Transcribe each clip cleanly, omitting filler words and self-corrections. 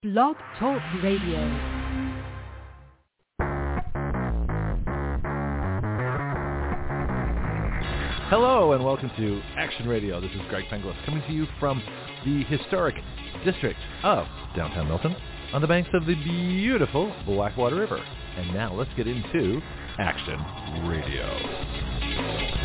Blog Talk Radio. Hello and welcome to Action Radio. This is Greg Penglis coming to you from the historic district of downtown Milton on the banks of the beautiful Blackwater River. And now let's get into Action Radio.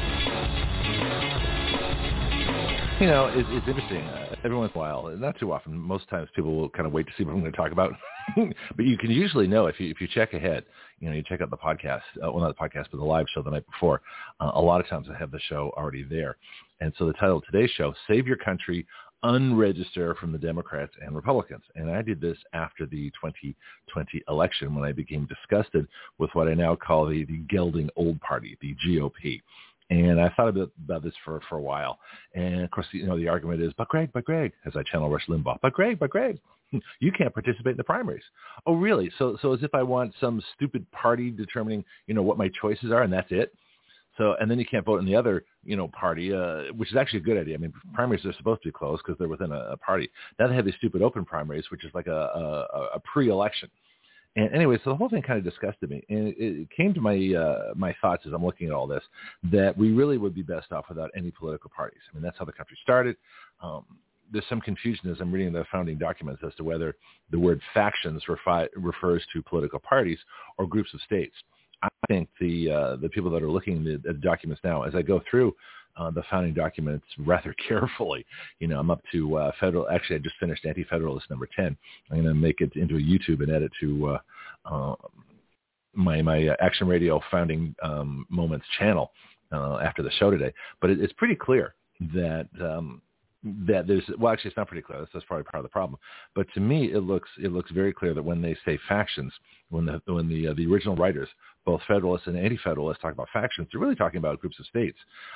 You know, it's interesting. Every once in a while, not too often, most times people will kind of wait to see what I'm going to talk about. But you can usually know if you check ahead, you know, you check out the podcast, well, not the podcast, but the live show the night before. A lot of times I have the show already there. And so the title of today's show, Save Your Country, Unregister from the Democrats and Republicans. And I did this after the 2020 election when I became disgusted with what I now call the gelding old party, the GOP. And I thought about this for a while. And, of course, you know, the argument is, but Greg, as I channel Rush Limbaugh, but Greg, you can't participate in the primaries. Oh, really? So as if I want some stupid party determining, you know, what my choices are, and that's it? So, and then you can't vote in the other, you know, party, which is actually a good idea. I mean, primaries are supposed to be closed because they're within a party. Now they have these stupid open primaries, which is like a pre-election. And anyway, so the whole thing kind of disgusted me. And it came to my thoughts as I'm looking at all this, that we really would be best off without any political parties. I mean, that's how the country started. There's some confusion as I'm reading the founding documents as to whether the word factions refers to political parties or groups of states. I think the people that are looking at the documents now, as I go through the founding documents rather carefully, you know, I'm up to federal. Actually, I just finished Anti-Federalist number 10. I'm going to make it into a YouTube and edit to my Action Radio founding moments channel after the show today. But it's pretty clear that there's, well, actually, it's not pretty clear. That's probably part of the problem. But to me, it looks very clear that when they say factions, when the original writers, both Federalists and Anti-Federalists, talk about factions, they're really talking about groups of states.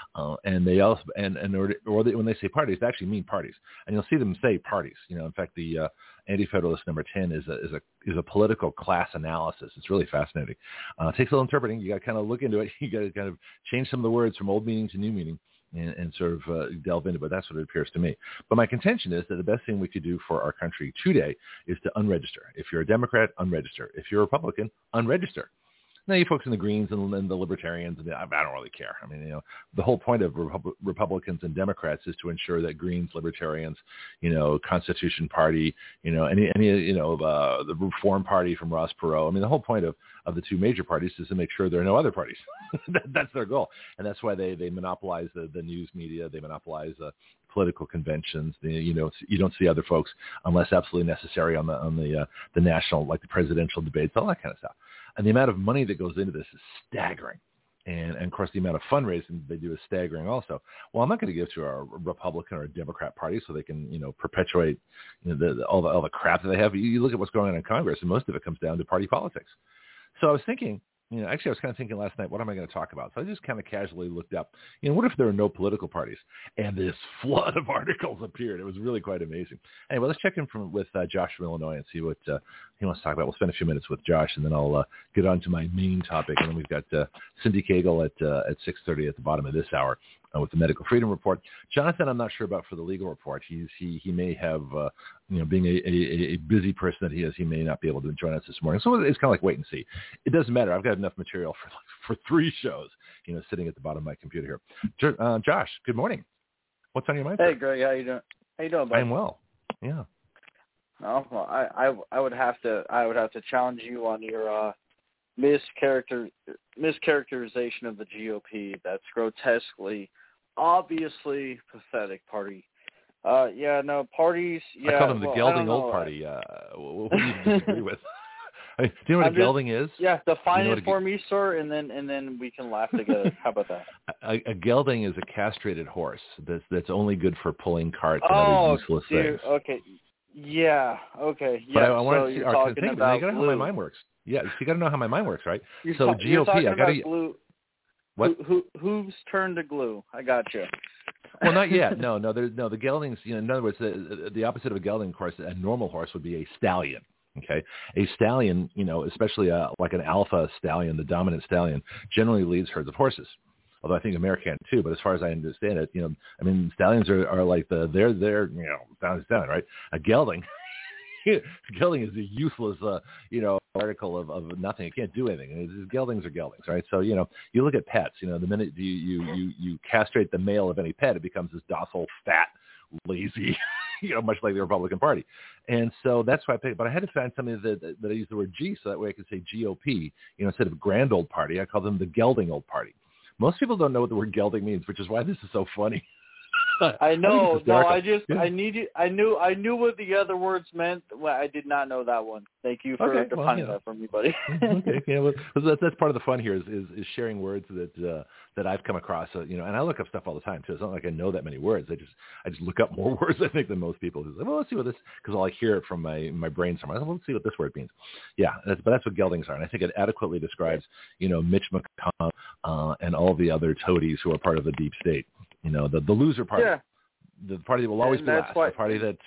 And they also, when they say parties, they actually mean parties. And you'll see them say parties. You know, in fact, the Anti-Federalist number 10 is a political class analysis. It's really fascinating. It takes a little interpreting. You got to kind of look into it. You got to kind of change some of the words from old meaning to new meaning. And sort of delve into it, but that's what it appears to me. But my contention is that the best thing we could do for our country today is to unregister. If you're a Democrat, unregister. If you're a Republican, unregister. Now, you folks in the Greens and the Libertarians, I don't really care. I mean, you know, the whole point of Republicans and Democrats is to ensure that Greens, Libertarians, you know, Constitution Party, you know, any you know, the Reform Party from Ross Perot. I mean, the whole point of the two major parties is to make sure there are no other parties. That's their goal. And that's why they monopolize the news media. They monopolize political conventions. You know, you don't see other folks unless absolutely necessary on the national, like the presidential debates, all that kind of stuff. And the amount of money that goes into this is staggering. And of course, the amount of fundraising they do is staggering also. Well, I'm not going to give to a Republican or a Democrat party so they can, you know, perpetuate, you know, all the crap that they have. You look at what's going on in Congress, and most of it comes down to party politics. So I was thinking, you know, actually I was kind of thinking last night, what am I going to talk about? So I just kind of casually looked up, you know, what if there are no political parties? And this flood of articles appeared. It was really quite amazing. Anyway, let's check in with Josh from Illinois and see what he wants to talk about. We'll spend a few minutes with Josh, and then I'll get on to my main topic. And then we've got Cindy Cagle at 6:30 at the bottom of this hour with the Medical Freedom Report. Jonathan, I'm not sure about for the legal report. He may have, you know, being a busy person that he is, he may not be able to join us this morning. So it's kind of like wait and see. It doesn't matter. I've got enough material for 3 shows, you know, sitting at the bottom of my computer here. Josh, good morning. What's on your mind? Hey, Greg, how you doing? How you doing, buddy? I'm well. Yeah. Oh, well, I would have to challenge you on your mischaracterization of the GOP. That's grotesquely, obviously pathetic party. Parties. Yeah, I call them the gelding old party. What do you disagree with? I mean, do you know what a gelding is? Yeah, define it for me, sir, and then we can laugh together. How about that? A gelding is a castrated horse that's only good for pulling carts and other useless things. Okay. Yeah. Okay. Yeah. But I want so to see you're talking about you got to know how my mind works. Yeah, you got to know how my mind works, right? You're GOP, I got to. Glue. What? Who's turned to glue? I got you. Well, not yet. No. The geldings. You know, in other words, the opposite of a gelding, of course, a normal horse would be a stallion. Okay, a stallion, you know, especially like an alpha stallion, the dominant stallion, generally leads herds of horses. Although I think a mare can too, but as far as I understand it, you know, I mean, stallions are like they're you know, stallion, right? A gelding, Gelding is a useless, article of nothing. It can't do anything. Geldings are geldings, right? So, you look at pets. The minute you castrate the male of any pet, it becomes this docile, fat, lazy, much like the Republican Party. And so that's why I picked. But I had to find something that I use the word G, so that way I could say GOP. Instead of Grand Old Party, I call them the Gelding Old Party. Most people don't know what the word gelding means, which is why this is so funny. I know. I knew what the other words meant. Well, I did not know that one. Thank you for defining that for me, buddy. Okay. Yeah, well, that's part of the fun here is sharing words that I've come across. And I look up stuff all the time too. It's not like I know that many words. I just look up more words I think than most people. Just like, well, let's see what this, because I'll hear it from my brain somewhere. Well, let's see what this word means. Yeah, but that's what geldings are, and I think it adequately describes Mitch McConnell and all the other toadies who are part of the deep state. The loser party. Yeah. The party that will always be last. The party that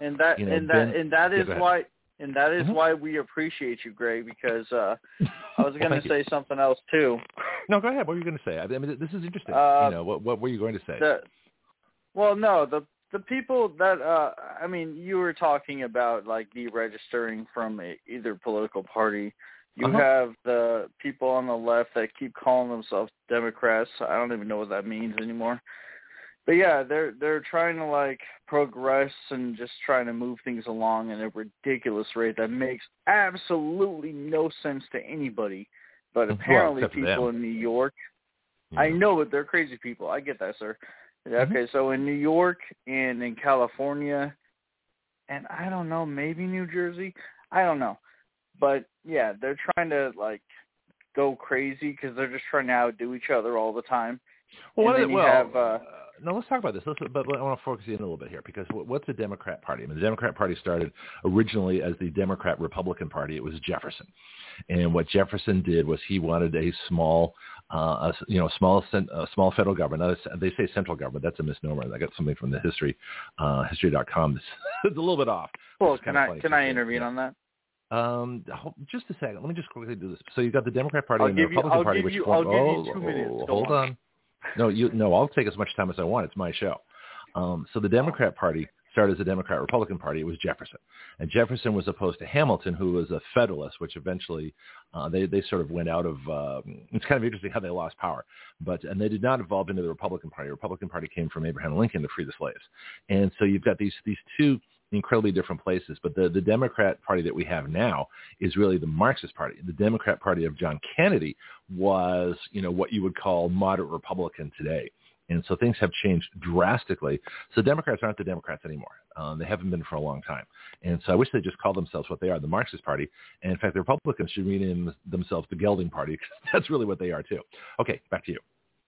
that is why we appreciate you, Greg, because I was going to say something else too. No, go ahead. What were you going to say? I mean, this is interesting. What were you going to say? The people that you were talking about like deregistering from either political party. You have the people on the left that keep calling themselves Democrats. I don't even know what that means anymore. But yeah, they're trying to like progress and just trying to move things along at a ridiculous rate that makes absolutely no sense to anybody. But apparently people in New York, I know that they're crazy people. I get that, sir. Okay, so in New York and in California, and I don't know, maybe New Jersey, I don't know. But yeah, they're trying to like go crazy because they're just trying to outdo each other all the time. No, let's talk about this. But I want to focus in a little bit here because what's the Democrat Party? I mean, the Democrat Party started originally as the Democrat-Republican Party. It was Jefferson, and what Jefferson did was he wanted a small, small federal government. They say central government. That's a misnomer. I got something from the history.com. It's a little bit off. Well, can I intervene on that? Just a second. Let me just quickly do this. So you've got the Democrat Party and the Republican Party. I'll give you 2 minutes. Hold on. No, I'll take as much time as I want. It's my show. So the Democrat Party started as a Democrat-Republican Party. It was Jefferson. And Jefferson was opposed to Hamilton, who was a Federalist, which eventually they sort of went out of it's kind of interesting how they lost power. And they did not evolve into the Republican Party. The Republican Party came from Abraham Lincoln to free the slaves. And so you've got these two incredibly different places. But the Democrat Party that we have now is really the Marxist Party. The Democrat Party of John Kennedy was, what you would call moderate Republican today. And so things have changed drastically. So Democrats aren't the Democrats anymore. They haven't been for a long time. And so I wish they just called themselves what they are, the Marxist Party. And in fact, the Republicans should rename themselves the Gelding Party because that's really what they are too. Okay, back to you.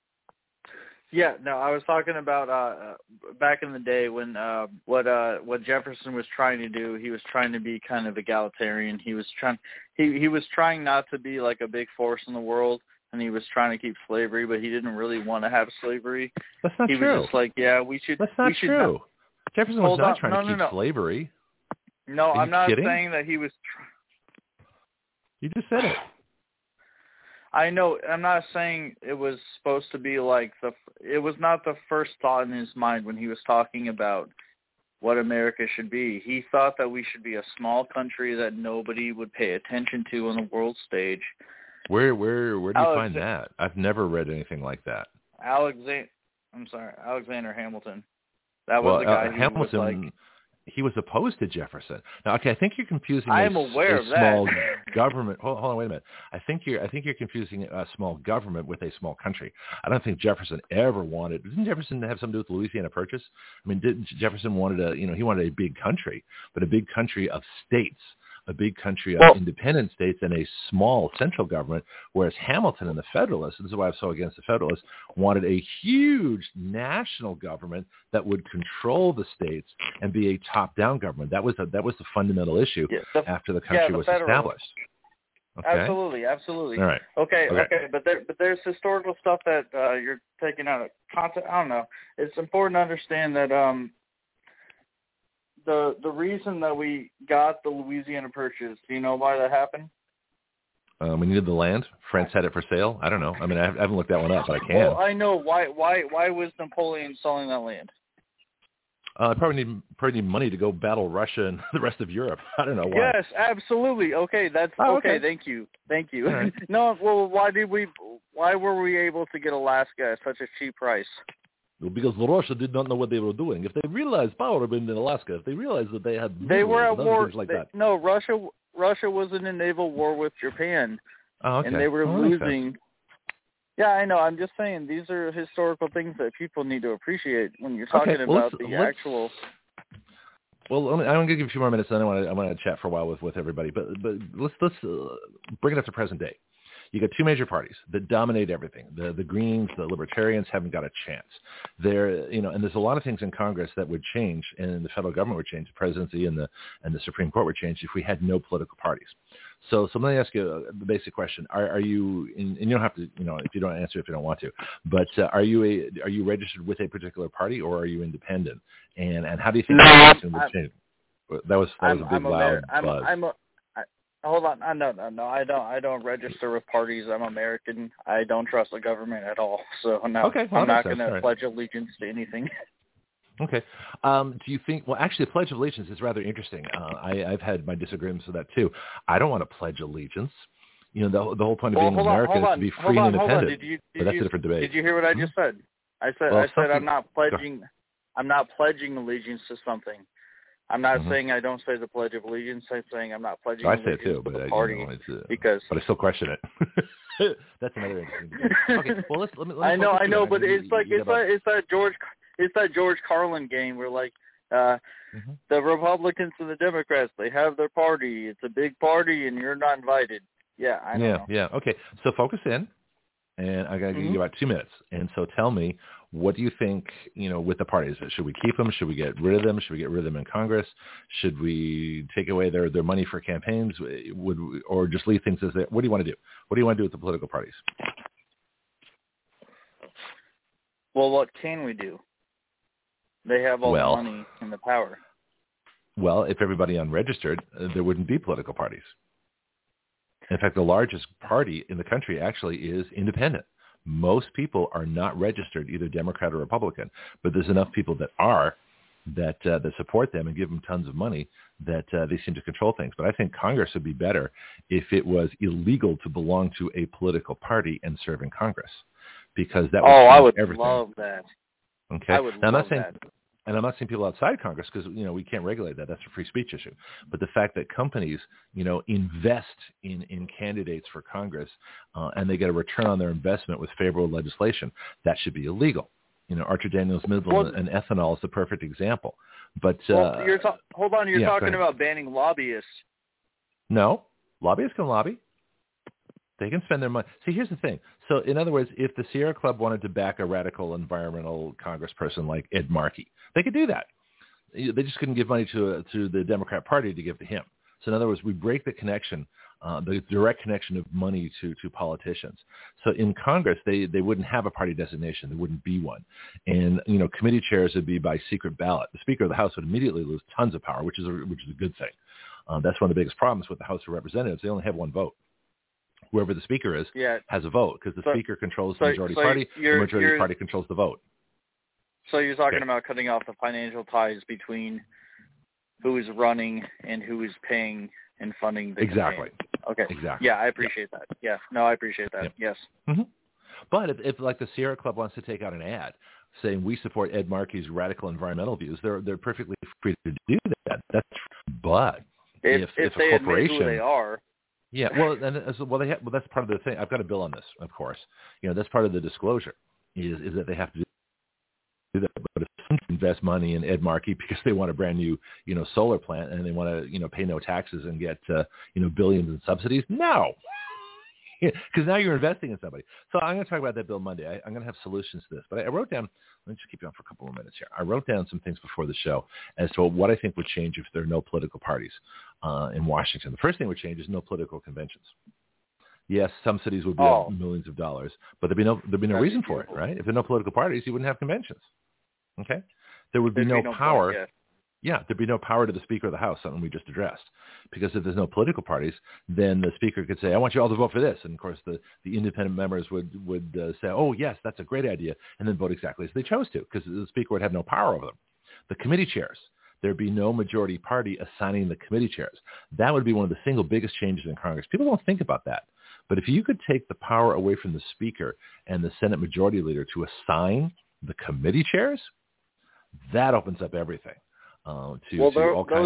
Yeah, no, I was talking about back in the day when what Jefferson was trying to do. He was trying to be kind of egalitarian. He was trying not to be like a big force in the world, and he was trying to keep slavery, but he didn't really want to have slavery. That's not true. He was just like, yeah, we should. That's not true. Jefferson was not trying to keep slavery. No, I'm not saying that he was. You just said it. I know. I'm not saying it was supposed to be like it was not the first thought in his mind when he was talking about what America should be. He thought that we should be a small country that nobody would pay attention to on the world stage. Where do you find that? I've never read anything like that. Alexander Hamilton. That was the guy who Hamilton, was like... He was opposed to Jefferson. Now, okay, I think you're confusing I am aware of small that. government. Hold on, wait a minute. I think you're confusing a small government with a small country. I don't think Jefferson ever wanted. Didn't Jefferson have something to do with the Louisiana Purchase? I mean, didn't Jefferson wanted he wanted a big country, but a big country of states, a big country of independent states, and a small central government, whereas Hamilton and the Federalists, this is why I'm so against the Federalists, wanted a huge national government that would control the states and be a top-down government. That was the fundamental issue after the country was established. Okay? Absolutely. All right. Okay. But there's historical stuff that you're taking out of context. I don't know. It's important to understand that the reason that we got the Louisiana Purchase, do you know why that happened? We needed the land. France had it for sale. I don't know. I mean, I haven't looked that one up, but I can. Well, I know. Why was Napoleon selling that land? Probably need money to go battle Russia and the rest of Europe. I don't know why. Yes, absolutely. Okay, that's okay. Thank you. Right. No, well, why were we able to get Alaska at such a cheap price? Well, because Russia did not know what they were doing. If they realized power in Alaska, if they realized that they had they were at war things like that. No, Russia was in a naval war with Japan. Oh, okay. And they were losing. Yeah, I know. I'm just saying these are historical things that people need to appreciate when you're talking about the actual. Well, I'm going to give you a few more minutes, and I want to chat for a while with everybody. But let's bring it up to present day. You got two major parties that dominate everything. The Greens, the Libertarians haven't got a chance. And there's a lot of things in Congress that would change, and the federal government would change, the presidency and the Supreme Court would change if we had no political parties. So let me ask you the basic question: Are you? And you don't have to, if you don't answer if you don't want to, but are you registered with a particular party or are you independent? And how do you think that would change? That was a big loud buzz. Hold on. No. I don't register with parties. I'm American. I don't trust the government at all. So no, okay, well, I'm not going to pledge allegiance to anything. Okay. Do you think? Well, actually, the Pledge of Allegiance is rather interesting. I've had my disagreements with that too. I don't want to pledge allegiance. The whole point of being American is to be free and independent. But that's a different debate. Did you hear what I just said? I said I'm not pledging. I'm not pledging allegiance to something. I'm not saying I don't say the Pledge of Allegiance. I'm saying I'm not pledging allegiance to the party because. But I still question it. That's another interesting debate. Okay. Well, let me I know, but it's that George Carlin game where the Republicans and the Democrats, they have their party. It's a big party, and you're not invited. Yeah, I know. Yeah. Okay. So focus in, and I got to give you about 2 minutes. And so tell me, what do you think, with the parties? Should we keep them? Should we get rid of them? Should we get rid of them in Congress? Should we take away their money for campaigns? Or just leave things as they? What do you want to do? What do you want to do with the political parties? Well, what can we do? They have all the money and the power. Well, if everybody unregistered, there wouldn't be political parties. In fact, the largest party in the country actually is independent. Most people are not registered, either Democrat or Republican, but there's enough people that are, that support them and give them tons of money that they seem to control things. But I think Congress would be better if it was illegal to belong to a political party and serve in Congress, because that would I would everything. Love that. Okay. I would love that. And I'm not saying people outside Congress because, we can't regulate that. That's a free speech issue. But the fact that companies, invest in candidates for Congress and they get a return on their investment with favorable legislation, that should be illegal. Archer Daniels Midland and ethanol is the perfect example. But hold on, you're talking about banning lobbyists. No, lobbyists can lobby. They can spend their money. See, here's the thing. So, in other words, if the Sierra Club wanted to back a radical environmental congressperson like Ed Markey, they could do that. They just couldn't give money to the Democrat Party to give to him. So, in other words, we break the connection, the direct connection of money to politicians. So, in Congress, they wouldn't have a party designation. There wouldn't be one. And, committee chairs would be by secret ballot. The Speaker of the House would immediately lose tons of power, which is a good thing. That's one of the biggest problems with the House of Representatives. They only have one vote. Whoever the speaker is has a vote because the speaker controls the majority party. The majority party controls the vote. So you're talking about cutting off the financial ties between who is running and who is paying and funding the campaign. Okay. Exactly. Yeah, I appreciate that. Yeah. No, I appreciate that. Yeah. Yes. Mm-hmm. But if like the Sierra Club wants to take out an ad saying we support Ed Markey's radical environmental views, they're perfectly free to do that. But if they a corporation, admit who they are. Yeah, that's part of the thing. I've got a bill on this, of course. That's part of the disclosure is that they have to do that. But if some invest money in Ed Markey because they want a brand new, solar plant and they want to, pay no taxes and get, billions in subsidies, no. Because now you're investing in somebody. So I'm going to talk about that bill Monday. I'm going to have solutions to this. But I wrote down, let me just keep you on for a couple more minutes here. I wrote down some things before the show as to what I think would change if there are no political parties in Washington. The first thing would change is no political conventions. Yes, some cities would be up millions of dollars, but there'd be no reason for it, right? If there are no political parties, you wouldn't have conventions. Okay? There would be no power. Point, yeah, there'd be no power to the Speaker of the House, something we just addressed. Because if there's no political parties, then the Speaker could say, I want you all to vote for this. And, of course, the independent members would say, oh, yes, that's a great idea, and then vote exactly as they chose to, because the Speaker would have no power over them. The committee chairs. There'd be no majority party assigning the committee chairs. That would be one of the single biggest changes in Congress. People don't think about that. But if you could take the power away from the Speaker and the Senate Majority Leader to assign the committee chairs, that opens up everything. Those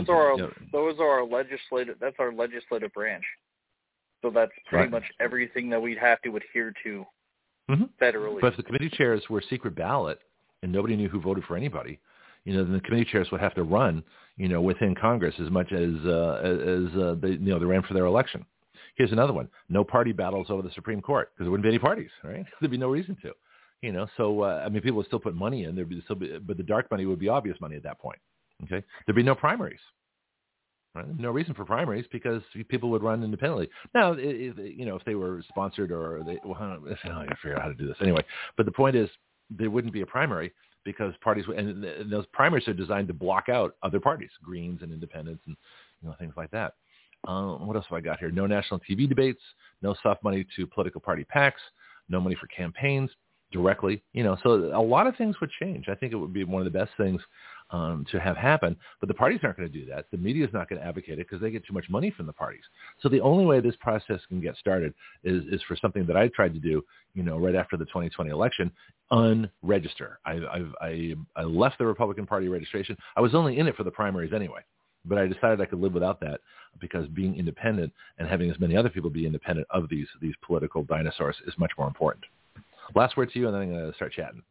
are our legislative. That's our legislative branch. So that's pretty much everything that we'd have to adhere to federally. But if the committee chairs were secret ballot and nobody knew who voted for anybody, then the committee chairs would have to run, within Congress as much as they ran for their election. Here's another one: no party battles over the Supreme Court because there wouldn't be any parties, right? There'd be no reason to, So people would still put money in. But the dark money would be obvious money at that point. Okay, there'd be no primaries. Right? No reason for primaries because people would run independently. Now, if they were sponsored or I gotta figure out how to do this anyway. But the point is, there wouldn't be a primary because parties and those primaries are designed to block out other parties, Greens and Independents, and things like that. What else have I got here? No national TV debates, no soft money to political party PACs, no money for campaigns directly. So a lot of things would change. I think it would be one of the best things to have happen, but the parties aren't going to do that. The media is not going to advocate it because they get too much money from the parties. So the only way this process can get started is for something that I tried to do, right after the 2020 election, unregister. I left the Republican Party registration. I was only in it for the primaries anyway, but I decided I could live without that because being independent and having as many other people be independent of these political dinosaurs is much more important. Last word to you, and then I'm going to start chatting.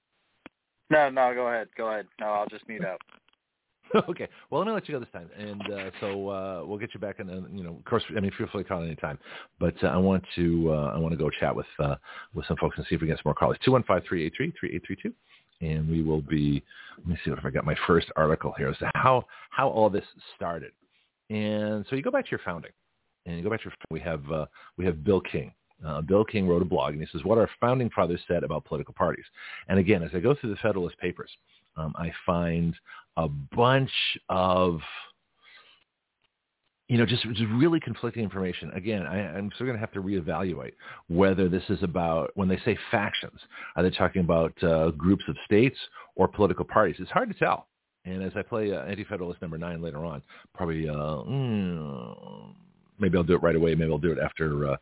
No, go ahead. No, I'll just mute out. Okay. Well, let me let you go this time, and so we'll get you back. And of course, feel free to call anytime. But I want to go chat with some folks and see if we get some more callers. 215-383-3832, and we will be. Let me see if I got my first article here as to how all this started. And so you go back to your founding, and you go back to we have Bill King. Bill King wrote a blog, and he says, what our founding fathers said about political parties. And again, as I go through the Federalist Papers, I find a bunch of, just really conflicting information. Again, I'm still going to have to reevaluate whether this is about, when they say factions, are they talking about groups of states or political parties? It's hard to tell. And as I play Anti-Federalist number 9 later on, probably maybe I'll do it right away. Maybe I'll do it after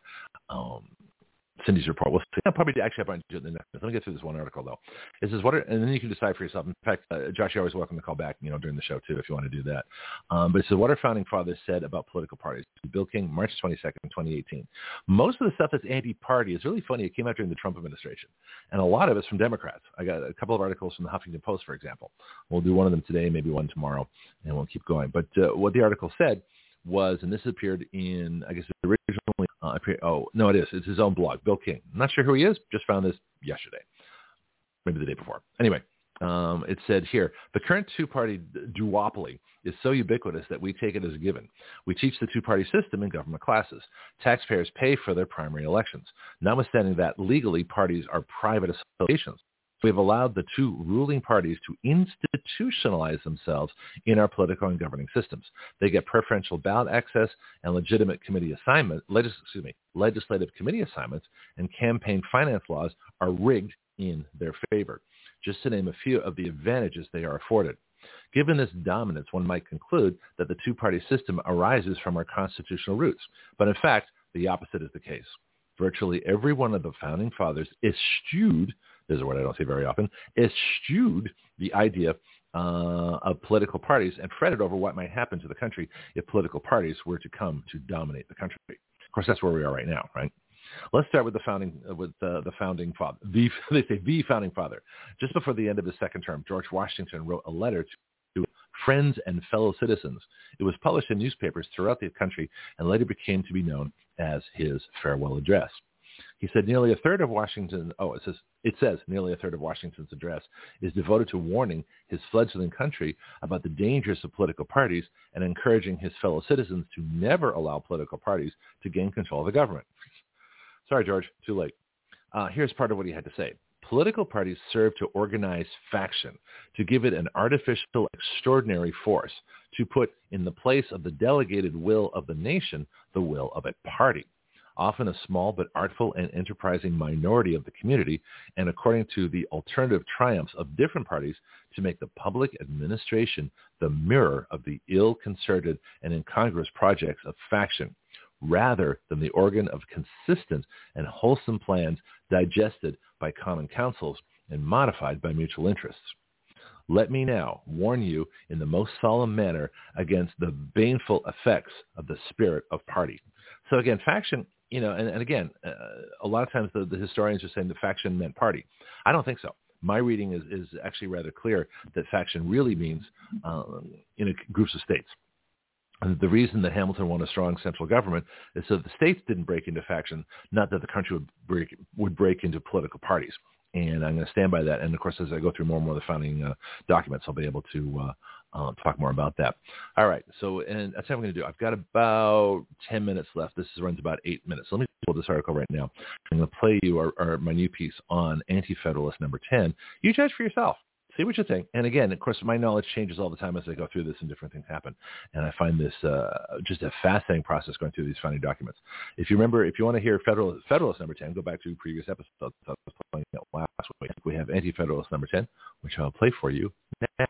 Cindy's report. We'll see. I'll probably actually have to do it in the next. Let me get through this one article though. It says and then you can decide for yourself. In fact, Josh, you're always welcome to call back, during the show too, if you want to do that. But it says what our founding fathers said about political parties. Bill King, March 22nd, 2018. Most of the stuff that's anti-party is really funny. It came out during the Trump administration, and a lot of it's from Democrats. I got a couple of articles from the Huffington Post, for example. We'll do one of them today, maybe one tomorrow, and we'll keep going. But what the article said was, and this appeared in, I guess, originally, it's his own blog, Bill King. I'm not sure who he is, just found this yesterday, maybe the day before. Anyway, it said here, the current two-party duopoly is so ubiquitous that we take it as a given. We teach the two-party system in government classes. Taxpayers pay for their primary elections. Notwithstanding that, legally, parties are private associations. We have allowed the two ruling parties to institutionalize themselves in our political and governing systems. They get preferential ballot access and legitimate legislative committee assignments, and campaign finance laws are rigged in their favor, just to name a few of the advantages they are afforded. Given this dominance, one might conclude that the two-party system arises from our constitutional roots. But in fact, the opposite is the case. Virtually every one of the founding fathers eschewed, this is a word I don't say very often, eschewed the idea of political parties and fretted over what might happen to the country if political parties were to come to dominate the country. Of course, that's where we are right now, right? Let's start with the founding father. They say the founding father. Just before the end of his second term, George Washington wrote a letter to friends and fellow citizens. It was published in newspapers throughout the country and later became to be known as his farewell address. He said nearly a third of Washington's address is devoted to warning his fledgling country about the dangers of political parties and encouraging his fellow citizens to never allow political parties to gain control of the government. Sorry, George, too late. Here's part of what he had to say. Political parties serve to organize faction, to give it an artificial, extraordinary force, to put in the place of the delegated will of the nation the will of a party, often a small but artful and enterprising minority of the community, and according to the alternative triumphs of different parties, to make the public administration the mirror of the ill-concerted and incongruous projects of faction, rather than the organ of consistent and wholesome plans digested by common councils and modified by mutual interests. Let me now warn you in the most solemn manner against the baneful effects of the spirit of party. So again, faction, and again, a lot of times the historians are saying the faction meant party. I don't think so. My reading is actually rather clear that faction really means groups of states. And the reason that Hamilton wanted a strong central government is so that the states didn't break into faction, not that the country would break into political parties. And I'm going to stand by that. And, of course, as I go through more and more of the founding documents, I'll be able to talk more about that. All right. So and that's what I'm going to do. I've got about 10 minutes left. This runs about 8 minutes. So let me pull this article right now. I'm going to play you my new piece on Anti-Federalist number 10. You judge for yourself. See what you think. And again, of course, my knowledge changes all the time as I go through this and different things happen. And I find this just a fascinating process going through these founding documents. If you remember, if you want to hear Federalist number 10, go back to previous episodes. I was playing it last week. We have Anti-Federalist number 10, which I'll play for you now.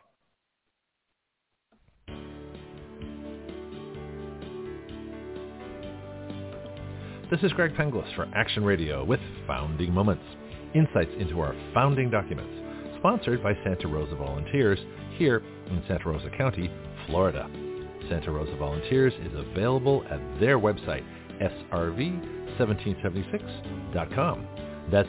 This is Greg Penglis for Action Radio with Founding Moments, insights into our founding documents. Sponsored by Santa Rosa Volunteers here in Santa Rosa County, Florida. Santa Rosa Volunteers is available at their website, srv1776.com. That's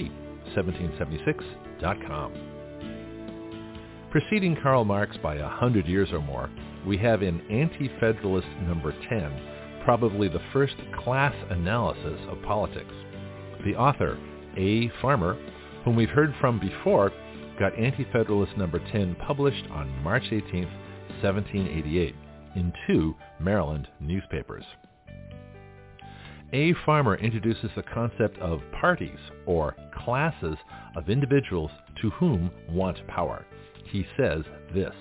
srv1776.com. Preceding Karl Marx by 100 years or more, we have in Anti-Federalist number 10, probably the first class analysis of politics. The author, A. Farmer, whom we've heard from before, got Anti-Federalist number 10 published on March 18, 1788, in 2 Maryland newspapers. A. Farmer introduces the concept of parties, or classes of individuals to whom want power. He says this: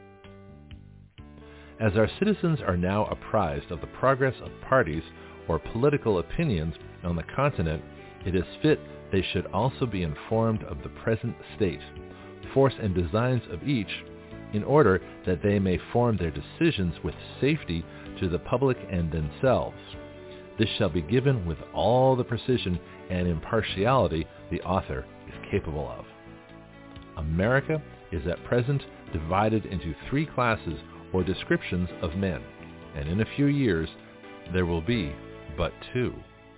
as our citizens are now apprised of the progress of parties or political opinions on the continent, it is fit they should also be informed of the present state, force and designs of each, in order that they may form their decisions with safety to the public and themselves. This shall be given with all the precision and impartiality the author is capable of. America is at present divided into 3 classes or descriptions of men, and in a few years there will be but 2.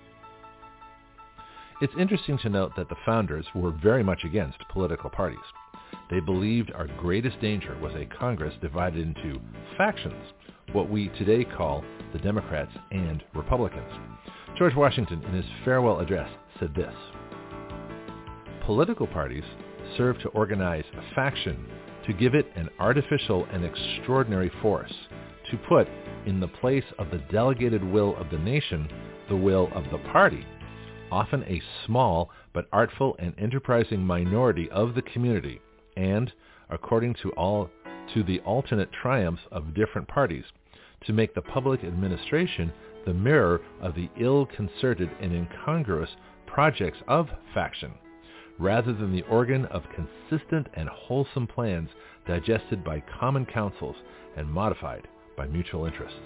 It's interesting to note that the founders were very much against political parties. They believed our greatest danger was a Congress divided into factions, what we today call the Democrats and Republicans. George Washington, in his farewell address, said this: political parties serve to organize a faction, to give it an artificial and extraordinary force, to put in the place of the delegated will of the nation the will of the party, often a small but artful and enterprising minority of the community, and, according to the alternate triumphs of different parties, to make the public administration the mirror of the ill-concerted and incongruous projects of faction, rather than the organ of consistent and wholesome plans digested by common councils and modified by mutual interests.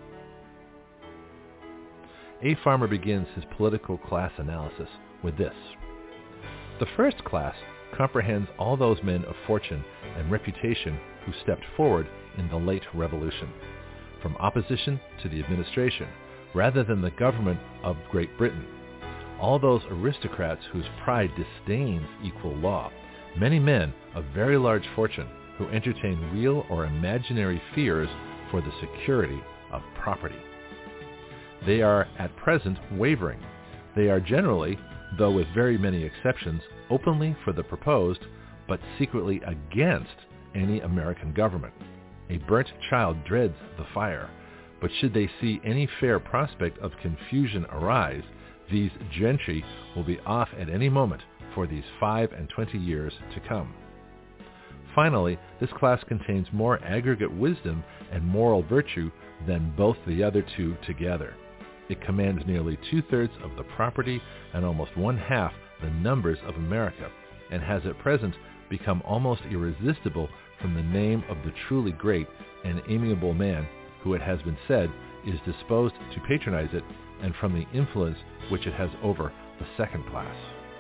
A. Farmer begins his political class analysis with this: the first class comprehends all those men of fortune and reputation who stepped forward in the late Revolution, from opposition to the administration, rather than the government of Great Britain. All those aristocrats whose pride disdains equal law, many men of very large fortune who entertain real or imaginary fears for the security of property. They are at present wavering. They are generally, though with very many exceptions, openly for the proposed, but secretly against any American government. A burnt child dreads the fire, but should they see any fair prospect of confusion arise, these gentry will be off at any moment for these 25 years to come. Finally, this class contains more aggregate wisdom and moral virtue than both the other two together. It commands nearly 2/3 of the property and almost 1/2 the numbers of America, and has at present become almost irresistible from the name of the truly great and amiable man who, it has been said, is disposed to patronize it, and from the influence which it has over the second class.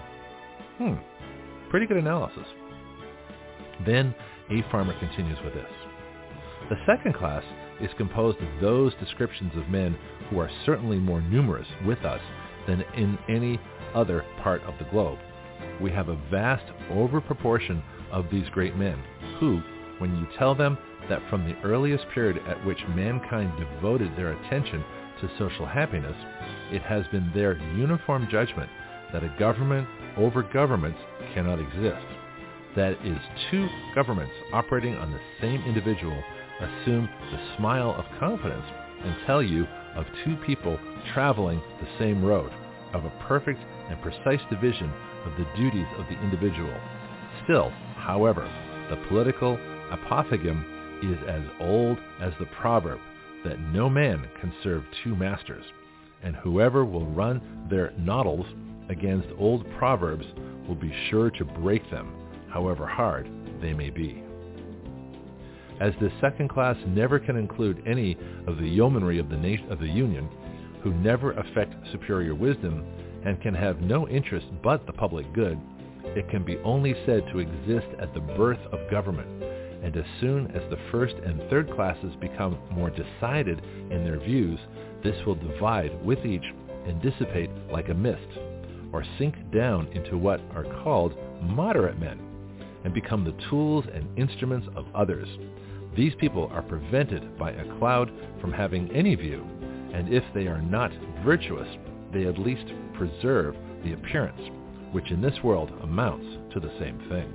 Pretty good analysis. Then A. Farmer continues with this. The second class is composed of those descriptions of men who are certainly more numerous with us than in any other part of the globe. We have a vast overproportion of these great men who, when you tell them that from the earliest period at which mankind devoted their attention to social happiness, it has been their uniform judgment that a government over governments cannot exist. That is, two governments operating on the same individual assume the smile of confidence and tell you of two people traveling the same road, of a perfect and precise division of the duties of the individual. Still, however, the political apothegm is as old as the proverb that no man can serve two masters, and whoever will run their noddles against old proverbs will be sure to break them, however hard they may be. As this second class never can include any of the yeomanry of the Union, who never affect superior wisdom and can have no interest but the public good, it can be only said to exist at the birth of government, and as soon as the first and third classes become more decided in their views, this will divide with each and dissipate like a mist, or sink down into what are called moderate men, and become the tools and instruments of others. These people are prevented by a cloud from having any view, and if they are not virtuous, they at least preserve the appearance, which in this world amounts to the same thing.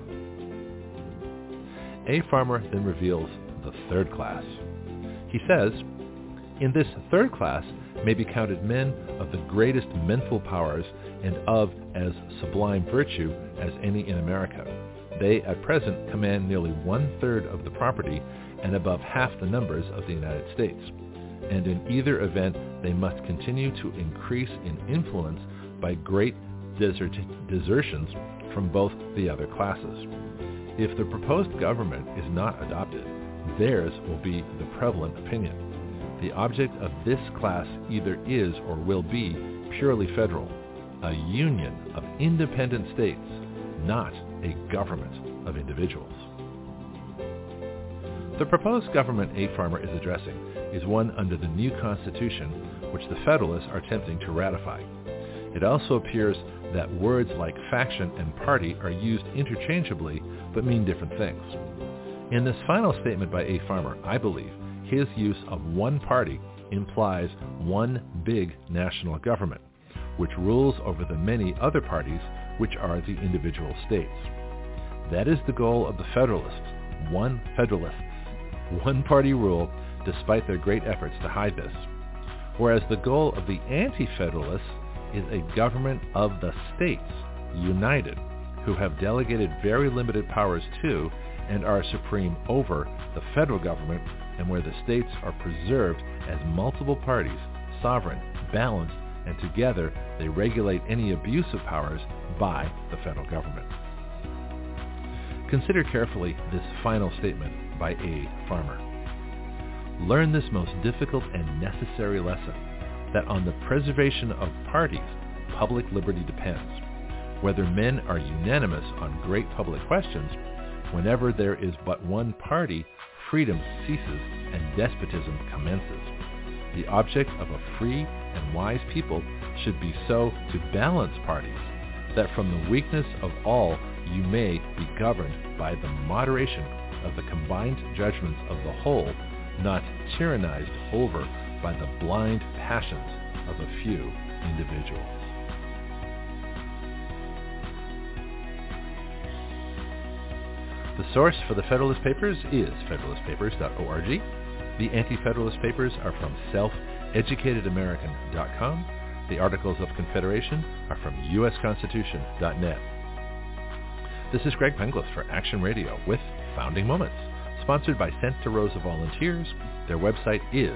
A. Farmer then reveals the third class. He says, in this third class may be counted men of the greatest mental powers and of as sublime virtue as any in America. They at present command nearly 1/3 of the property and above half the numbers of the United States. And in either event, they must continue to increase in influence by great desertions from both the other classes. If the proposed government is not adopted, theirs will be the prevalent opinion. The object of this class either is or will be purely federal, a union of independent states, not a government of individuals. The proposed government A. Farmer is addressing is one under the new Constitution, which the Federalists are attempting to ratify. It also appears that words like faction and party are used interchangeably but mean different things. In this final statement by A. Farmer, I believe his use of one party implies one big national government, which rules over the many other parties, which are the individual states. That is the goal of the Federalists, one-party rule, despite their great efforts to hide this. Whereas the goal of the Anti-Federalists is a government of the states, united, who have delegated very limited powers to and are supreme over the federal government, and where the states are preserved as multiple parties, sovereign, balanced, and together they regulate any abuse of powers by the federal government. Consider carefully this final statement by A. Farmer. Learn this most difficult and necessary lesson, that on the preservation of parties, public liberty depends. Whether men are unanimous on great public questions, whenever there is but one party, freedom ceases and despotism commences. The object of a free and wise people should be so to balance parties, that from the weakness of all you may be governed by the moderation of the combined judgments of the whole, not tyrannized over by the blind passions of a few individuals. The source for the Federalist Papers is federalistpapers.org. The Anti-Federalist Papers are from selfeducatedamerican.com. The Articles of Confederation are from usconstitution.net. This is Greg Penglis for Action Radio with Founding Moments, sponsored by Sent to Rosa Volunteers. Their website is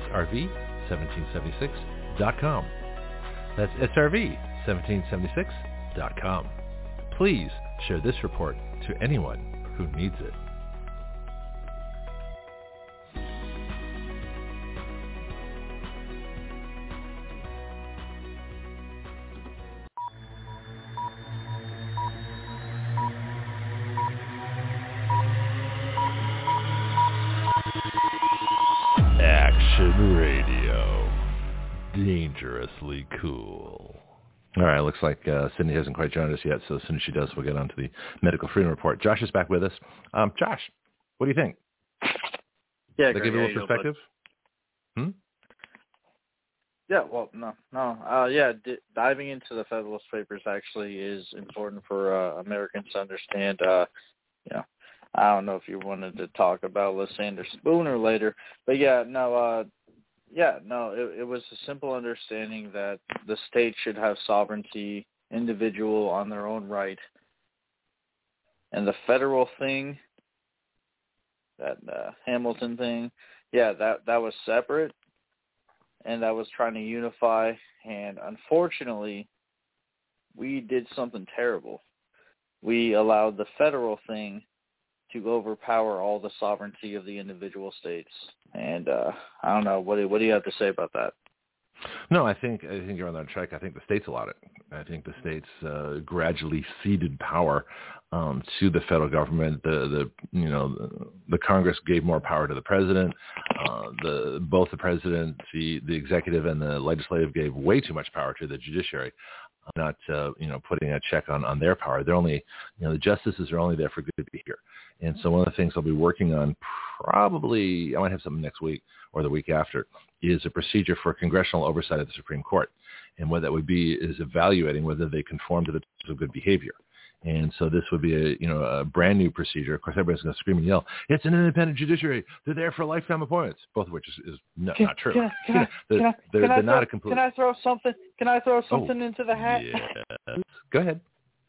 srv1776.com. That's srv1776.com. Please share this report to anyone who needs it. Action Radio. Dangerously cool. All right, looks like Cindy hasn't quite joined us yet, so as soon as she does, we'll get on to the Medical Freedom Report. Josh is back with us. Josh, what do you think? Yeah, did I give you a little perspective? Yeah, well, no. Diving into the Federalist Papers actually is important for Americans to understand. I don't know if you wanted to talk about Lysander Spooner later, but it was a simple understanding that the state should have sovereignty, individual on their own right. And the federal thing, that Hamilton thing, that was separate, and that was trying to unify. And unfortunately, we did something terrible. We allowed the federal thing to overpower all the sovereignty of the individual states. And I don't know, what do you have to say about that? No, I think you're on that track. I think the states allowed it. I think the states gradually ceded power to the federal government. The Congress gave more power to the president. Both the president, the executive, and the legislative gave way too much power to the judiciary. Not putting a check on their power. They're only, the justices are only there for good behavior. And so one of the things I'll be working on, probably I might have something next week or the week after, is a procedure for congressional oversight of the Supreme Court. And what that would be is evaluating whether they conform to the terms of good behavior. And so this would be a brand new procedure. Of course, everybody's going to scream and yell, "It's an independent judiciary. They're there for lifetime appointments," both of which is not true. They're not a complete. Can I throw something? Into the hat? Yes. Go ahead.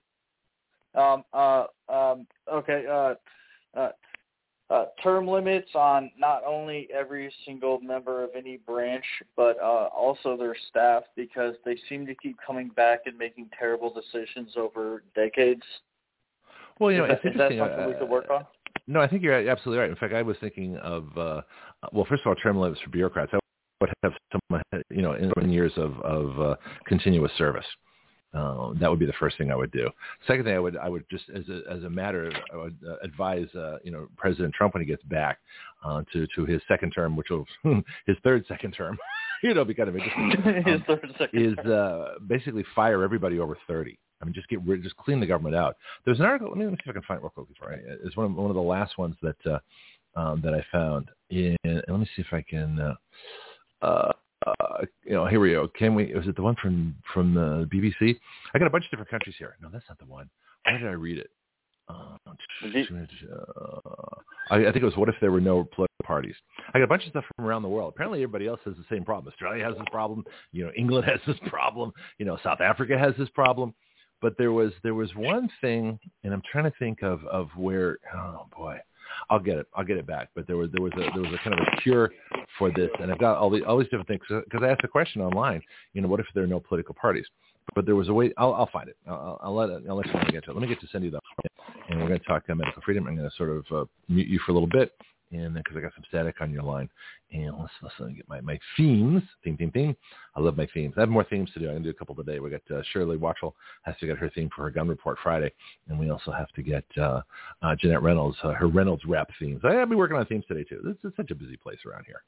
Okay. Term limits on not only every single member of any branch, but also their staff, because they seem to keep coming back and making terrible decisions over decades. Well, it's interesting. Is that something we could work on? No, I think you're absolutely right. In fact, I was thinking of, first of all, term limits for bureaucrats. I would have someone, in years of continuous service. That would be the first thing I would do. Second thing, I would just as a matter, I would advise President Trump when he gets back to his second term, which will his third second term, be kind of interesting. His third second term. Basically fire everybody over 30. I mean, just clean the government out. There's an article. Let me see if I can find it real quickly. It's one of the last ones that I found. And let me see if I can. Here we go. Was it the one from the BBC? I got a bunch of different countries here. No, that's not the one. Why did I read it? I think it was, what if there were no political parties? I got a bunch of stuff from around the world. Apparently everybody else has the same problem. Australia has this problem. England has this problem. South Africa has this problem. But there was one thing, and I'm trying to think of where, oh boy, I'll get it back. But there was a kind of a cure for this, and I've got all these different things, because I asked a question online. What if there are no political parties? But there was a way. I'll find it. I'll let you know when I get to it. Let me get to Cindy though, and we're going to talk medical freedom. I'm going to sort of mute you for a little bit, and because I got some static on your line, and let's get my themes. Theme. I love my themes. I have more themes to do. I'm going to do a couple today. We got Shirley Watchell has to get her theme for her gun report Friday, and we also have to get Jeanette Reynolds her Reynolds rap themes. I'll be working on themes today too. This is such a busy place around here.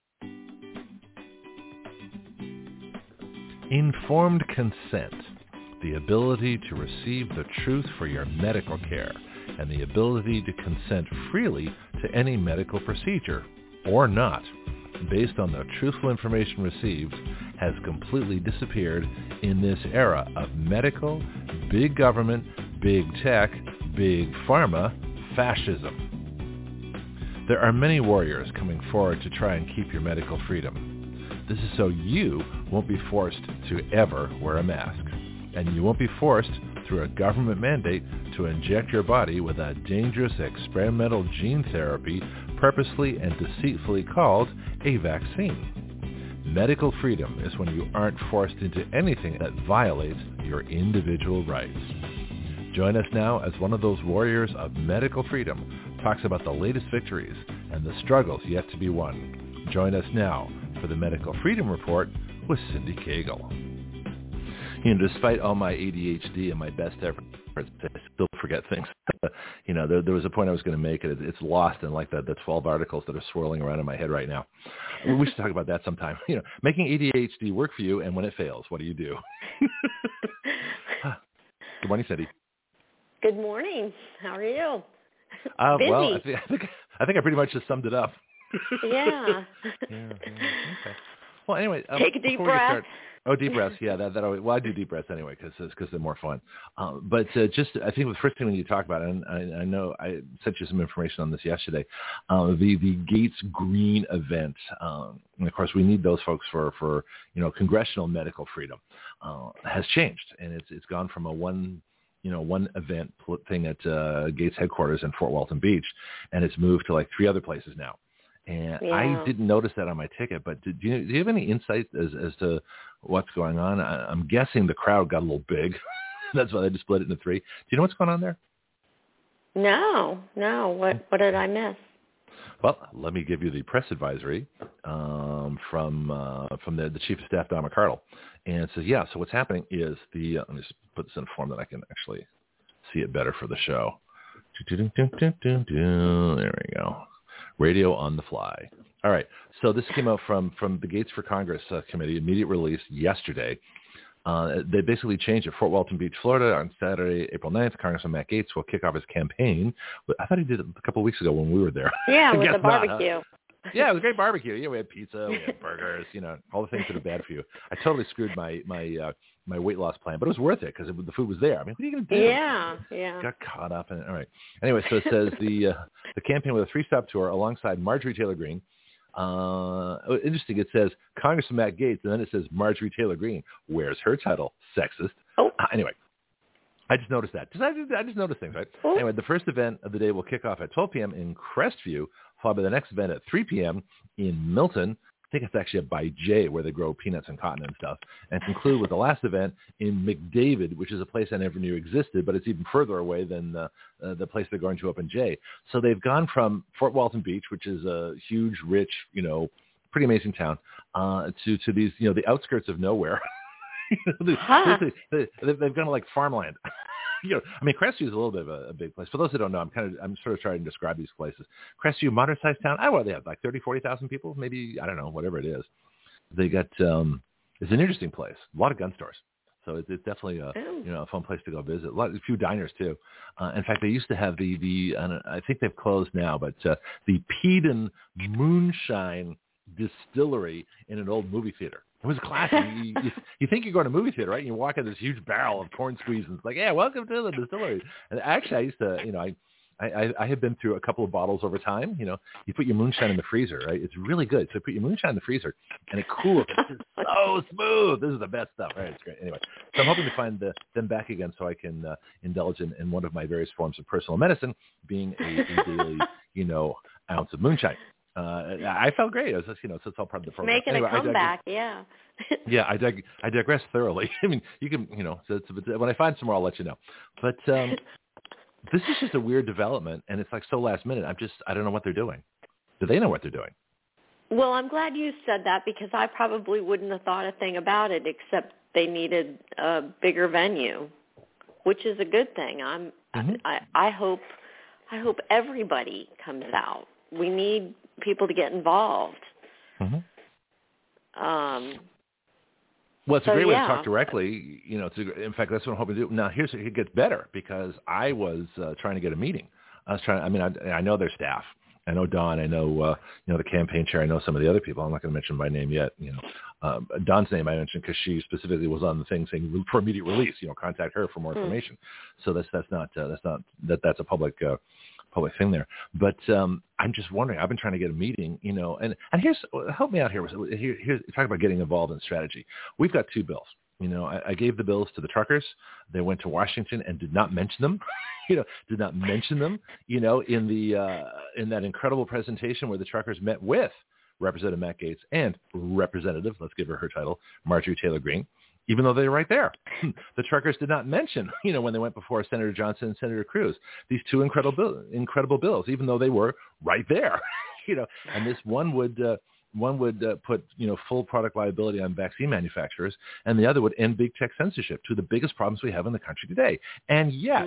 Informed consent, the ability to receive the truth for your medical care, and the ability to consent freely to any medical procedure, or not, based on the truthful information received, has completely disappeared in this era of medical, big government, big tech, big pharma, fascism. There are many warriors coming forward to try and keep your medical freedom. This is so you won't be forced to ever wear a mask, and you won't be forced through a government mandate to inject your body with a dangerous experimental gene therapy purposely and deceitfully called a vaccine. Medical freedom is when you aren't forced into anything that violates your individual rights. Join us now as one of those warriors of medical freedom talks about the latest victories and the struggles yet to be won. Join us now for the Medical Freedom Report with Cindy Cagle. Despite all my ADHD and my best efforts, I still forget things. There was a point I was going to make, and it's lost in like the 12 articles that are swirling around in my head right now. We should talk about that sometime. Making ADHD work for you, and when it fails, what do you do? Good morning, Cindy. Good morning. How are you? Well, I think I pretty much just summed it up. Yeah. Yeah. Okay. Well, anyway, take a deep breath. Oh, deep breaths. Yeah, that always. Well, I do deep breaths anyway because they're more fun. But I think the first thing when you talk about it, and I know I sent you some information on this yesterday, the Gates Green event, and of course we need those folks for congressional medical freedom, has changed, and it's gone from a one event thing at Gates headquarters in Fort Walton Beach, and it's moved to like 3 other places now. And yeah. I didn't notice that on my ticket, but do you have any insight as to what's going on? I'm guessing the crowd got a little big. That's why they just split it into 3. Do you know what's going on there? No. What did I miss? Well, let me give you the press advisory from the Chief of Staff, Don McCardle. And it says, so what's happening is let me just put this in a form that I can actually see it better for the show. There we go. Radio on the fly. All right. So this came out from the Gates for Congress committee, immediate release yesterday. They basically changed it. Fort Walton Beach, Florida, on Saturday, April 9th, Congressman Matt Gaetz will kick off his campaign. I thought he did it a couple of weeks ago when we were there. Yeah, with the barbecue. Not, huh? Yeah, it was a great barbecue. Yeah, we had pizza, we had burgers, all the things that are bad for you. I totally screwed my weight loss plan, but it was worth it because the food was there. I mean, what are you going to do? Yeah. Got caught up in it. All right. Anyway, so it says the campaign with a 3-stop tour alongside Marjorie Taylor Greene. Interesting. It says Congressman Matt Gaetz, and then it says Marjorie Taylor Greene. Where's her title? Sexist. Oh. Anyway. I just noticed that. I just noticed things, right? Oh. Anyway, the first event of the day will kick off at 12 p.m. in Crestview, followed by the next event at 3 p.m. in Milton. I think it's actually by Jay, where they grow peanuts and cotton and stuff, and conclude with the last event in McDavid, which is a place I never knew existed, but it's even further away than the place they're going to up in Jay. So they've gone from Fort Walton Beach, which is a huge, rich, pretty amazing town, to these, the outskirts of nowhere. They've gone to like farmland. Crestview is a little bit of a big place. For those who don't know, I'm sort of trying to describe these places. Crestview, moderate-sized town. They have like 40,000 people, maybe, I don't know, whatever it is. They got, it's an interesting place. A lot of gun stores. So it's definitely a fun place to go visit. A few diners too. In fact, they used to have I think they've closed now, but the Peden Moonshine Distillery in an old movie theater. It was classic. You think you're going to a movie theater, right? And you walk in this huge barrel of corn squeeze, and it's like, welcome to the distillery. And actually, I used to, I had been through a couple of bottles over time. You put your moonshine in the freezer, right? It's really good. So you put your moonshine in the freezer, and it cools. It's so smooth. This is the best stuff, right? It's great. Anyway, so I'm hoping to find them back again so I can indulge in one of my various forms of personal medicine, being a daily, ounce of moonshine. I felt great. It was just, so it's all part of the program. Making a comeback, yeah. Yeah, I digress thoroughly. I mean, you can, so when I find some more, I'll let you know. But this is just a weird development, and it's like so last minute. I don't know what they're doing. Do they know what they're doing? Well, I'm glad you said that because I probably wouldn't have thought a thing about it except they needed a bigger venue, which is a good thing. I hope everybody comes out. We need people to get involved. Mm-hmm. Well, it's a great way to talk directly. In fact, that's what I'm hoping to do. Now, it gets better because I was trying to get a meeting. I know their staff. I know Don. I know the campaign chair. I know some of the other people. I'm not going to mention by name yet. Don's name I mentioned because she specifically was on the thing saying for immediate release. Contact her for more information. So that's a public thing there. But I'm just wondering. I've been trying to get a meeting. And help me out here. Here's talk about getting involved in strategy. We've got 2 bills. I gave the bills to the truckers. They went to Washington and did not mention them. In that incredible presentation where the truckers met with Representative Matt Gaetz and Representative, let's give her title, Marjorie Taylor Greene. even though they were right there. The truckers did not mention, when they went before Senator Johnson and Senator Cruz, these two incredible bills, even though they were right there. And this one would put, full product liability on vaccine manufacturers, and the other would end big tech censorship, two of the biggest problems we have in the country today. And yet,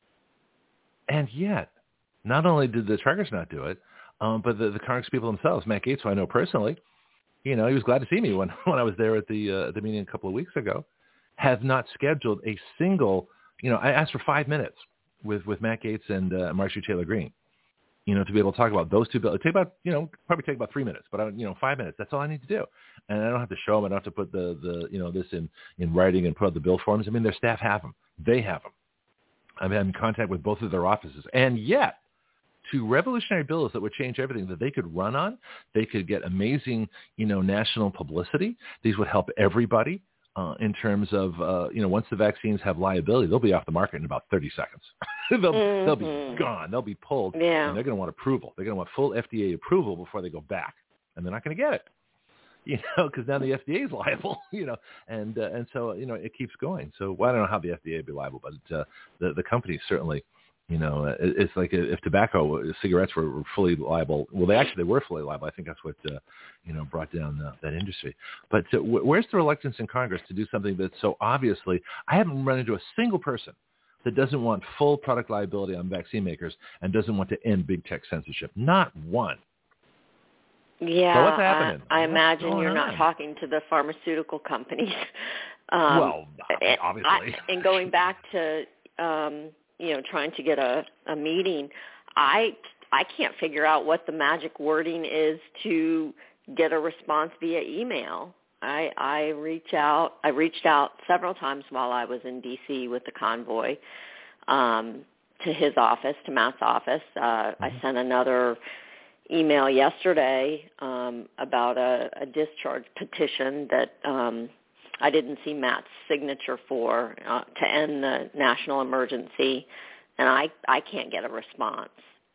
not only did the truckers not do it, but the Congress people themselves, Matt Gaetz, who I know personally, he was glad to see me when I was there at the meeting a couple of weeks ago, have not scheduled a single, I asked for 5 minutes with Matt Gaetz and Marjorie Taylor Greene, to be able to talk about those two bills. It probably take about 3 minutes, but 5 minutes. That's all I need to do. And I don't have to show them. I don't have to put the this in writing and put out the bill forms. I mean, their staff have them. They have them. I'm in contact with both of their offices. And yet, two revolutionary bills that would change everything that they could run on, they could get amazing, national publicity. These would help everybody in terms of, once the vaccines have liability, they'll be off the market in about 30 seconds. They'll be gone. They'll be pulled. Yeah. And they're going to want approval. They're going to want full FDA approval before they go back. And they're not going to get it, because now the FDA is liable, and so, it keeps going. So I don't know how the FDA would be liable, but the companies certainly, it's like if cigarettes were fully liable. Well, they were fully liable. I think that's what, brought down that industry. But where's the reluctance in Congress to do something that's so obviously, I haven't run into a single person that doesn't want full product liability on vaccine makers and doesn't want to end big tech censorship. Not one. Yeah, so what's happening? I imagine you're not talking to the pharmaceutical companies. Well, obviously. And going back to, trying to get a meeting, I can't figure out what the magic wording is to get a response via email. I reached out several times while I was in D.C. with the convoy to his office, to Matt's office. I sent another email yesterday about a discharge petition that I didn't see Matt's signature for to end the national emergency, and I can't get a response.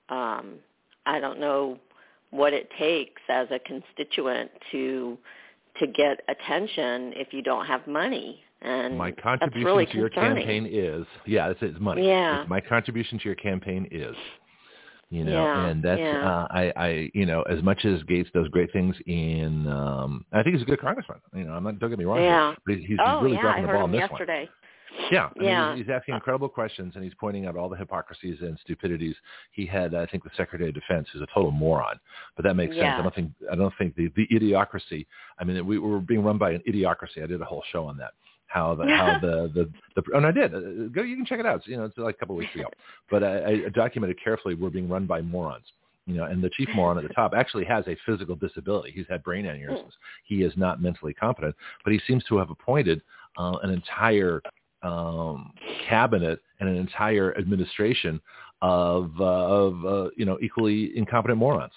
I don't know what it takes as a constituent to get attention if you don't have money. And my contribution really to your campaign is, it's money. Yeah. It's my contribution to your campaign is. And that's, I as much as Gaetz does great things in, I think he's a good congressman. Don't get me wrong. Yeah. But he's really dropping the ball on this yesterday. one. Yeah. I mean, he's asking incredible questions, and he's pointing out all the hypocrisies and stupidities. He had, I think, the Secretary of Defense, who's a total moron, but that makes sense. I don't think the idiocracy. I mean, we were being run by an idiocracy. I did a whole show on that. And I did. Go, you can check it out. It's like a couple of weeks ago. But I documented carefully we're being run by morons. And the chief moron at the top actually has a physical disability. He's had brain aneurysms. He is not mentally competent, but he seems to have appointed an entire cabinet and an entire administration of equally incompetent morons.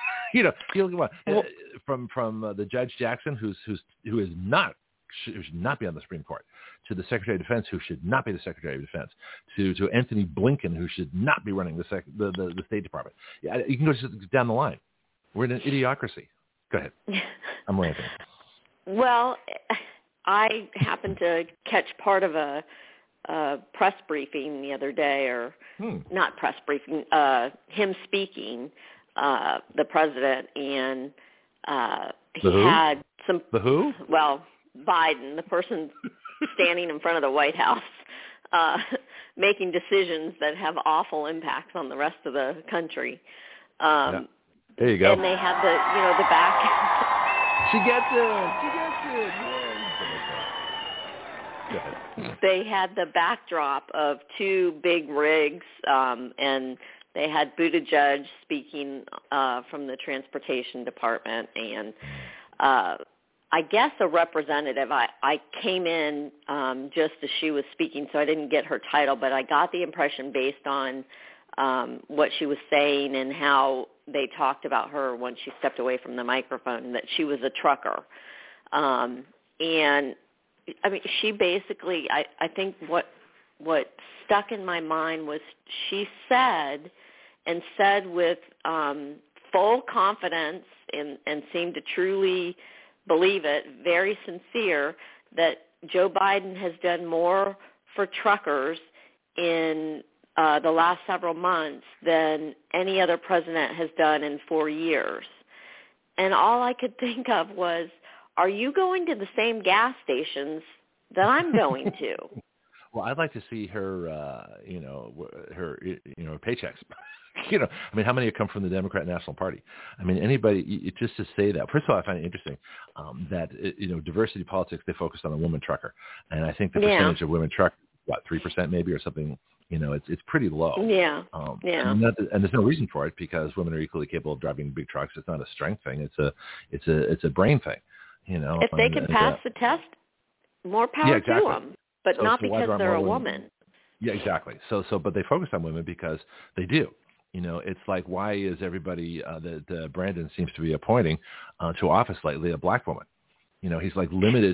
From the Judge Jackson, who should not be on the Supreme Court, to the Secretary of Defense, who should not be the Secretary of Defense, to Anthony Blinken, who should not be running the State Department. Yeah, you can go just down the line. We're in an idiocracy. Go ahead. I'm ranting. Well, I happened to catch part of a press briefing the other day, or not press briefing, him speaking, the president, and he had some... The who? Well, Biden, the person standing in front of the White House, making decisions that have awful impacts on the rest of the country. There you go. And they had the back. She gets it. Yeah. They had the backdrop of two big rigs, and they had Buttigieg speaking from the Transportation Department, and I guess a representative. I came in just as she was speaking, so I didn't get her title, but I got the impression based on what she was saying and how they talked about her when she stepped away from the microphone, that she was a trucker. And, I mean, she basically, I think what stuck in my mind was she said with full confidence and seemed to truly believe it, very sincere, that Joe Biden has done more for truckers in the last several months than any other president has done in 4 years. And all I could think of was, are you going to the same gas stations that I'm going to? Well, I'd like to see her, her paychecks. I mean, how many have come from the Democrat National Party? I mean, anybody, just to say that. First of all, I find it interesting that, diversity politics, they focused on a woman trucker. And I think the percentage of women truckers, 3% maybe or something, it's pretty low. Yeah. And there's no reason for it because women are equally capable of driving big trucks. It's not a strength thing. It's a brain thing, If they can pass the test, more power to them, but not because they're a woman. Yeah, exactly. But they focus on women because they do. It's like, why is everybody that Brandon seems to be appointing to office lately a black woman? He's like limited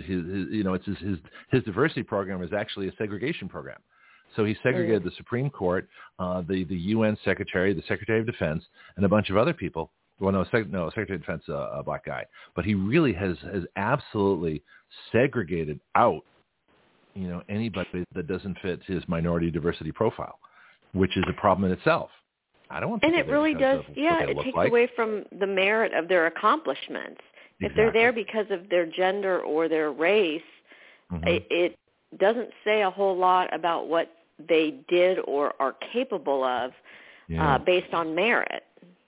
his diversity program is actually a segregation program. So he segregated the Supreme Court, the UN Secretary, the Secretary of Defense, and a bunch of other people. Well, Secretary of Defense, a black guy. But he really has absolutely segregated out, anybody that doesn't fit his minority diversity profile, which is a problem in itself. I don't want. And it really does. Yeah, it takes away from the merit of their accomplishments. Exactly. If they're there because of their gender or their race, it doesn't say a whole lot about what they did or are capable of based on merit.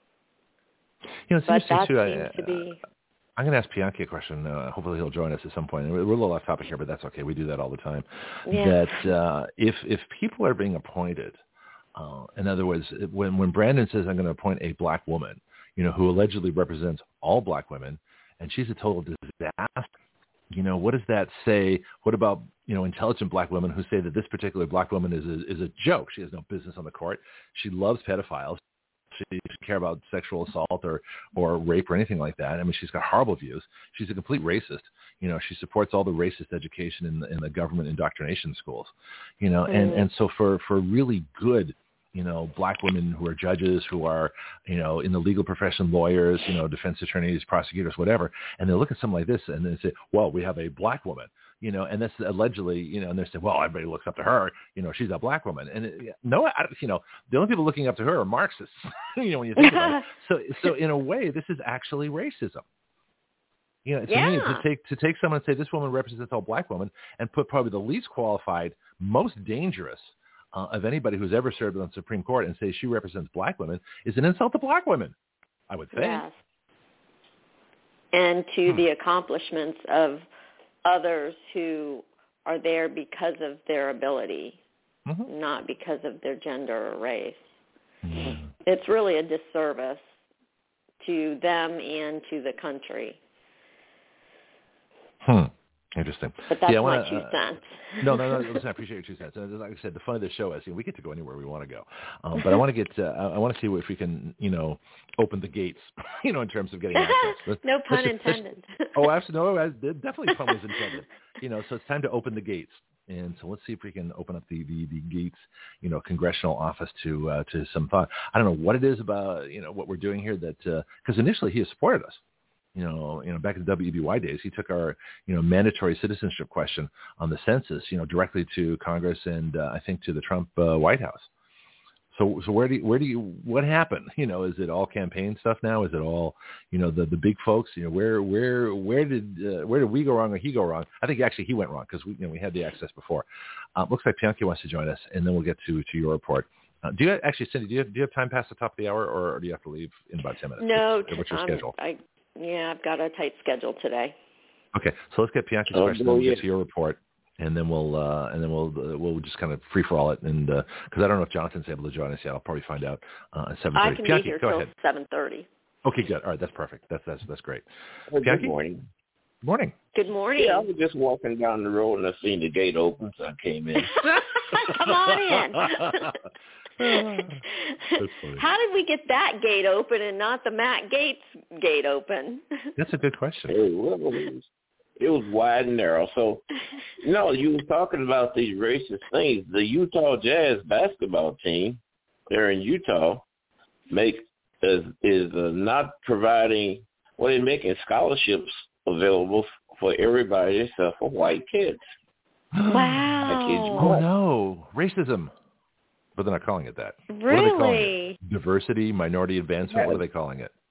It's but that too, seems to be... I'm going to ask Pianki a question. Hopefully he'll join us at some point. We're a little off topic here, but that's okay. We do that all the time. Yeah. That if people are being appointed, in other words, when Brandon says I'm going to appoint a black woman, who allegedly represents all black women, and she's a total disaster, what does that say? What about, intelligent black women who say that this particular black woman is a joke? She has no business on the court. She loves pedophiles. She doesn't care about sexual assault or rape or anything like that. I mean, she's got horrible views. She's a complete racist. She supports all the racist education in the government indoctrination schools. And so for really good, black women who are judges, who are, in the legal profession, lawyers, defense attorneys, prosecutors, whatever, and they look at something like this and they say, well, we have a black woman. And that's allegedly, and they say, well, everybody looks up to her. She's a black woman. And the only people looking up to her are Marxists. When you think about it. So in a way, this is actually racism. To me, to take someone and say this woman represents all black women and put probably the least qualified, most dangerous of anybody who's ever served on the Supreme Court and say she represents black women is an insult to black women, I would think. Yes. And to the accomplishments of others who are there because of their ability, not because of their gender or race. It's really a disservice to them and to the country. Interesting. But that's my 2 cents. No. Listen, I appreciate your 2 cents. And like I said, the fun of the show is we get to go anywhere we want to go. But I want to get. I want to see if we can, open the gates. In terms of getting access. No pun intended. Absolutely. No, definitely pun was intended. So it's time to open the gates. And so let's see if we can open up the gates, congressional office to some thought. I don't know what it is about, what we're doing here that because initially he has supported us. Back in the WBY days, he took our, mandatory citizenship question on the census, directly to Congress and I think to the Trump White House. So what happened? Is it all campaign stuff now? Is it all, the big folks? Where did we go wrong or he go wrong? I think actually he went wrong because we had the access before. Looks like Pianki wants to join us, and then we'll get to your report. Do you actually, Cindy? Do you have time past the top of the hour, or do you have to leave in about 10 minutes? No, what's your schedule? I've got a tight schedule today. Okay, so let's get Pianki's question, then we'll get to your report, and then we'll just kind of free for all it, and because I don't know if Jonathan's able to join us yet. I'll probably find out at 7:30. I can Pianki, be here go till ahead. 7:30. Okay, good. All right, that's perfect. That's great. Well, Pianki? good morning. Morning. Good morning. Yeah, I was just walking down the road and I seen the gate open, so I came in. Come on in. That's funny. How did we get that gate open and not the Matt Gaetz gate open? That's a good question. It was wide and narrow. So, you were talking about these racist things. The Utah Jazz basketball team there in Utah is not providing. Well, they're making scholarships available for everybody except for white kids. Wow. Oh, no. Racism. But they're not calling it that. Really? What are they calling it? Diversity, minority advancement? What are they calling it?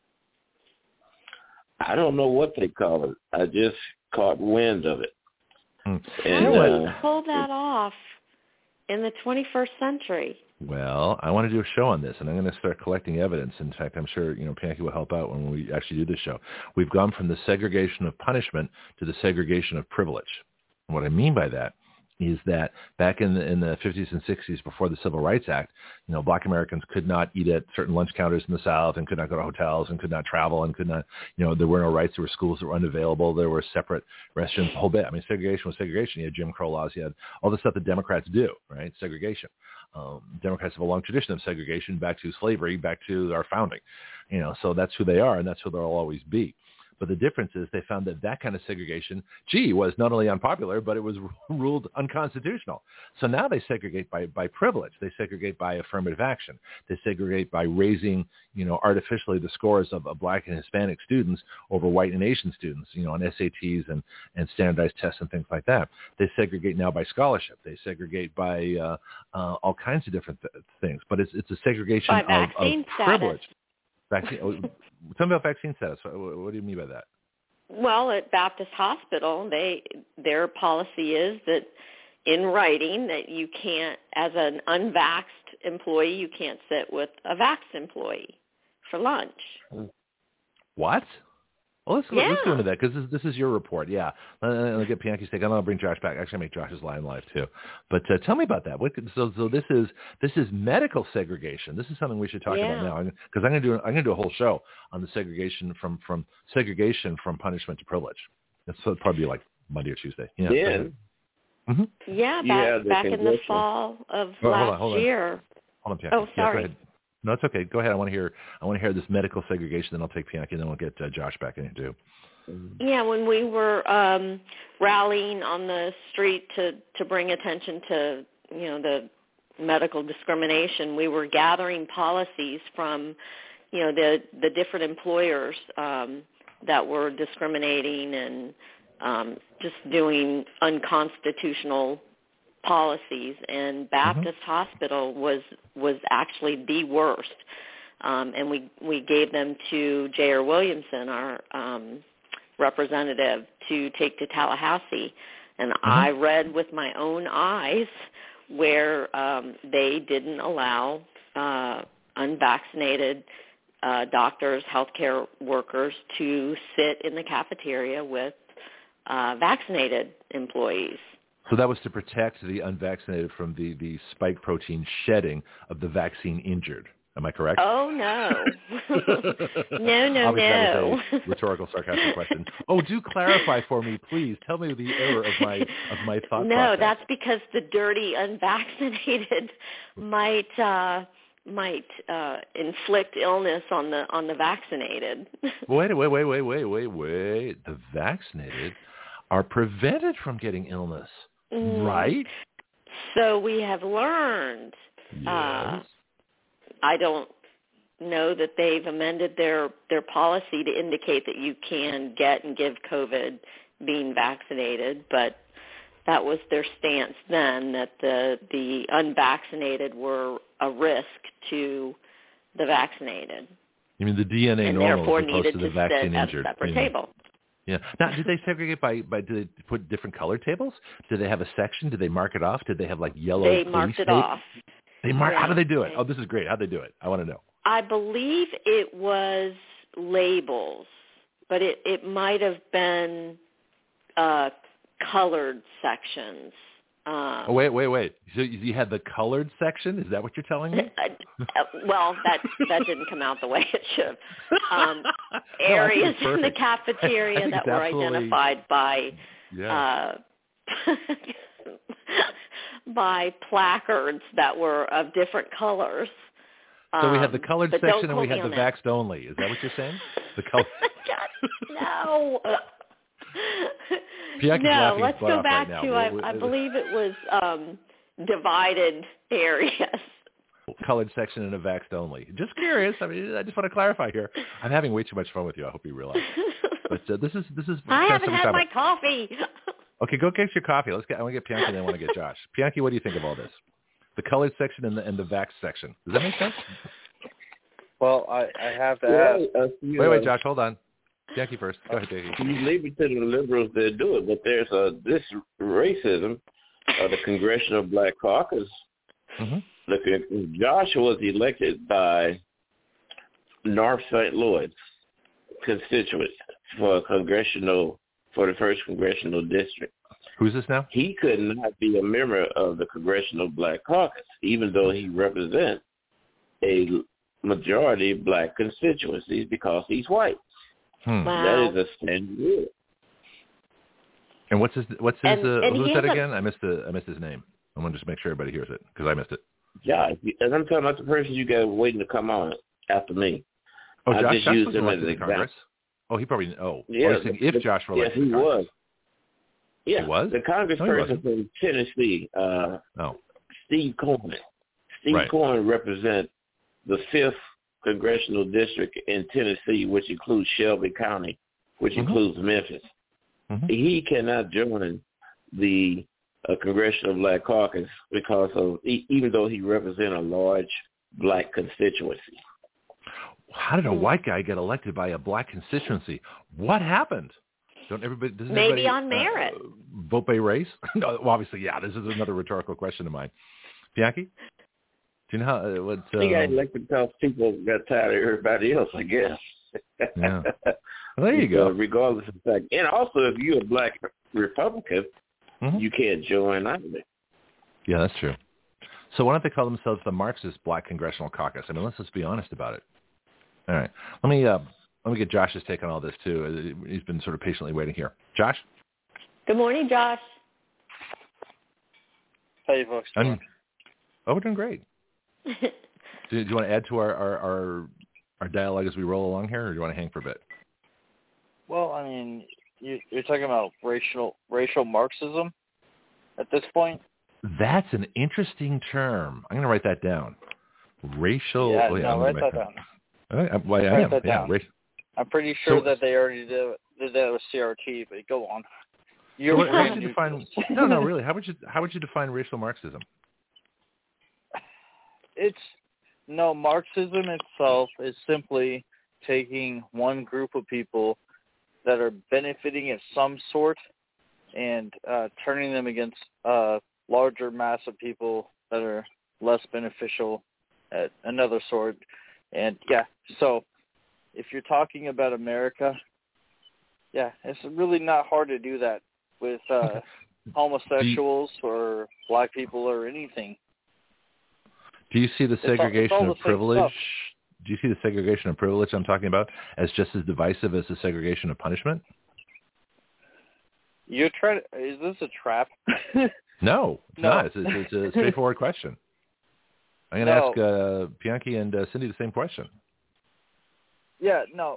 I don't know what they call it. I just caught wind of it. How do we pull that off in the 21st century? Well, I want to do a show on this, and I'm going to start collecting evidence. In fact, I'm sure Pianki will help out when we actually do this show. We've gone from the segregation of punishment to the segregation of privilege. And what I mean by that is that back in the 50s and 60s, before the Civil Rights Act, Black Americans could not eat at certain lunch counters in the South, and could not go to hotels, and could not travel, and could not, there were no rights. There were schools that were unavailable. There were separate restaurants, the whole bit. I mean, segregation was segregation. You had Jim Crow laws. You had all the stuff that Democrats do, right? Segregation. Democrats have a long tradition of segregation back to slavery, back to our founding. So that's who they are, and that's who they'll always be. But the difference is they found that kind of segregation, was not only unpopular, but it was ruled unconstitutional. So now they segregate by privilege. They segregate by affirmative action. They segregate by raising, artificially the scores of Black and Hispanic students over white and Asian students, on SATs and standardized tests and things like that. They segregate now by scholarship. They segregate by all kinds of different things. But it's a segregation of privilege. Vaccine. Tell me about vaccine status. What do you mean by that? Well, at Baptist Hospital, their policy is that in writing that you can't, as an unvaxxed employee, you can't sit with a vaxxed employee for lunch. What? Well, let's go into that because this is your report. Yeah, I'll get Pianki's take. I'll bring Josh back. Actually, I'll make Josh's line live too. But tell me about that. So this is medical segregation. This is something we should talk about now because I'm going to do a whole show on the segregation from punishment to privilege. It'll probably be like Monday or Tuesday. Yeah. Mm-hmm. Yeah, back in the fall of last year. Hold on, Pianki. Oh, sorry. Go ahead. No, it's okay. Go ahead. I want to hear this medical segregation. Then I'll take Pianki, and then we'll get Josh back in here too. Yeah, when we were rallying on the street to bring attention to the medical discrimination, we were gathering policies from the different employers that were discriminating and just doing unconstitutional policies, and Baptist Hospital was actually the worst. And we gave them to J.R. Williamson, our representative, to take to Tallahassee. And I read with my own eyes where they didn't allow unvaccinated doctors, healthcare workers to sit in the cafeteria with vaccinated employees. So that was to protect the unvaccinated from the spike protein shedding of the vaccine injured. Am I correct? Oh, no. No. Obviously, that was a rhetorical, sarcastic question. Oh, do clarify for me, please. Tell me the error of my thought process. No, that's because the dirty unvaccinated might inflict illness on the vaccinated. Wait. The vaccinated are prevented from getting illness, right? So we have learned. Yes. I don't know that they've amended their policy to indicate that you can get and give COVID being vaccinated, but that was their stance then, that the unvaccinated were a risk to the vaccinated. You mean the DNA and normal therefore as opposed needed to the to vaccine sit at injured? a separate table. Yeah. Now, did they segregate by did they put different colored tables? Did they have a section? Did they mark it off? Did they have like yellow They police marked it tape? off. They mark. How do they do it? Oh, this is great. How do they do it? I want to know. I believe it was labels, but it might have been colored sections. Wait. So you had the colored section? Is that what you're telling me? Well, that didn't come out the way it should have. Areas in the cafeteria that were identified by by placards that were of different colors. So we had the colored section and we had the vaxxed only. Is that what you're saying? The color. No. No, let's go back right to, I believe it was divided areas. Colored section and a vaxxed only. Just curious. I mean, I just want to clarify here. I'm having way too much fun with you. I hope you realize. But this is. I haven't had my coffee. Okay, go get your coffee. I want to get Pianki, and then I want to get Josh. Pianki, what do you think of all this? The colored section and the vax section. Does that make sense? Well, I have to ask. Wait, Josh, hold on. Pianki first. Go ahead, Pianki. You leave it to the liberals that do it, but there's this racism of the Congressional Black Caucus. Mm-hmm. Josh was elected by North St. Louis constituents for the first congressional district. Who's this now? He could not be a member of the Congressional Black Caucus, even though he represents a majority black constituencies because he's white. Wow. That is a standard rule. And what's his who's that again? I missed his name. I want to just make sure everybody hears it because I missed it. Yeah, and I'm talking about the person you got waiting to come on after me. Oh, I Josh just used was him as elected an to Congress. example. Oh, he probably. Yeah, if Josh were elected. Yes, he to Congress. was. Yeah, he was. The congressperson from Tennessee, Steve Cohen. Steve Cohen represents the 5th congressional district in Tennessee, which includes Shelby County, which includes Memphis. Mm-hmm. He cannot join the Congressional Black Caucus because of even though he represents a large black constituency. How did a white guy get elected by a black constituency? What happened? Maybe on merit. Vote by race? No, well, obviously, yeah. This is another rhetorical question of mine. Bianchi? Do you know how? He got elected because people got tired of everybody else, I guess. Yeah. Well, there you go. Regardless of the fact. And also, if you're a black Republican, you can't join either. Yeah, that's true. So why don't they call themselves the Marxist Black Congressional Caucus? I mean, let's just be honest about it. All right. Let me get Josh's take on all this, too. He's been sort of patiently waiting here. Josh? Good morning, Josh. How you folks doing? We're doing great. Do you want to add to our dialogue as we roll along here, or do you want to hang for a bit? Well, I mean, you're talking about racial Marxism at this point? That's an interesting term. I'm going to write that down. Racial. Yeah, write that down. Write that down. I'm pretty sure that they already did that with CRT, but go on. How would you define? No, really. How would you define racial Marxism? Marxism itself is simply taking one group of people that are benefiting of some sort and turning them against a larger mass of people that are less beneficial at another sort. And so if you're talking about America, it's really not hard to do that with homosexuals or black people or anything. Do you see the segregation of privilege? Do you see the segregation of privilege I'm talking about as just as divisive as the segregation of punishment? Is this a trap? No, it's not. It's a straightforward question. I'm going to ask Bianchi and Cindy the same question. Yeah, no.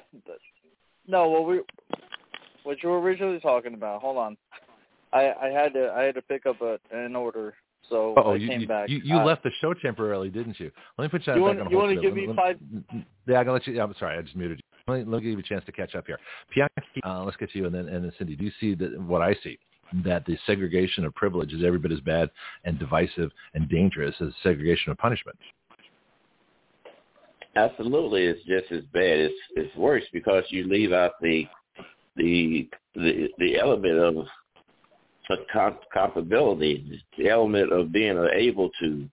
What you were originally talking about? Hold on, I had to pick up an order, so I came back. You left the show temporarily, didn't you? Let me put you back on hold. You want to give me 5? Yeah, I'm gonna let you. I'm sorry, I just muted you. Let me give you a chance to catch up here. Bianchi, let's get to you, and then Cindy. Do you see what I see? That the segregation of privilege is every bit as bad and divisive and dangerous as segregation of punishment. Absolutely, it's just as bad. It's worse because you leave out the element of comparability, the element of being able to,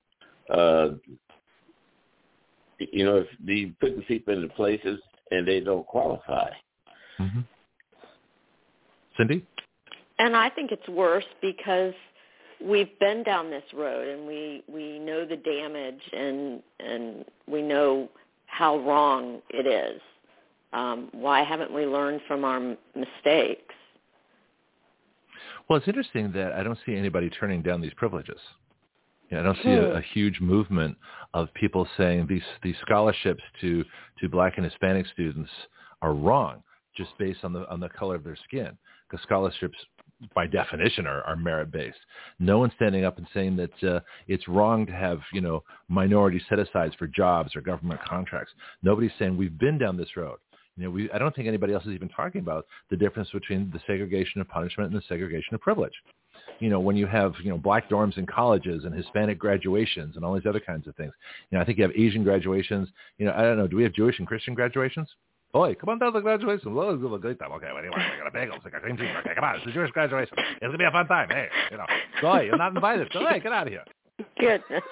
if you putting people into places and they don't qualify. Mm-hmm. Cindy? And I think it's worse because we've been down this road and we know the damage and we know how wrong it is. Why haven't we learned from our mistakes? Well, it's interesting that I don't see anybody turning down these privileges. I don't see a huge movement of people saying these scholarships to Black and Hispanic students are wrong just based on the color of their skin, because scholarships by definition are merit-based. No one's standing up and saying that it's wrong to have, minority set-asides for jobs or government contracts. Nobody's saying we've been down this road. I don't think anybody else is even talking about the difference between the segregation of punishment and the segregation of privilege. When you have, black dorms in colleges and Hispanic graduations and all these other kinds of things. I think you have Asian graduations. I don't know. Do we have Jewish and Christian graduations? Boy, come on down to the graduation. Oh, it's a good time. Okay, what do you want? I got a bagel. I got cream cheese. Okay, come on. It's a Jewish graduation. It's going to be a fun time. Hey, boy, you're not invited. So, hey, get out of here. Goodness.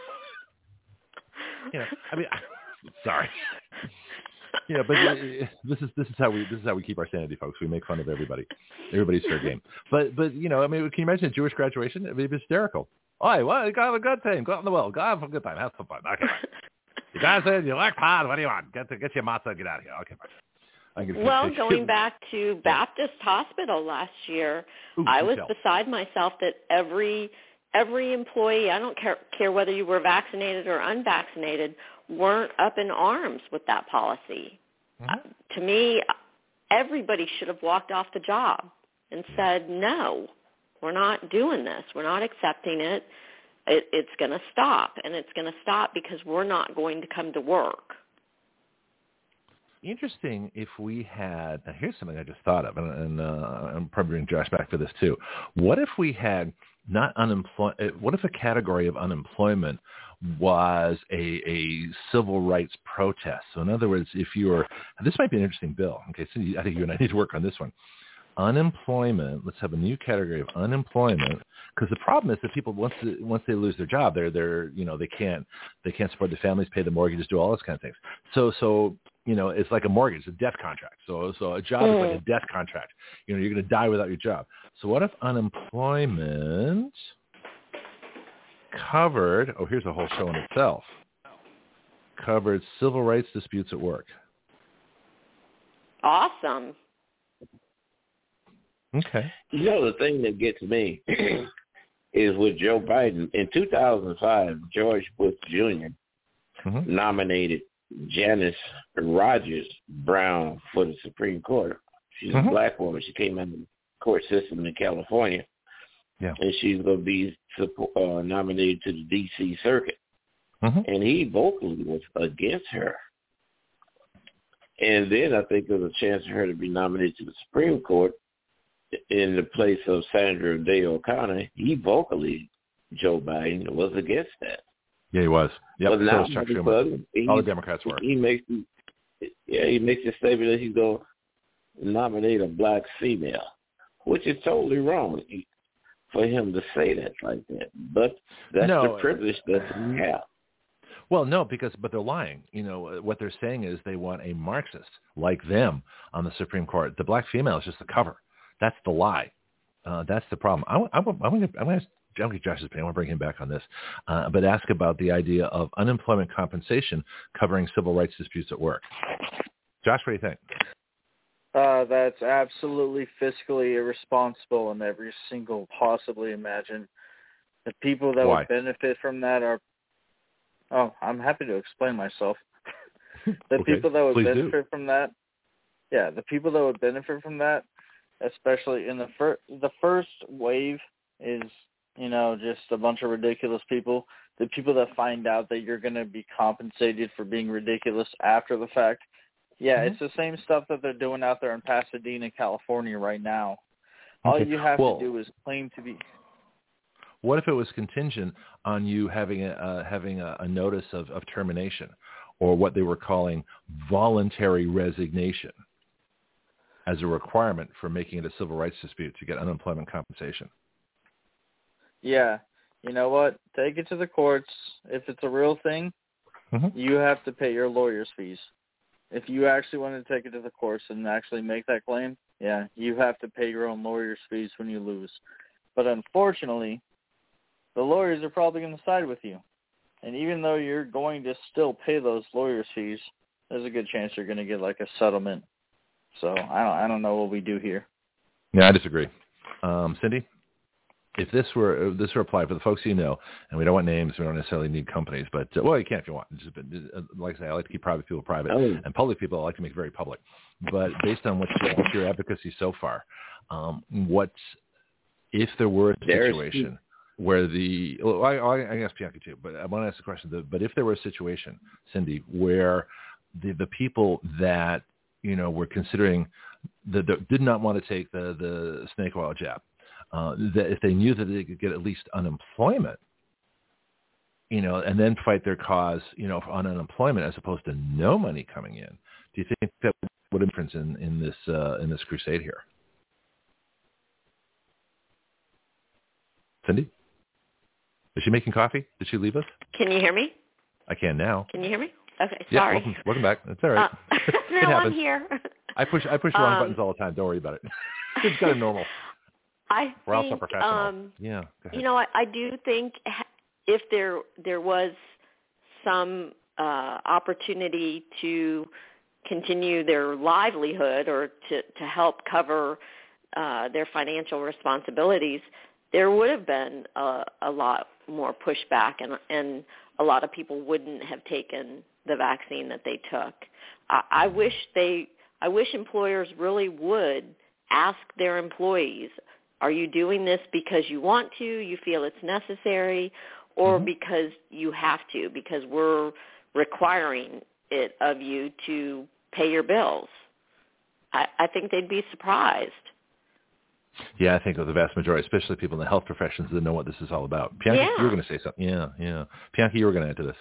Sorry. But this is how we keep our sanity, folks. We make fun of everybody. Everybody's fair game. But can you imagine a Jewish graduation? It would be hysterical. Oh, well, you got to have a good time. Go out in the world. Go have a good time. Have some fun. Okay, fine. You guys said you like pod. What do you want? Get your matzah and get out of here. Okay, fine. Well, going back to Baptist Hospital last year, I was beside myself that every employee, I don't care whether you were vaccinated or unvaccinated, weren't up in arms with that policy. Mm-hmm. To me, everybody should have walked off the job and said, no, we're not doing this. We're not accepting it. It's going to stop, and it's going to stop because we're not going to come to work. Interesting if we had, now here's something I just thought of, and I'm probably bringing Josh back for this too. What if we had what if a category of unemployment was a civil rights protest? So in other words, this might be an interesting bill. Okay, so I think you and I need to work on this one. Unemployment. Let's have a new category of unemployment, because the problem is that people once they lose their job, they're they can't support their families, pay the mortgages, do all those kind of things. So it's like a mortgage, a death contract. So a job is like a death contract. You're going to die without your job. So what if unemployment covered? Oh, here's a whole show in itself. Covered civil rights disputes at work. Awesome. Okay. The thing that gets me is with Joe Biden. In 2005, George Bush Jr. nominated Janice Rogers Brown for the Supreme Court. She's a black woman. She came in the court system in California. Yeah. And she's going to be nominated to the D.C. Circuit. And he vocally was against her. And then I think there's a chance for her to be nominated to the Supreme Court in the place of Sandra Day O'Connor. He vocally, Joe Biden, was against that. Yeah, he was. Yep. But now, all the Democrats were. He makes a statement that he's going to nominate a black female, which is totally wrong for him to say that like that. But that's the privilege that he has. Well, no, but they're lying. What they're saying is they want a Marxist like them on the Supreme Court. The black female is just the cover. That's the lie. That's the problem. I'm going to get Josh's opinion. I want to bring him back on this, but ask about the idea of unemployment compensation covering civil rights disputes at work. Josh, what do you think? That's absolutely fiscally irresponsible in every single possibly imagine. The people that would benefit from that are... Oh, I'm happy to explain myself. The people that would benefit from that... Yeah, the people that would benefit from that, especially in the first wave, is, just a bunch of ridiculous people. The people that find out that you're going to be compensated for being ridiculous after the fact. Yeah, it's the same stuff that they're doing out there in Pasadena, California right now. All you have to do is claim to be... What if it was contingent on you having a notice of termination, or what they were calling voluntary resignation, as a requirement for making it a civil rights dispute to get unemployment compensation? Yeah. You know what? Take it to the courts. If it's a real thing, you have to pay your lawyer's fees. If you actually want to take it to the courts and actually make that claim, yeah, you have to pay your own lawyer's fees when you lose. But unfortunately, the lawyers are probably going to side with you. And even though you're going to still pay those lawyer's fees, there's a good chance you're going to get like a settlement. So I don't know what we do here. Yeah, I disagree. Cindy, if this were applied for the folks and we don't want names, we don't necessarily need companies, but you can if you want. Just, like I say, I like to keep private people private, and public people I like to make very public. But based on what's your advocacy so far, what if there were a situation where I ask Bianca too, but I want to ask the question. But if there were a situation, Cindy, where the people that were considering that did not want to take the snake oil jab, that if they knew that they could get at least unemployment, and then fight their cause, on unemployment as opposed to no money coming in, do you think that would influence in this crusade here? Cindy? Is she making coffee? Did she leave us? Can you hear me? I can now. Can you hear me? Okay, sorry. Yeah, welcome back. That's all right. No, I'm here. I push the wrong buttons all the time. Don't worry about it. It's kind of normal. We're also professional. Yeah. Go ahead. I do think if there was some opportunity to continue their livelihood or to help cover their financial responsibilities, there would have been a lot more pushback, and a lot of people wouldn't have taken the vaccine that they took. I wish employers really would ask their employees, are you doing this because you want to, you feel it's necessary, or because you have to, because we're requiring it of you to pay your bills? I think they'd be surprised. Yeah, I think of the vast majority, especially people in the health professions that know what this is all about. Bianca, you were going to say something. Yeah. Bianca, you were going to add to this.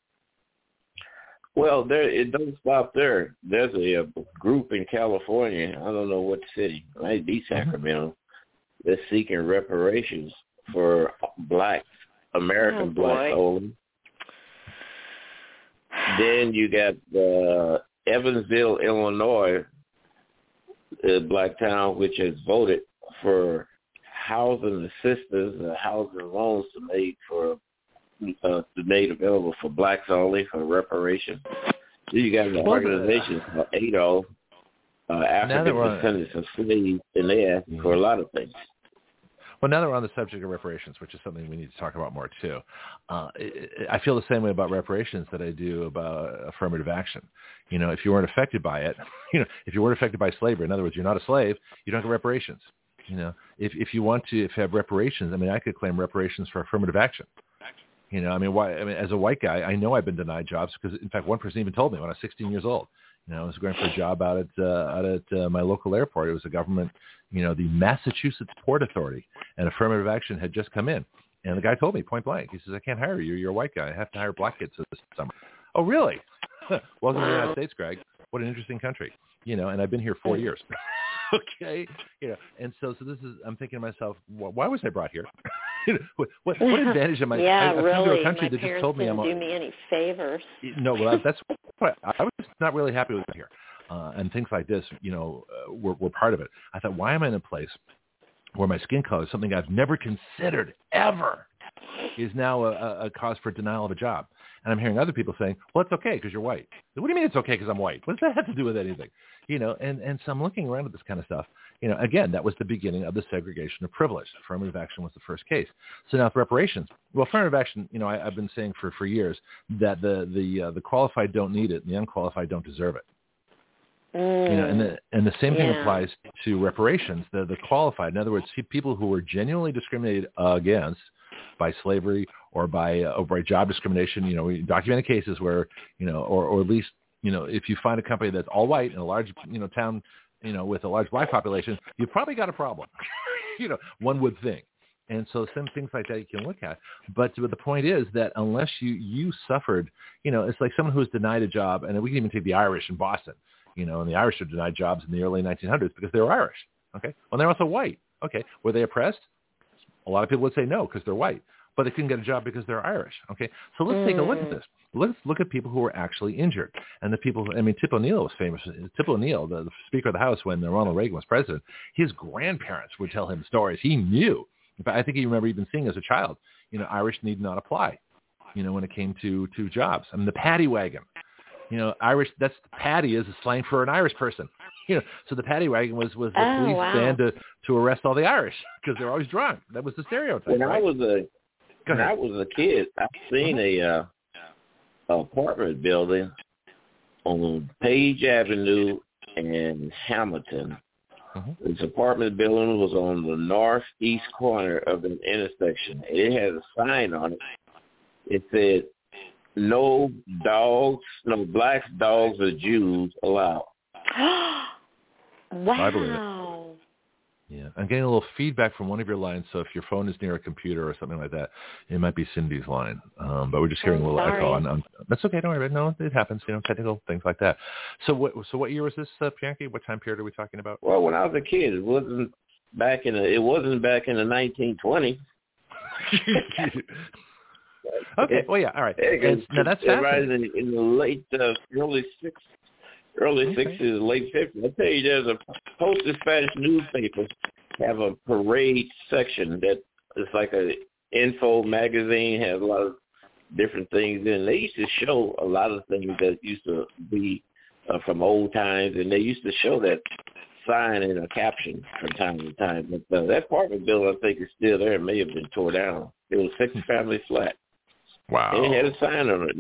Well, it doesn't stop there. There's a group in California, I don't know what city, it might be Sacramento, that's seeking reparations for American blacks only. Then you got Evansville, Illinois, a black town, which has voted for housing assistance, housing loans made available for blacks only for reparations. Then you got an organization called ADO, African Descendants of Slaves, and they ask for a lot of things. Well, now that we're on the subject of reparations, which is something we need to talk about more too, I feel the same way about reparations that I do about affirmative action. If you weren't affected by it, if you weren't affected by slavery, in other words, you're not a slave, you don't get reparations. If you want to have reparations, I could claim reparations for affirmative action. Why? As a white guy, I know I've been denied jobs because, in fact, one person even told me when I was 16 years old. I was going for a job out at my local airport. It was a government, the Massachusetts Port Authority, and affirmative action had just come in. And the guy told me point blank, he says, I can't hire you. You're a white guy. I have to hire black kids this summer. Oh, really? Welcome to the United States, Greg. What an interesting country. And I've been here 4 years. Okay. And so this is, I'm thinking to myself, why was I brought here? What advantage am I? Yeah, I've really. come to a country My that just told me didn't do me any favors. No, well, that's what I was not really happy with here. And things like this, were part of it. I thought, why am I in a place where my skin color, something I've never considered ever, is now a cause for denial of a job? And I'm hearing other people saying, well, it's okay because you're white. What do you mean it's okay because I'm white? What does that have to do with anything? And so I'm looking around at this kind of stuff. Again, that was the beginning of the segregation of privilege. Affirmative action was the first case. So now with reparations. Well, affirmative action, I've been saying for years that the qualified don't need it and the unqualified don't deserve it. And the same thing applies to reparations. The qualified, in other words, people who were genuinely discriminated against by slavery or by job discrimination, documented cases where, or at least, if you find a company that's all white in a large, town, with a large black population, you've probably got a problem, one would think. And so some things like that you can look at. But the point is that unless you suffered, it's like someone who was denied a job, and we can even take the Irish in Boston, and the Irish were denied jobs in the early 1900s because they were Irish. Okay. Well, they're also white. Okay. Were they oppressed? A lot of people would say no because they're white, but they couldn't get a job because they're Irish. Okay. So let's take a look at this. Let's look at people who were actually injured. And the people, Tip O'Neill was famous. Tip O'Neill, the Speaker of the House when Ronald Reagan was president, his grandparents would tell him stories. He knew. In fact, I think he remember even seeing as a child, Irish need not apply, when it came to jobs. The paddy wagon, Irish, that's paddy is a slang for an Irish person. So the paddy wagon was the police band to arrest all the Irish because they're always drunk. That was the stereotype. When I was a kid, I've seen a apartment building on Page Avenue in Hamilton. This apartment building was on the northeast corner of an intersection. It had a sign on it. It said, no blacks, dogs, or Jews allowed. Wow. I believe it. Yeah, I'm getting a little feedback from one of your lines, so if your phone is near a computer or something like that, it might be Cindy's line. But we're just hearing a little echo. That's okay, don't worry about it. No, it happens, technical things like that. So what year was this, Bianchi? What time period are we talking about? Well, when I was a kid, it wasn't back in the 1920s. Okay, well, yeah, all right. Now that's fascinating. In the late early 60s, late 50s. I tell you, there's a Post-Spanish newspaper have a parade section that is like a info magazine, has a lot of different things in. They used to show a lot of things that used to be from old times, and they used to show that sign in a caption from time to time. But that apartment building, I think, is still there. It may have been tore down. It was a 6-family flat. Wow. And it had a sign on it.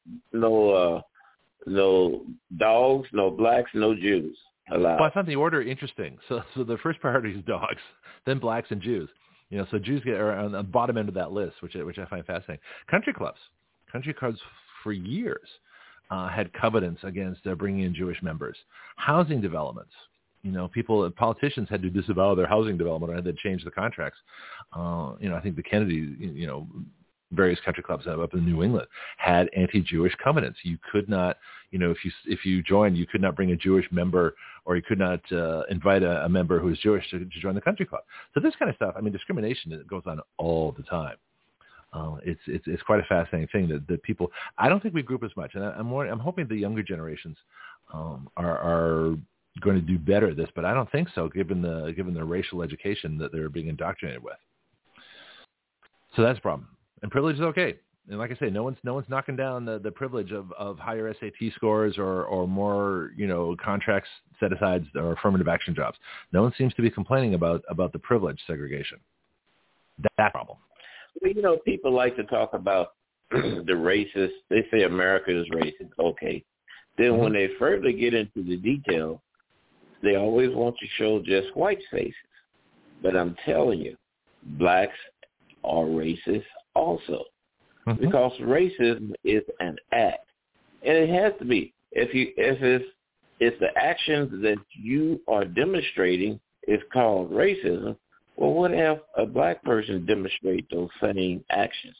No dogs, no blacks, no Jews allowed. Well, I found the order interesting. So the first priority is dogs, then blacks and Jews. So Jews are on the bottom end of that list, which I find fascinating. Country clubs for years had covenants against bringing in Jewish members. Housing developments. Politicians had to disavow their housing development or had to change the contracts. I think the Kennedy, various country clubs up in New England had anti-Jewish covenants. You could not, if you joined, you could not bring a Jewish member, or you could not invite a member who is Jewish to join the country club. So this kind of stuff, discrimination goes on all the time. It's quite a fascinating thing that people. I don't think we group as much, and I'm hoping the younger generations are going to do better at this, but I don't think so, given the racial education that they're being indoctrinated with. So that's a problem. And privilege is okay. And like I say, no one's knocking down the privilege of higher SAT scores or more, contracts set asides or affirmative action jobs. No one seems to be complaining about the privilege segregation. That problem. Well, people like to talk about the racist. They say America is racist. Okay. Then when they further get into the detail, they always want to show just white faces. But I'm telling you, blacks are racist also, because racism is an act, and it has to be. If the actions that you are demonstrating is called racism, well, what if a black person demonstrate those same actions?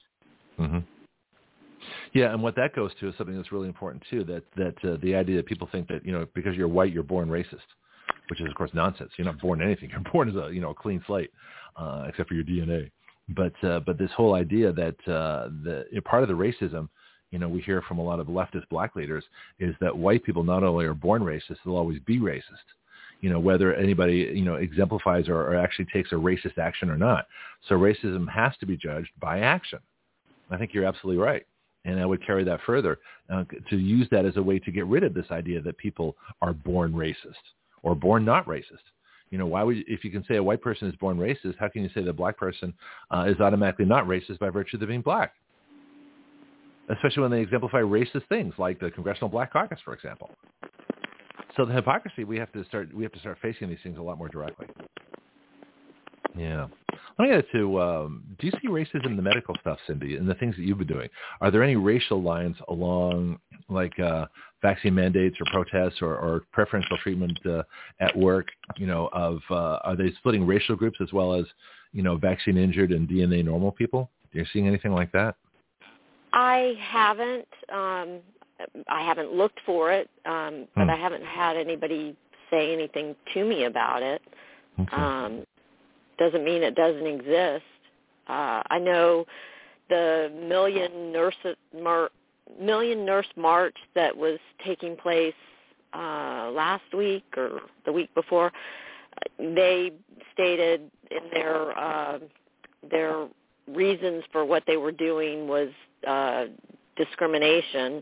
Yeah, and what that goes to is something that's really important too. That the idea that people think that because you're white you're born racist, which is of course nonsense. You're not born anything. You're born as a clean slate, except for your DNA. But this whole idea that part of the racism, we hear from a lot of leftist black leaders, is that white people not only are born racist, they'll always be racist. Whether anybody exemplifies or actually takes a racist action or not. So racism has to be judged by action. I think you're absolutely right, and I would carry that further to use that as a way to get rid of this idea that people are born racist or born not racist. Why would if you can say a white person is born racist, how can you say that a black person is automatically not racist by virtue of being black? Especially when they exemplify racist things like the Congressional Black Caucus, for example. So the hypocrisy, we have to start facing these things a lot more directly. Yeah. Let me get to, do you see racism in the medical stuff, Cindy, and the things that you've been doing? Are there any racial lines along, like vaccine mandates or protests or preferential treatment at work, are they splitting racial groups as well as, vaccine injured and DNA normal people? Are you seeing anything like that? I haven't. I haven't looked for it, but I haven't had anybody say anything to me about it. Okay. Doesn't mean it doesn't exist. I know the Million Nurse March that was taking place last week or the week before. They stated in their reasons for what they were doing was discrimination.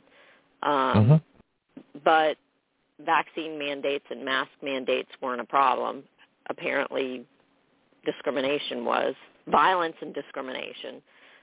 But vaccine mandates and mask mandates weren't a problem. Apparently, discrimination was violence and discrimination.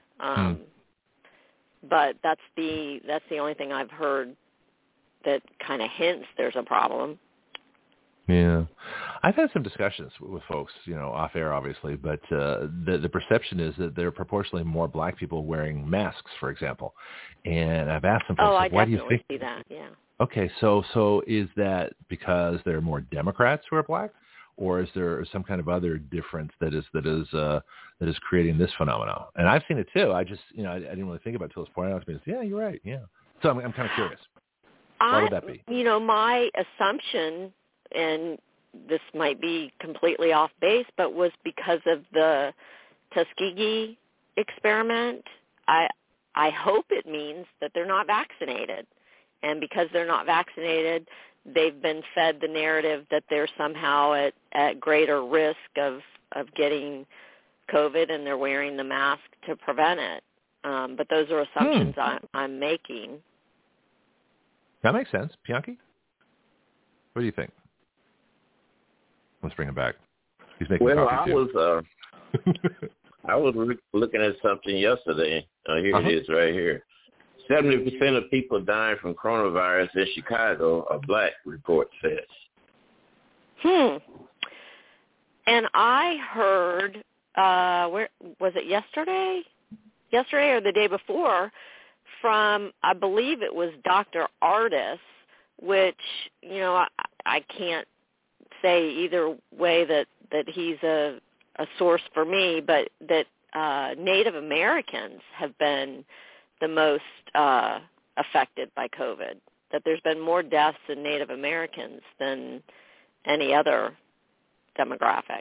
But that's the only thing I've heard that kind of hints there's a problem. Yeah, I've had some discussions with folks, off air, obviously, but the perception is that there are proportionally more black people wearing masks, for example. And I've asked some folks, I why do you think? See that? Yeah. Okay, so is that because there are more Democrats who are black, or is there some kind of other difference that is creating this phenomenon? And I've seen it too. I just I didn't really think about it until it's pointed out to me. Yeah, you're right. Yeah. So I'm kind of curious. Why would that be? My assumption, and this might be completely off base, but was because of the Tuskegee experiment. I hope it means that they're not vaccinated. And because they're not vaccinated, they've been fed the narrative that they're somehow at greater risk of getting COVID, and they're wearing the mask to prevent it. But those are assumptions I'm making. That makes sense. Bianchi? What do you think? Let's bring him back. He's making coffee too. I was looking at something yesterday. Here it is right here. 70% of people dying from coronavirus in Chicago are black, report says. And I heard, where was it yesterday? Yesterday or the day before, from, I believe it was Dr. Ardis, which, I can't say either way that he's a source for me, but that Native Americans have been the most affected by COVID, that there's been more deaths in Native Americans than any other demographic.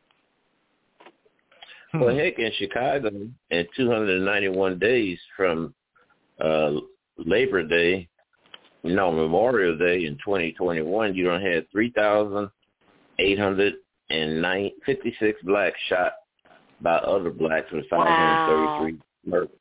Well, heck, in Chicago, in 291 days from Memorial Day in 2021, you don't have 3,856 blacks shot by other blacks with 533 murders.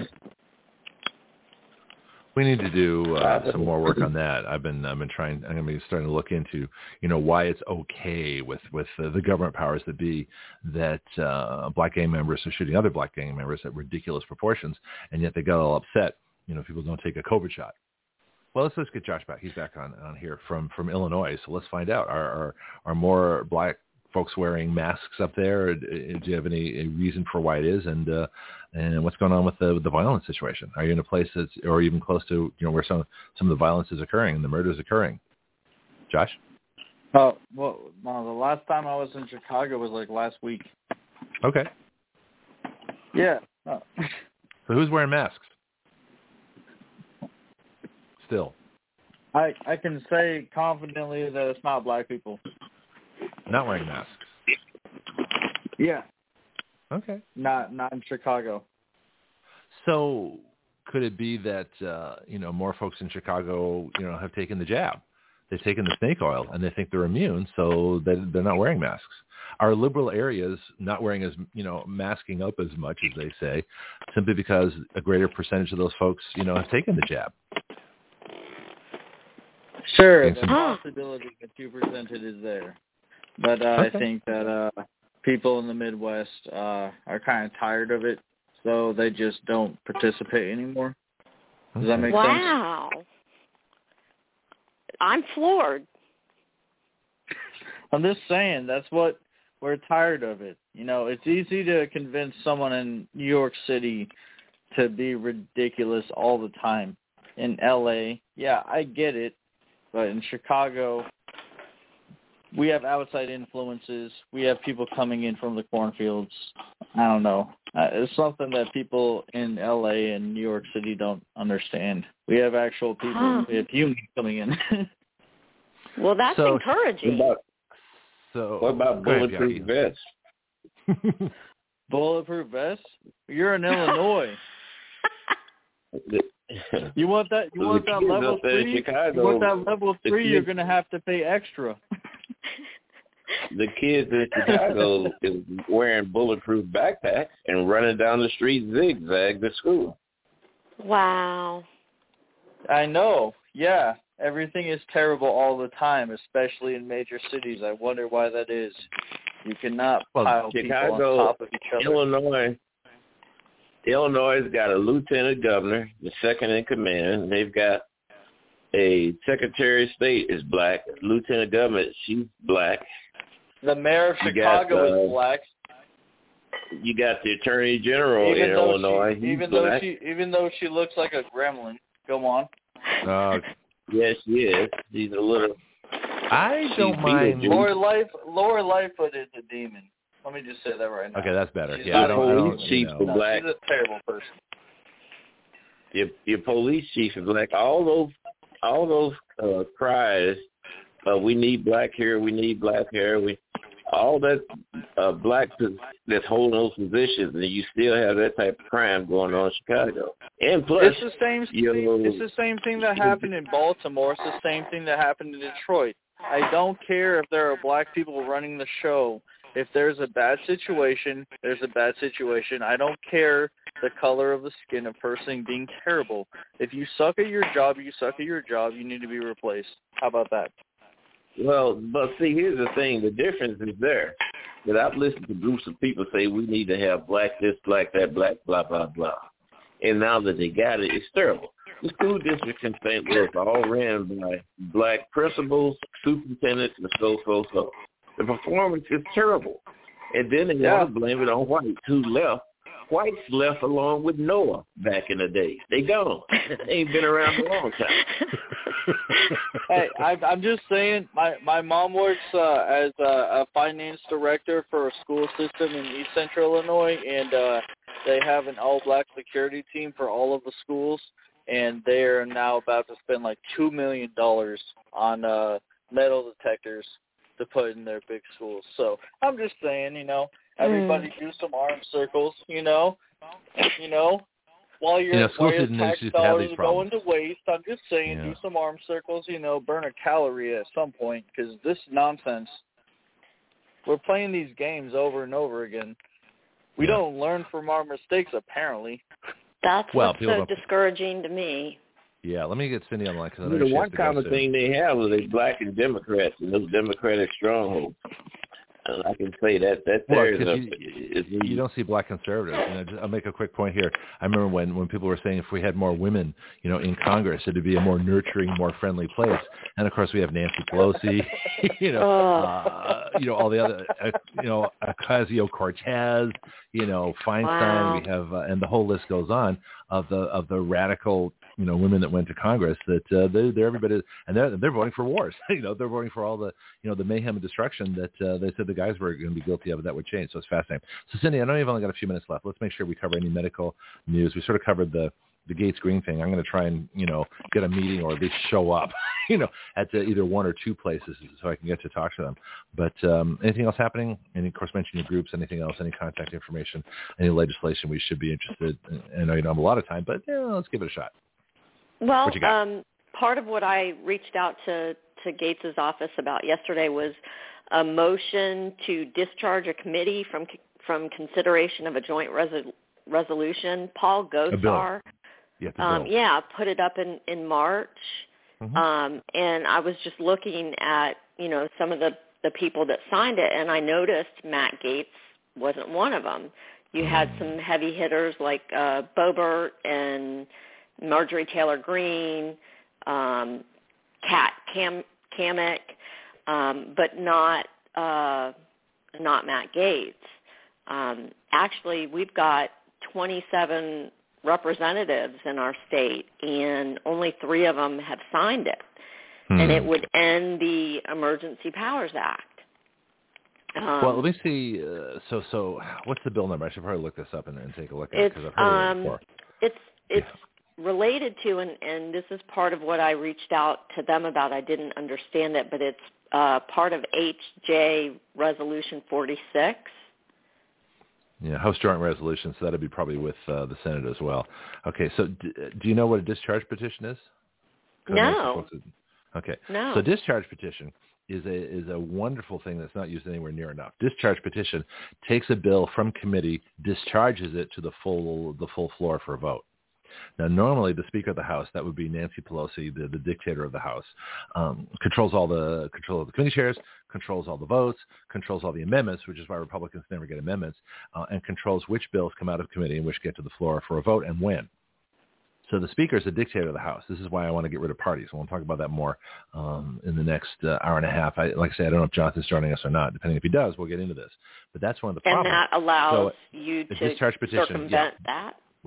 We need to do some more work on that. I've been trying. I'm going to be starting to look into, why it's okay with the government powers that be that black gang members are shooting other black gang members at ridiculous proportions, and yet they got all upset. People don't take a COVID shot. Well, let's get Josh back. He's back on here from Illinois. So let's find out. Are more black folks wearing masks up there? Do you have any reason for why it is? And what's going on with the violence situation? Are you in a place that's, or even close to, where some of the violence is occurring and the murder is occurring? Josh? Well, the last time I was in Chicago was like last week. Okay. Yeah. So who's wearing masks? Still. I can say confidently that it's not black people. Not wearing masks. Yeah. Okay. Not in Chicago. So could it be that more folks in Chicago have taken the jab? They've taken the snake oil and they think they're immune, so they're not wearing masks. Are liberal areas not wearing as masking up as much as they say, simply because a greater percentage of those folks have taken the jab? Sure, the possibility that you presented is there. But okay. I think that people in the Midwest are kind of tired of it, so they just don't participate anymore. Does that make sense? Wow. I'm floored. I'm just saying, that's what we're tired of it. It's easy to convince someone in New York City to be ridiculous all the time. In L.A., yeah, I get it. But in Chicago, we have outside influences. We have people coming in from the cornfields. I don't know. It's something that people in L.A. and New York City don't understand. We have actual people. We have humans coming in. Well, that's encouraging. What about bulletproof vests? Bulletproof vests? You're in Illinois. You want that level 3? Chicago, you want that level 3? You're going to have to pay extra. The kids in Chicago is wearing bulletproof backpacks and running down the street zigzag to school. Wow. I know. Yeah. Everything is terrible all the time, especially in major cities. I wonder why that is. You cannot pile Chicago, people on top of each other. Illinois has got a lieutenant governor, the second in command. They've got a secretary of state is black. Lieutenant governor, she's black. The mayor of Chicago is black. You got the attorney general in Illinois. Even though she looks like a gremlin. Go on. Yes, she is. She's a little. I don't mind. Lori Lightfoot is a demon. Let me just say that right now. Okay, that's better. She's yeah, not I a don't. chief for black. She's a terrible person. Your police chief is black. All those cries. We need black hair. We need black hair. All that black that's holding those positions, and you still have that type of crime going on in Chicago. And plus, it's the same thing that happened in Baltimore. It's the same thing that happened in Detroit. I don't care if there are black people running the show. If there's a bad situation, there's a bad situation. I don't care the color of the skin of person being terrible. If you suck at your job, you suck at your job. You need to be replaced. How about that? Well, but see, here's the thing. The difference is there. That I've listened to groups of people say we need to have black this, black that, black blah, blah, blah. And now that they got it, it's terrible. The school district in St. Louis are all ran by black principals, superintendents, and so. The performance is terrible. And then they want to blame it on whites who left. Whites left along with Noah back in the day. They gone. They ain't been around a long time. Hey, I'm just saying, my mom works as a finance director for a school system in East Central Illinois, and they have an all-black security team for all of the schools, and they are now about to spend like $2 million on metal detectors to put in their big schools. So I'm just saying, everybody do some arm circles, while your tax dollars are going to waste. I'm just saying, do some arm circles, burn a calorie at some point, because this nonsense, we're playing these games over and over again. We don't learn from our mistakes, apparently. That's what's so discouraging to me. Yeah, let me get Cindy on the line. The one common thing they have is they black and Democrats and those Democratic strongholds. I can say that you don't see black conservatives. I'll make a quick point here. I remember when people were saying if we had more women, in Congress, it'd be a more nurturing, more friendly place. And of course, we have Nancy Pelosi, all the other, Ocasio-Cortez, Feinstein. Wow. We have, and the whole list goes on of the radical, women that went to Congress. That they're everybody, and they're voting for wars. They're voting for all the, the mayhem and destruction that they said the guys were going to be guilty of. That would change. So it's fascinating. So Cindy, I know you've only got a few minutes left. Let's make sure we cover any medical news. We sort of covered the Gates Green thing. I'm going to try and get a meeting or at least show up at either one or two places so I can get to talk to them. But anything else happening? And of course, mention your groups. Anything else? Any contact information? Any legislation we should be interested in? I know you don't have a lot of time, but let's give it a shot. Well, part of what I reached out to Gates's office about yesterday was a motion to discharge a committee from consideration of a joint resolution. Paul Gosar, put it up in March, and I was just looking at some of the people that signed it, and I noticed Matt Gaetz wasn't one of them. You had some heavy hitters like Boebert and Marjorie Taylor Greene, Kat Kamek, but not Matt Gaetz. Actually, we've got 27 representatives in our state, and only 3 of them have signed it. And it would end the Emergency Powers Act. Well, let me see. So what's the bill number? I should probably look this up and take a look at it because I've heard of it before. It's related to, and this is part of what I reached out to them about. I didn't understand it, but it's part of HJ Resolution 46. Yeah, House Joint Resolution, so that would be probably with the Senate as well. Okay, so do you know what a discharge petition is? No. Okay. No. So discharge petition is a wonderful thing that's not used anywhere near enough. Discharge petition takes a bill from committee, discharges it to the full floor for a vote. Now, normally the Speaker of the House, that would be Nancy Pelosi, the dictator of the House, controls all the committee chairs, controls all the votes, controls all the amendments, which is why Republicans never get amendments, and controls which bills come out of committee and which get to the floor for a vote and when. So the Speaker is the dictator of the House. This is why I want to get rid of parties. I want to talk about that more in the next hour and a half. Like I say, I don't know if Jonathan's joining us or not. Depending if he does, we'll get into this. But that's one of the problems. And that allows you to circumvent that? Right.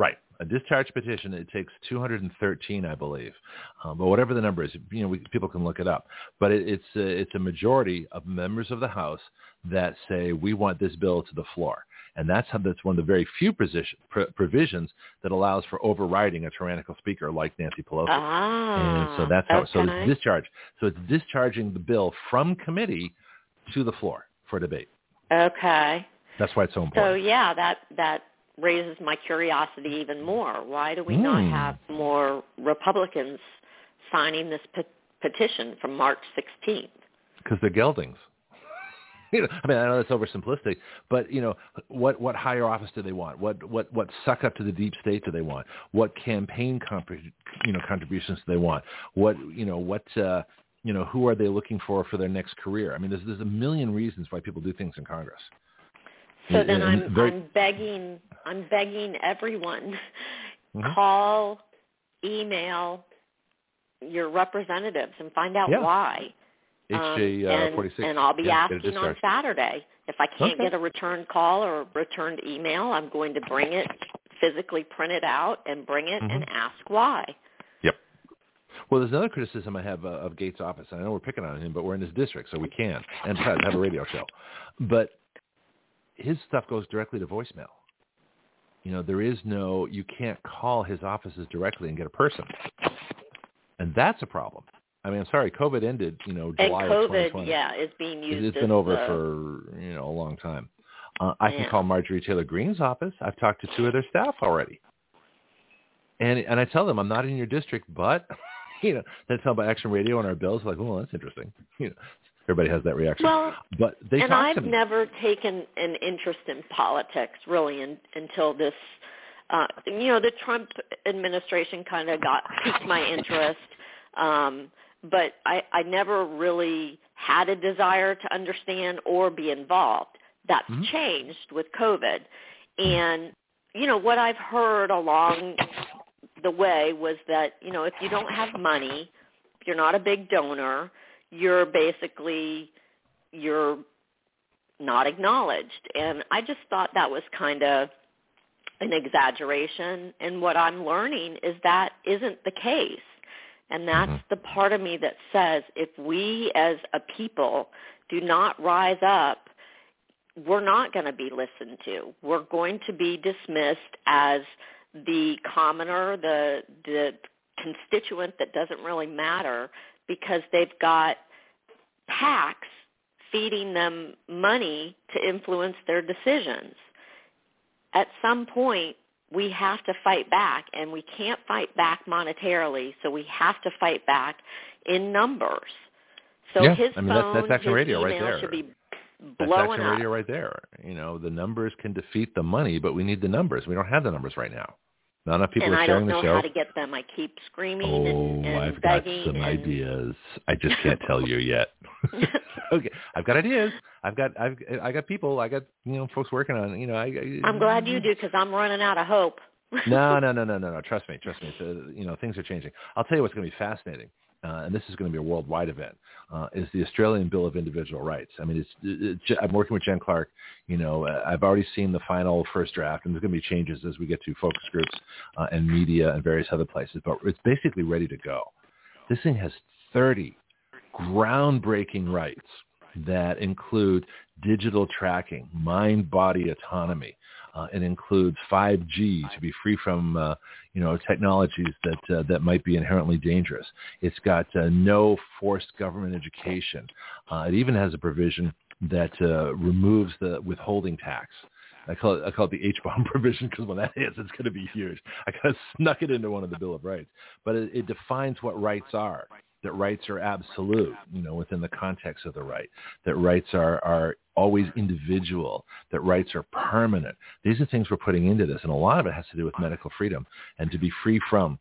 A discharge petition, it takes 213, I believe. But whatever the number is, people can look it up. But it's a majority of members of the House that say we want this bill to the floor. And that's one of the very few provisions that allows for overriding a tyrannical speaker like Nancy Pelosi. And so that's how. Okay. So it's discharge. So it's discharging the bill from committee to the floor for debate. Okay. That's why it's so important. So yeah, that raises my curiosity even more. Why do we not have more Republicans signing this petition from March 16th? Because they're geldings. I mean, I know that's oversimplistic, but what higher office do they want? What suck up to the deep state do they want? What campaign contributions do they want? Who are they looking for their next career? I mean, there's a million reasons why people do things in Congress. So then I'm begging everyone, call, email your representatives and find out why. HJ46. And I'll be asking on Saturday. If I can't get a returned call or a returned email, I'm going to bring it, physically print it out and bring it and ask why. Yep. Well, there's another criticism I have of Gates' office. I know we're picking on him, but we're in his district, so we can. And besides, have a radio show. But his stuff goes directly to voicemail. You can't call his offices directly and get a person. And that's a problem. I mean, I'm sorry, COVID ended, July of 2020. Yeah, is being used. It's been over for, a long time. I can call Marjorie Taylor Greene's office. I've talked to 2 of their staff already. And I tell them, I'm not in your district, but, they tell about Action Radio and our bills, like, oh, that's interesting. Everybody has that reaction. Well, but they and talk to I've me. never taken an interest in politics, really, until this, the Trump administration kind of piqued my interest. But I never really had a desire to understand or be involved. That's changed with COVID. And, what I've heard along the way was that, if you don't have money, if you're not a big donor, you're not acknowledged. And I just thought that was kind of an exaggeration. And what I'm learning is that isn't the case. And that's the part of me that says if we as a people do not rise up, we're not going to be listened to. We're going to be dismissed as the commoner, the constituent that doesn't really matter because they've got PACs feeding them money to influence their decisions. At some point, we have to fight back, and we can't fight back monetarily, so we have to fight back in numbers. So his phone, that's Action his Radio email right there. should be That's blowing Action up. Radio right there. The numbers can defeat the money, but we need the numbers. We don't have the numbers right now. Not enough people are sharing the show. And I don't know how to get them. I keep screaming and I've begging. got some ideas. I just can't tell you yet. Okay, I've got ideas. I got people. I got folks working on it. I'm glad you do because I'm running out of hope. No. Trust me. So, things are changing. I'll tell you what's going to be fascinating, and this is going to be a worldwide event, is the Australian Bill of Individual Rights. I mean, I'm working with Jen Clark. I've already seen the final first draft, and there's going to be changes as we get to focus groups and media and various other places. But it's basically ready to go. This thing has 30 groundbreaking rights that include digital tracking, mind-body autonomy. It includes 5G to be free from, technologies that might be inherently dangerous. It's got no forced government education. It even has a provision that removes the withholding tax. I call it the H-bomb provision because when that hits, it's going to be huge. I kind of snuck it into one of the Bill of Rights. But it defines what rights are. That rights are absolute, within the context of the right. That rights are always individual. That rights are permanent. These are things we're putting into this, and a lot of it has to do with medical freedom and to be free from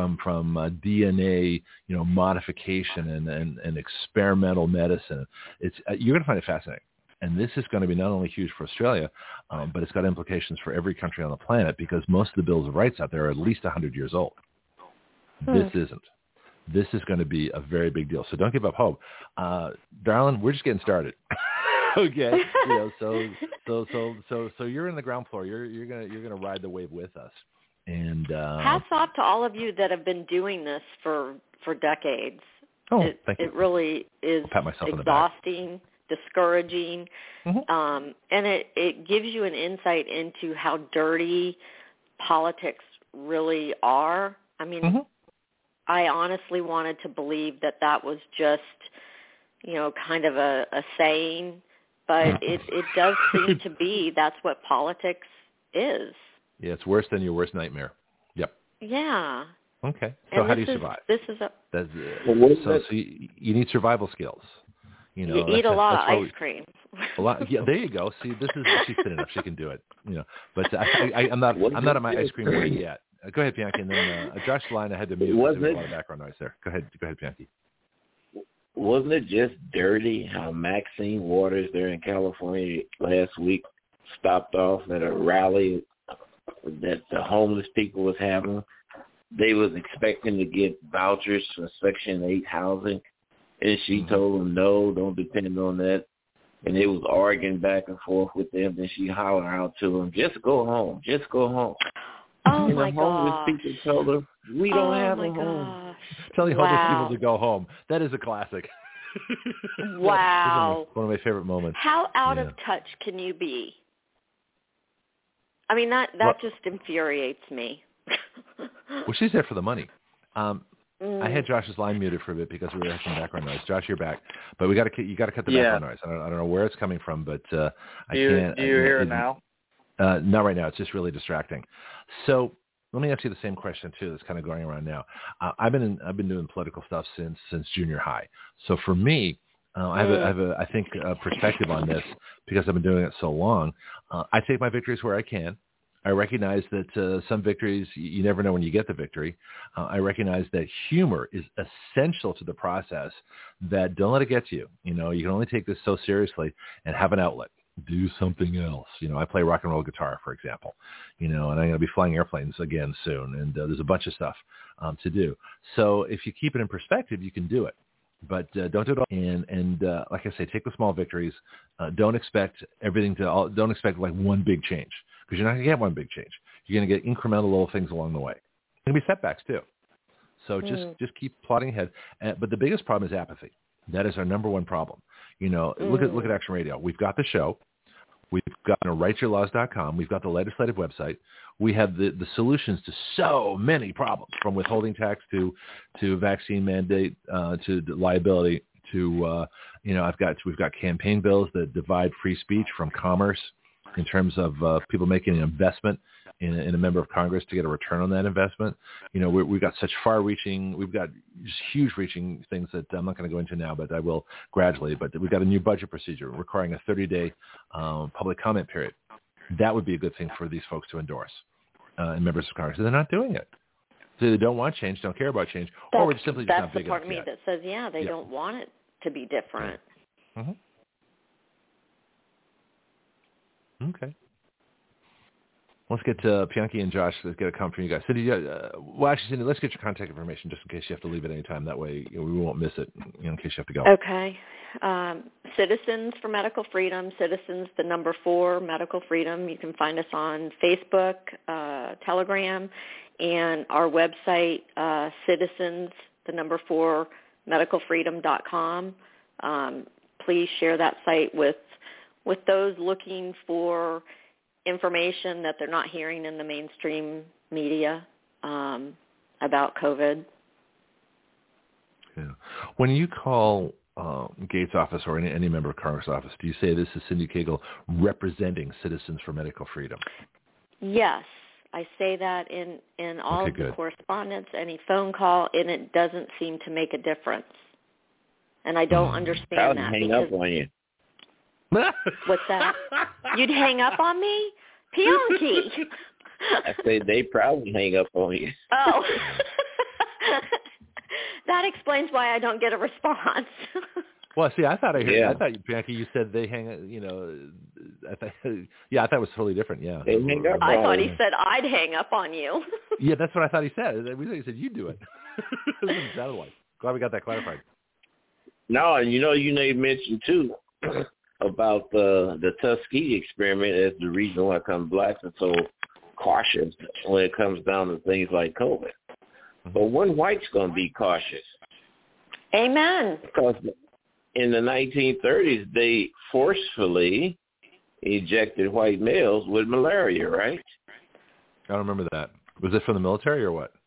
DNA, modification and experimental medicine. You're going to find it fascinating. And this is going to be not only huge for Australia, but it's got implications for every country on the planet because most of the Bills of Rights out there are at least 100 years old. This isn't. This is going to be a very big deal. So don't give up hope. Darling, we're just getting started. Okay. So you're in the ground floor. You're gonna ride the wave with us. And hats off to all of you that have been doing this for decades. Oh, thank you. It really is I'll pat myself exhausting, discouraging, Mm-hmm. and it gives you an insight into how dirty politics really are. I mean, Mm-hmm. I honestly wanted to believe that was just, kind of a saying, but it does seem to be that's what politics is. Yeah, it's worse than your worst nightmare. Yep. Yeah. Okay. So And how do you survive? This is a. That's, so you need survival skills. You eat a lot of ice cream. A lot. Yeah, there you go. See, she's thin enough; she can do it. But I'm not on my ice cream way yet. Go ahead, Bianchi, and then Josh Line. I had to mute because there was a lot of background noise there. Go ahead, Bianchi. Wasn't it just dirty how Maxine Waters there in California last week stopped off at a rally that the homeless people was having? They was expecting to get vouchers for Section 8 housing, and she told them, no, don't depend on that. And they was arguing back and forth with them. Then she hollered out to them, just go home, just go home. Oh, and my the homeless gosh. people told her, we don't have a home. Gosh. Telling homeless people to go home. That is a classic. Wow. One of my favorite moments. How out of touch can you be? I mean, that just infuriates me. Well, she's there for the money. I had Josh's line muted for a bit because we were having some background noise. Josh, you're back, but you got to cut the background noise. I don't know where it's coming from, but I can't. Do you hear it now? Not right now. It's just really distracting. So let me ask you the same question too. That's kind of going around now. I've been doing political stuff since junior high. So for me, I have a perspective on this because I've been doing it so long. I take my victories where I can. I recognize that some victories, you never know when you get the victory. I recognize that humor is essential to the process, that don't let it get to you. You can only take this so seriously and have an outlet. Do something else. I play rock and roll guitar, for example, and I'm going to be flying airplanes again soon. And there's a bunch of stuff to do. So if you keep it in perspective, you can do it. But don't do it all. And like I say, take the small victories. Don't expect don't expect like one big change, because you're not going to get one big change. You're going to get incremental little things along the way. There's going to be setbacks too. So just keep plodding ahead. But the biggest problem is apathy. That is our number one problem. Look at Action Radio. We've got the show. We've got rightyourlaws.com. We've got the legislative website. We have the solutions to so many problems, from withholding tax to vaccine mandate to liability to we've got campaign bills that divide free speech from commerce in terms of people making an investment in a member of Congress to get a return on that investment. We've got such we've got just huge-reaching things that I'm not going to go into now, but I will gradually. But we've got a new budget procedure requiring a 30-day public comment period. That would be a good thing for these folks to endorse and members of Congress. They're not doing it. So they don't want change, don't care about change, or we're simply just not big enough yet. That's the part of me that says, they don't want it to be different. Mm-hmm. Okay. Let's get Bianchi and Josh. Let's get a comment from you guys. Cindy, Cindy, let's get your contact information just in case you have to leave at any time. That way we won't miss it in case you have to go. Okay. Citizens for Medical Freedom, Citizens, 4, Medical Freedom. You can find us on Facebook, Telegram, and our website, Citizens, 4, medicalfreedom.com. Please share that site with those looking for information that they're not hearing in the mainstream media about COVID. Yeah. When you call Gates' office or any member of Congress' office, do you say this is Cindy Cagle representing Citizens for Medical Freedom? Yes. I say that in all of the correspondence, any phone call, and it doesn't seem to make a difference. And I don't understand that. Hang up on you. What's that? You'd hang up on me? Bianchi. I say they probably hang up on you. Oh. That explains why I don't get a response. Well, see, I thought Bianchi, you said they hang. I thought it was totally different. Yeah, they hang up. I thought he said I'd hang up on you. Yeah, that's what I thought he said. He said you do it. That's what it sounded like. Glad we got that clarified. No, and you mentioned too about the Tuskegee experiment as the reason why come blacks are so cautious when it comes down to things like COVID. But one white's going to be cautious. Amen. Because in the 1930s, they forcefully injected white males with malaria, right? I don't remember that. Was it from the military or what?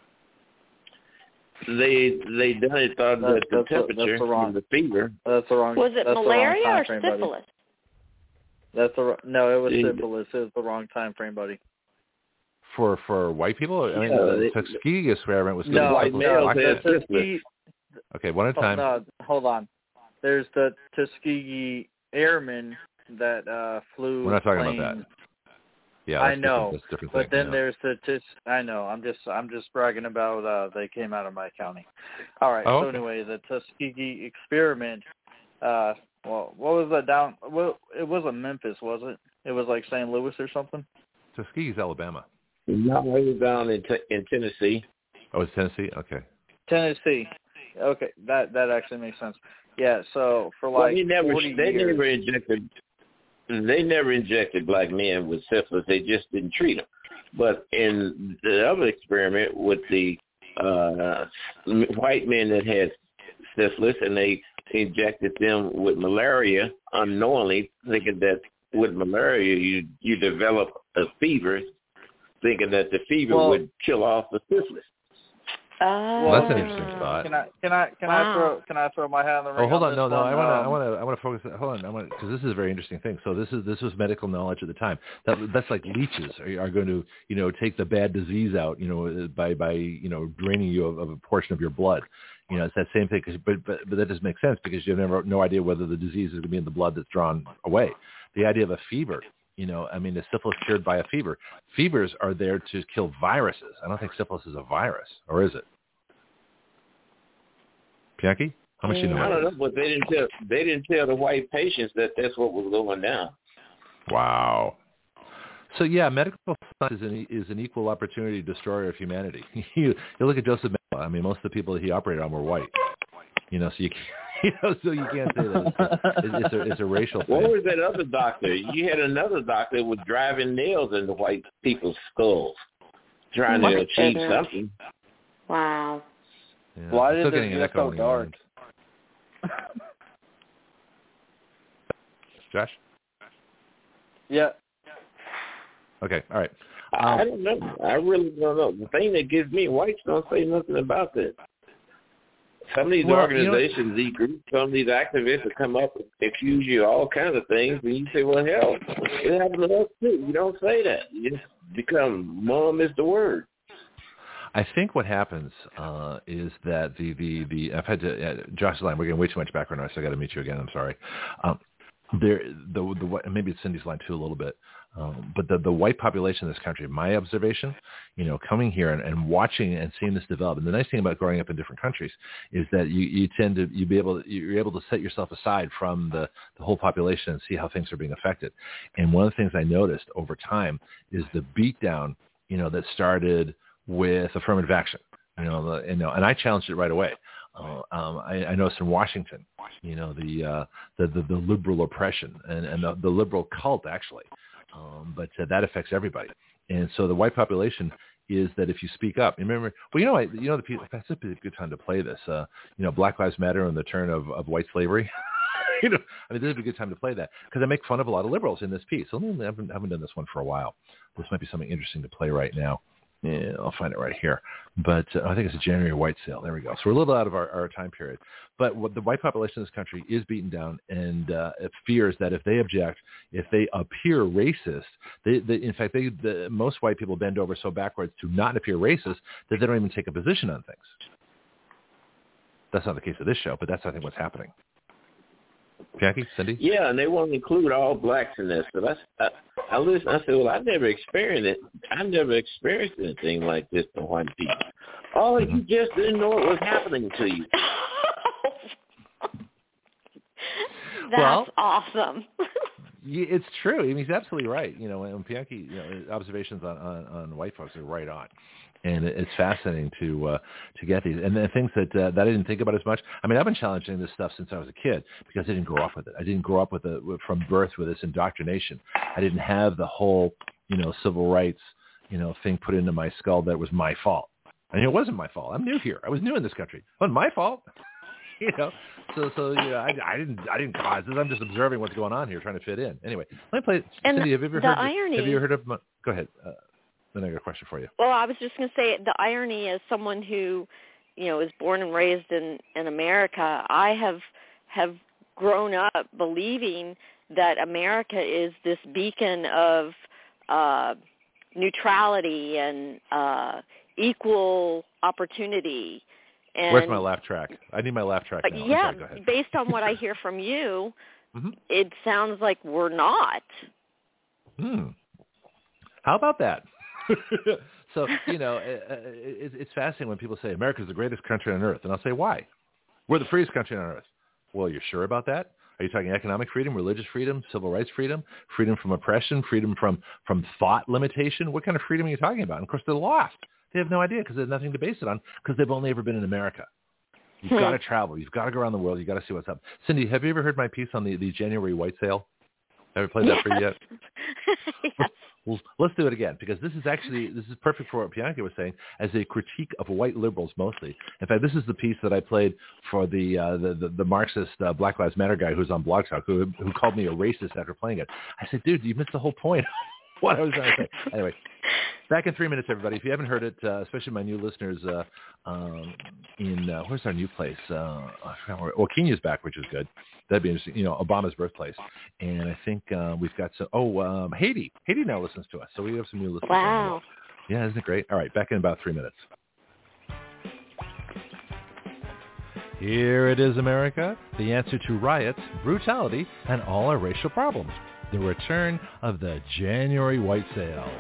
They done it, thought that the temperature and the fever. That's the wrong. Was it malaria or frame, syphilis? Buddy. No, it was syphilis. It was the wrong time frame, buddy. For white people? I mean, the Tuskegee experiment was giving white males had syphilis. Okay, one at a time. No, hold on. There's the Tuskegee airmen that flew. We're not talking planes. about that. Yeah, I know. That's different but thing, then there's I know. I'm just bragging about they came out of my county. All right. So anyway, the Tuskegee experiment. Well, what was that down? Well, it wasn't Memphis, was it? It was like St. Louis or something. Tuskegee's Alabama. No, it was down in Tennessee. Oh, it's Tennessee. Okay. Tennessee. Okay, that actually makes sense. Yeah. So for like 40 years, They never injected black men with syphilis. They just didn't treat them. But in the other experiment with the white men that had syphilis, and they injected them with malaria unknowingly, thinking that with malaria you develop a fever, thinking that the fever would kill off the syphilis. Well, that's an interesting thought. Can I throw my hat in the ring? Oh, hold on, no. I want to focus. Hold on, because this is a very interesting thing. So this was medical knowledge at the time. That's like leeches are going to take the bad disease out, by draining you of a portion of your blood. It's that same thing. But that doesn't make sense because you have no idea whether the disease is going to be in the blood that's drawn away. The idea of a fever. The syphilis cured by a fever. Fevers are there to kill viruses. I don't think syphilis is a virus, or is it? Pianki, how much do you know? I don't know, but they didn't tell the white patients that that's what was going down. Wow. So yeah, medical science is an equal opportunity destroyer of humanity. You look at Joseph Mengele. I mean, most of the people that he operated on were white. So you can't say that it's a racial thing. What was that other doctor? You had another doctor that was driving nails into white people's skulls, trying to achieve something. Wow. Yeah. Why did it get so dark? Josh? Yeah. Okay, all right. I don't know. I really don't know. The thing that gives me, whites don't say nothing about that. Some of these organizations, these groups, some of these activists will come up and accuse you of all kinds of things, and you say, well, hell, it happens to us too. You don't say that. You just become mum is the word. I think what happens is that the I've had to Josh's line. We're getting way too much background noise, so I got to meet you again. I'm sorry. Maybe it's Cindy's line too a little bit. But the white population in this country, my observation, coming here and watching and seeing this develop. And the nice thing about growing up in different countries is that you're able to set yourself aside from the whole population and see how things are being affected. And one of the things I noticed over time is the beatdown, that started with affirmative action, and I challenged it right away. I noticed in Washington, the liberal oppression and the liberal cult actually, but that affects everybody. And so the white population is that if you speak up, remember, the people, that's a good time to play this. Black Lives Matter and the turn of white slavery. This would be a good time to play that because I make fun of a lot of liberals in this piece. I haven't done this one for a while. This might be something interesting to play right now. Yeah, I'll find it right here. But I think it's a January white sale. There we go. So we're a little out of our time period. But what the white population in this country is beaten down, and it fears that if they object, if they appear racist, in fact, most white people bend over so backwards to not appear racist that they don't even take a position on things. That's not the case of this show, but that's, I think, what's happening. Jackie, Cindy? Yeah, and they want to include all blacks in this. So I listened. I said, well, I never experienced it. I never experienced anything like this to white people. Oh, you just didn't know it was happening to you. That's awesome. It's true. I mean, he's absolutely right. When Pianki, observations on white folks are right on. And it's fascinating to get these. And the things that I didn't think about as much. I mean, I've been challenging this stuff since I was a kid because I didn't grow up with it. I didn't grow up from birth with this indoctrination. I didn't have the whole, civil rights thing put into my skull that was my fault. And it wasn't my fault. I'm new here. I was new in this country. It wasn't my fault. So I didn't cause this. I'm just observing what's going on here, trying to fit in. Anyway, let me play. And Cindy, have you ever heard of? Go ahead. Then I got a question for you. Well, I was just going to say the irony as someone who, is born and raised in America, I have grown up believing that America is this beacon of neutrality and equal opportunity. And where's my laugh track? I need my laugh track now. Yeah, sorry, based on what I hear from you, mm-hmm. It sounds like we're not. How about that? So, it's fascinating when people say America's the greatest country on earth. And I'll say, why? We're the freest country on earth. Well, you're sure about that? Are you talking economic freedom, religious freedom, civil rights freedom, freedom from oppression, freedom from thought limitation? What kind of freedom are you talking about? And of course, they're lost. They have no idea because they have nothing to base it on because they've only ever been in America. You've got to travel. You've got to go around the world. You've got to see what's up. Cindy, have you ever heard my piece on the January white sale? Have I played that for you yet? Yes. Well, let's do it again because this is perfect for what Bianca was saying as a critique of white liberals mostly. In fact, this is the piece that I played for the Marxist Black Lives Matter guy who's on Blog Talk who called me a racist after playing it. I said, dude, you missed the whole point. What I was trying to say. Anyway, back in 3 minutes, everybody. If you haven't heard it, especially my new listeners where's our new place? I forgot where. Well, Kenya's back, which is good. That'd be interesting. Obama's birthplace. And I think we've got some. Haiti. Haiti now listens to us, so we have some new listeners. Wow. Yeah, isn't it great? All right, back in about 3 minutes. Here it is, America, the answer to riots, brutality, and all our racial problems. The return of the January white sale.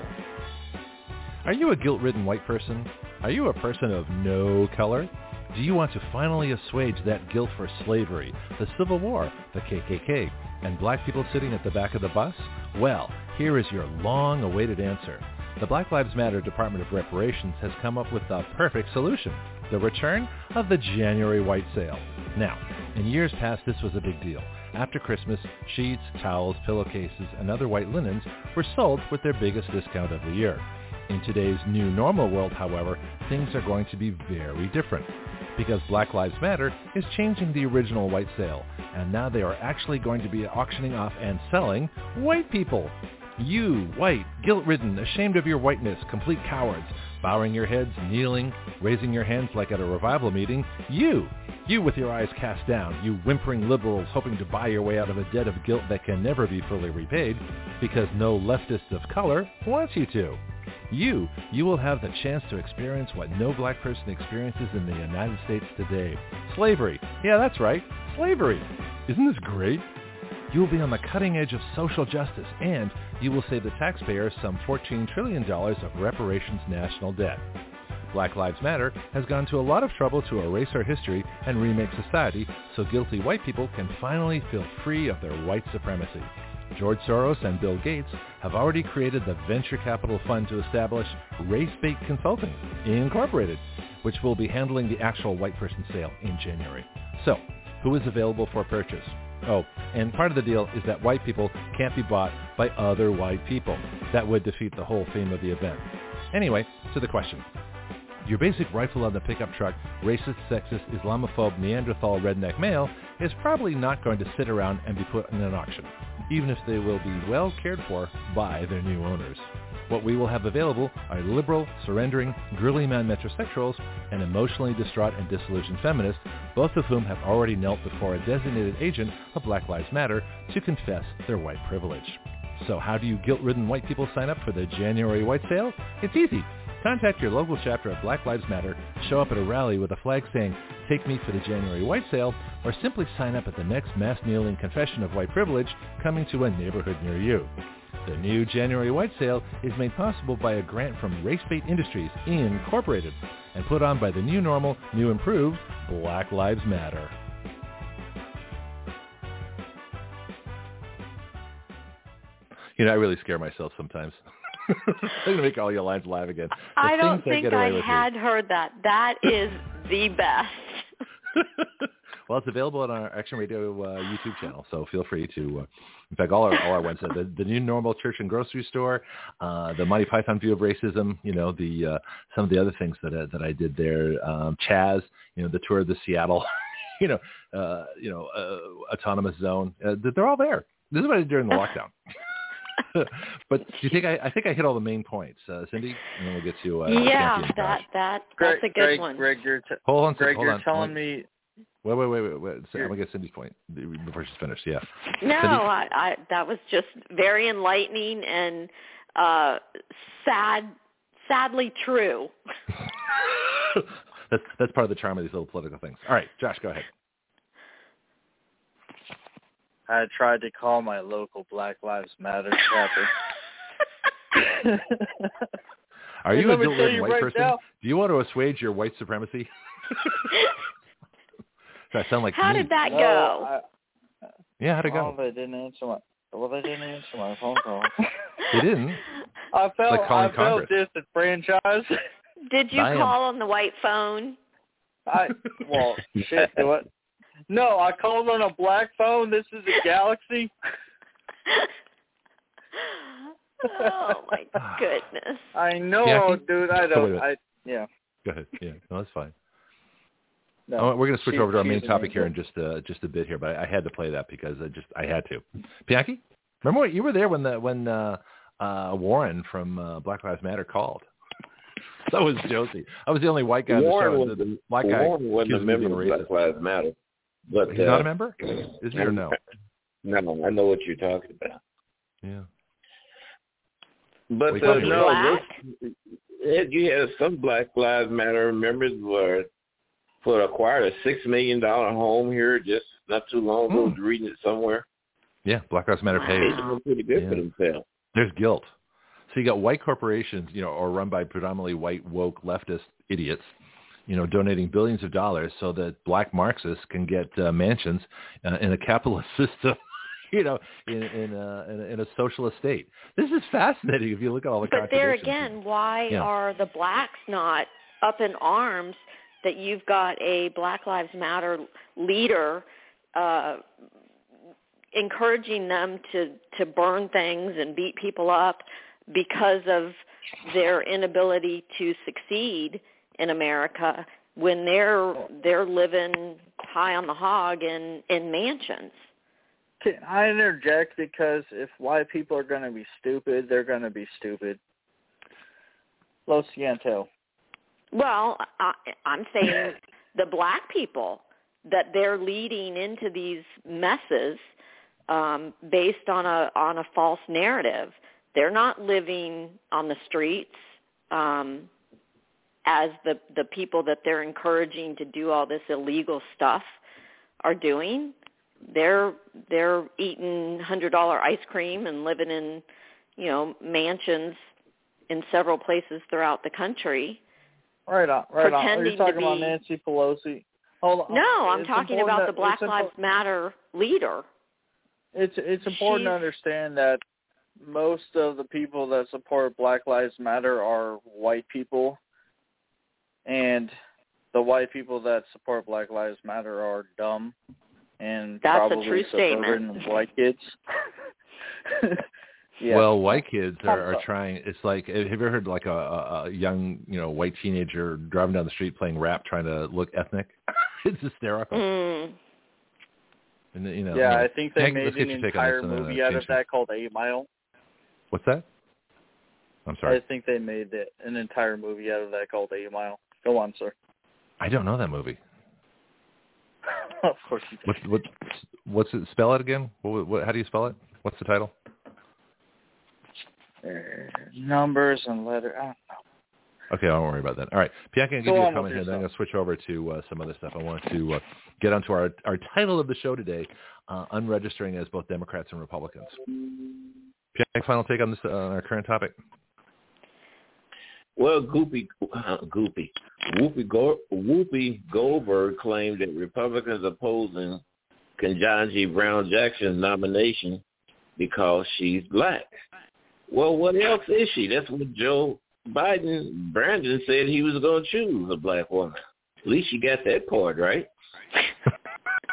Are you a guilt-ridden white person? Are you a person of no color? Do you want to finally assuage that guilt for slavery, the Civil War, the KKK, and black people sitting at the back of the bus? Well, here is your long-awaited answer. The Black Lives Matter Department of Reparations has come up with the perfect solution, the return of the January white sale. Now, in years past, this was a big deal. After Christmas, sheets, towels, pillowcases, and other white linens were sold with their biggest discount of the year. In today's new normal world, however, things are going to be very different because Black Lives Matter is changing the original white sale, and now they are actually going to be auctioning off and selling white people. You, white, guilt-ridden, ashamed of your whiteness, complete cowards, bowing your heads, kneeling, raising your hands like at a revival meeting, you with your eyes cast down, you whimpering liberals hoping to buy your way out of a debt of guilt that can never be fully repaid because no leftist of color wants you to. You will have the chance to experience what no black person experiences in the United States today. Slavery. Yeah, that's right. Slavery. Isn't this great? You will be on the cutting edge of social justice, and you will save the taxpayers some $14 trillion of reparations national debt. Black Lives Matter has gone to a lot of trouble to erase our history and remake society so guilty white people can finally feel free of their white supremacy. George Soros and Bill Gates have already created the venture capital fund to establish Race-Bait Consulting, Incorporated, which will be handling the actual white person sale in January. So, who is available for purchase? Oh, and part of the deal is that white people can't be bought by other white people. That would defeat the whole theme of the event. Anyway, to the question. Your basic rifle on the pickup truck, racist, sexist, Islamophobe, Neanderthal, redneck male is probably not going to sit around and be put in an auction, even if they will be well cared for by their new owners. What we will have available are liberal, surrendering, girly man metrosexuals, and emotionally distraught and disillusioned feminists, both of whom have already knelt before a designated agent of Black Lives Matter to confess their white privilege. So how do you guilt-ridden white people sign up for the January white sale? It's easy. Contact your local chapter of Black Lives Matter, show up at a rally with a flag saying, "Take me for the January white sale," or simply sign up at the next mass kneeling confession of white privilege coming to a neighborhood near you. The new January white sale is made possible by a grant from Race-Bait Industries, Incorporated, and put on by the new normal, new improved Black Lives Matter. I really scare myself sometimes. I'm going to make all your lines live again. I don't think I had heard that. That is the best. Well, it's available on our Action Radio YouTube channel, so feel free to. In fact, all our websites, the New Normal Church and Grocery Store, the Monty Python View of Racism, some of the other things that I did there, Chaz, the tour of the Seattle, autonomous zone, they're all there. This is what I did during the lockdown. But do you think I think I hit all the main points, Cindy? And then we'll get to that's a good one. Greg, hold on. Telling me. Wait. I'm gonna get Cindy's point before she's finished. Yeah. No, Cindy? I that was just very enlightening and sadly true. That's part of the charm of these little political things. All right, Josh, go ahead. I tried to call my local Black Lives Matter chapter. Are you a guilt-ridden white person? Now. Do you want to assuage your white supremacy? Does that sound like How me? did that go? How'd it go? They didn't answer my phone call. They didn't? I felt Congress. disenfranchised. Did you call on the white phone? Shit, do it. No, I called on a black phone. This is a Galaxy. Oh, my goodness. I know, dude. I don't. Go ahead. Yeah, no, that's fine. No, we're going to switch over to our main topic here in just a bit here, but I had to play that because I had to. Bianchi, remember what you were there when Warren from Black Lives Matter called? That was Josie. I was the only white guy on the show. Warren wasn't a member of Black Lives Matter. But he's not a member? Is he or no? No, I know what you're talking about. Yeah. But you had some Black Lives Matter members acquired a $6 million home here just not too long ago. I was reading it somewhere. Yeah, Black Lives Matter pays. They're doing pretty good for themselves. There's guilt. So you got white corporations, or run by predominantly white woke leftist idiots, donating billions of dollars so that black Marxists can get mansions in a capitalist system, in a socialist state. This is fascinating if you look at all the contradictions. But there again, why are the blacks not up in arms that you've got a Black Lives Matter leader encouraging them to burn things and beat people up because of their inability to succeed in America when they're living high on the hog in mansions? Can I interject? Because if white people are going to be stupid, they're going to be stupid. Lo siento. Well, I'm saying the black people, that they're leading into these messes based on a false narrative. They're not living on the streets as the people that they're encouraging to do all this illegal stuff are doing. They're eating $100 ice cream and living in, mansions in several places throughout the country. Right on. Are you talking about Nancy Pelosi? Hold on. No, I'm talking about the Black Lives Matter leader. It's important to understand that most of the people that support Black Lives Matter are white people, and the white people that support Black Lives Matter are dumb and that's probably a true statement. White kids. Yeah. Well, white kids are trying. It's like, have you ever heard like a young white teenager driving down the street playing rap trying to look ethnic? It's hysterical. And I think they made an entire movie out of that called 8 Mile. What's that? I'm sorry. I think they made an entire movie out of that called 8 Mile. Go on, sir. I don't know that movie. Of course you do. What's it? Spell it again. How do you spell it? What's the title? Numbers and letters. I don't know. Okay, I won't worry about that. All right. Bianca, I'm going to give you a comment here, then I'm going to switch over to some other stuff. I want to get onto our title of the show today, unregistering as both Democrats and Republicans. Bianca, final take on this on our current topic? Well, Whoopi Goldberg claimed that Republicans opposing Ketanji Brown Jackson's nomination because she's black. Well, what else is she? That's what Joe Brandon said he was going to choose, a black woman. At least she got that part right.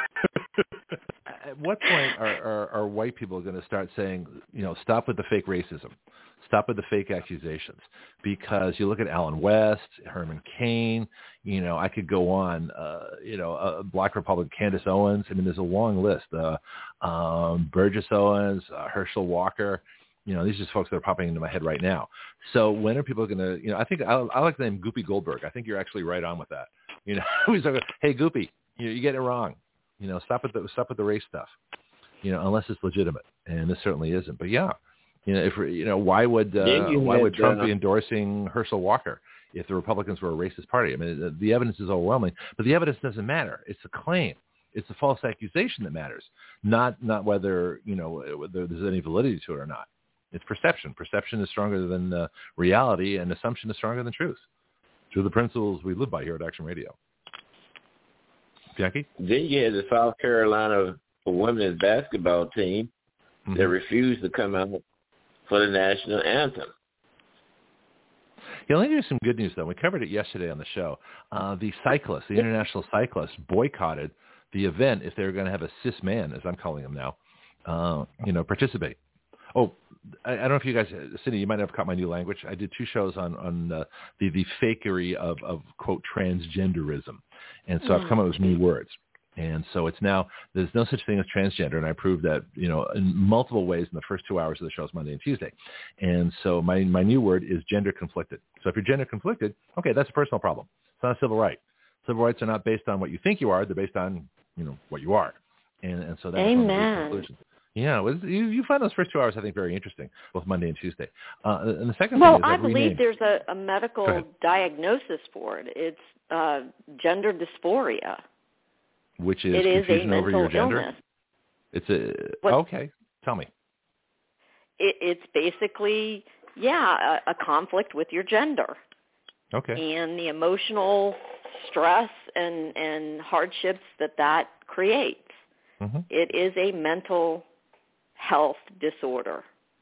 what point are white people going to start saying, stop with the fake racism, stop with the fake accusations? Because you look at Alan West, Herman Cain, I could go on, Black Republican Candace Owens. I mean, there's a long list. Burgess Owens, Herschel Walker. These are just folks that are popping into my head right now. So when are people going to, I think I like the name Goopy Goldberg. I think you're actually right on with that. He's like, hey, Goopy, you get it wrong. Stop with the race stuff. Unless it's legitimate, and this certainly isn't. But yeah, why would Trump be endorsing Herschel Walker if the Republicans were a racist party? I mean, the evidence is overwhelming, but the evidence doesn't matter. It's the claim. It's the false accusation that matters, not whether whether there's any validity to it or not. It's perception. Perception is stronger than reality, and assumption is stronger than truth. Through the principles we live by here at Action Radio. Jackie? Then you had the South Carolina women's basketball team that refused to come out for the national anthem. Yeah, let me give you some good news, though. We covered it yesterday on the show. The international cyclists, boycotted the event if they were going to have a cis man, as I'm calling him now, participate. Oh, I don't know if you guys, Cindy, you might have caught my new language. I did 2 shows on the fakery of quote, transgenderism. And so I've come up with new words. And so it's now, there's no such thing as transgender. And I proved that, in multiple ways in the first 2 hours of the shows, Monday and Tuesday. And so my new word is gender conflicted. So if you're gender conflicted, okay, that's a personal problem. It's not a civil right. Civil rights are not based on what you think you are. They're based on, what you are. And so that's one of the conclusions. Yeah, you find those first 2 hours, I think, very interesting, both Monday and Tuesday. And the second thing is I believe there's a medical diagnosis for it. It's gender dysphoria. Which is confusion over your gender? Illness. It's okay. Tell me. It's basically, a conflict with your gender. Okay. And the emotional stress and hardships that creates. Mm-hmm. It is a mental health disorder.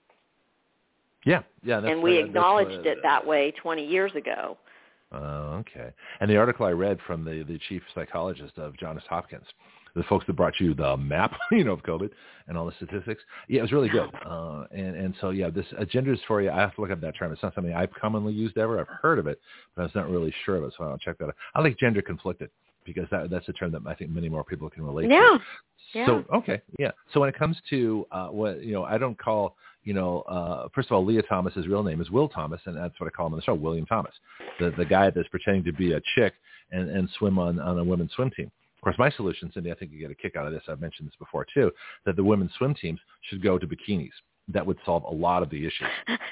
Yeah. And we acknowledged it that way 20 years ago. Okay. And the article I read from the chief psychologist of Johns Hopkins, the folks that brought you the map, of COVID and all the statistics, it was really good. And so, this gender dysphoria, I have to look up that term. It's not something I've commonly used ever. I've heard of it, but I was not really sure of it, so I'll check that out. I like gender conflicted, because that's a term that I think many more people can relate to. Yeah. So, okay, yeah. So when it comes to I don't call, first of all, Leah Thomas's real name is Will Thomas, and that's what I call him on the show, William Thomas, the guy that's pretending to be a chick and swim on a women's swim team. Of course, my solution, Cindy, I think you get a kick out of this. I've mentioned this before too, that the women's swim teams should go to bikinis. That would solve a lot of the issues.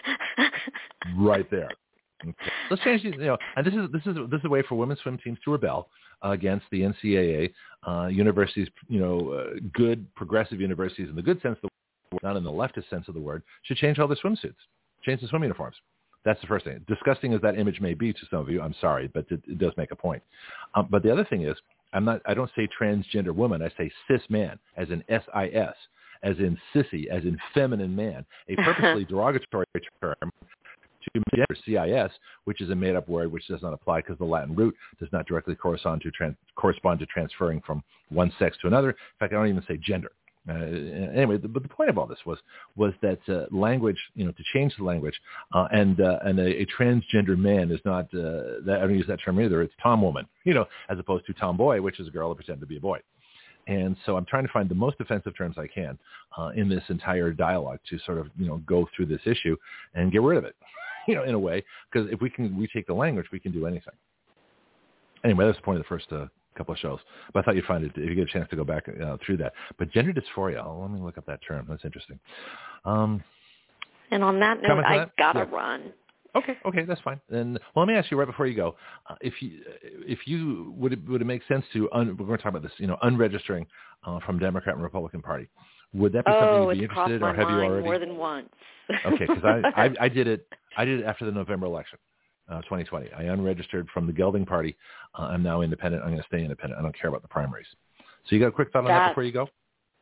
Right there. Okay. Let's change these. And this is a way for women's swim teams to rebel against the NCAA, universities. Good progressive universities in the good sense of the word, not in the leftist sense of the word, should change all their swimsuits, change the swim uniforms. That's the first thing. Disgusting as that image may be to some of you, I'm sorry, but it does make a point. But the other thing is, I don't say transgender woman. I say cis man, as in SIS, as in sissy, as in feminine man, a purposely derogatory term to gender, CIS, which is a made-up word which does not apply because the Latin root does not directly correspond to transferring from one sex to another. In fact, I don't even say gender. Anyway, but the point of all this was that language, to change the language, and a transgender man is not. I don't use that term either. It's Tom woman, as opposed to tomboy, which is a girl who pretends to be a boy. And so I'm trying to find the most offensive terms I can in this entire dialogue to sort of go through this issue and get rid of it, in a way, because if we can retake the language, we can do anything. Anyway, that's the point of the first couple of shows. But I thought you'd find it if you get a chance to go back through that. But gender dysphoria, let me look up that term. That's interesting. And on that note, I gotta run. Okay, that's fine. And let me ask you right before you go, if you would it make sense to we're going to talk about this, unregistering from Democrat and Republican Party? Would that be something you'd be interested in, or have you already? More than once. Okay, because I did it after the November election. 2020. I unregistered from the Gelding Party. I'm now independent. I'm going to stay independent. I don't care about the primaries. So you got a quick thought on that before you go?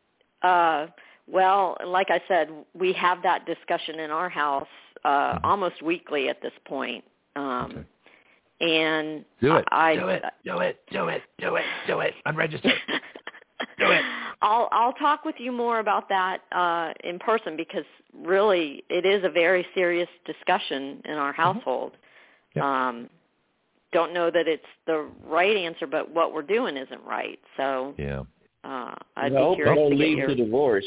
Well, like I said, we have that discussion in our house almost weekly at this point. Okay. And do it. Do it. Unregister. Do it. I'll talk with you more about that in person, because really it is a very serious discussion in our household. Yep. Don't know that it's the right answer, but what we're doing isn't right. So I'd be curious to get your... to divorce.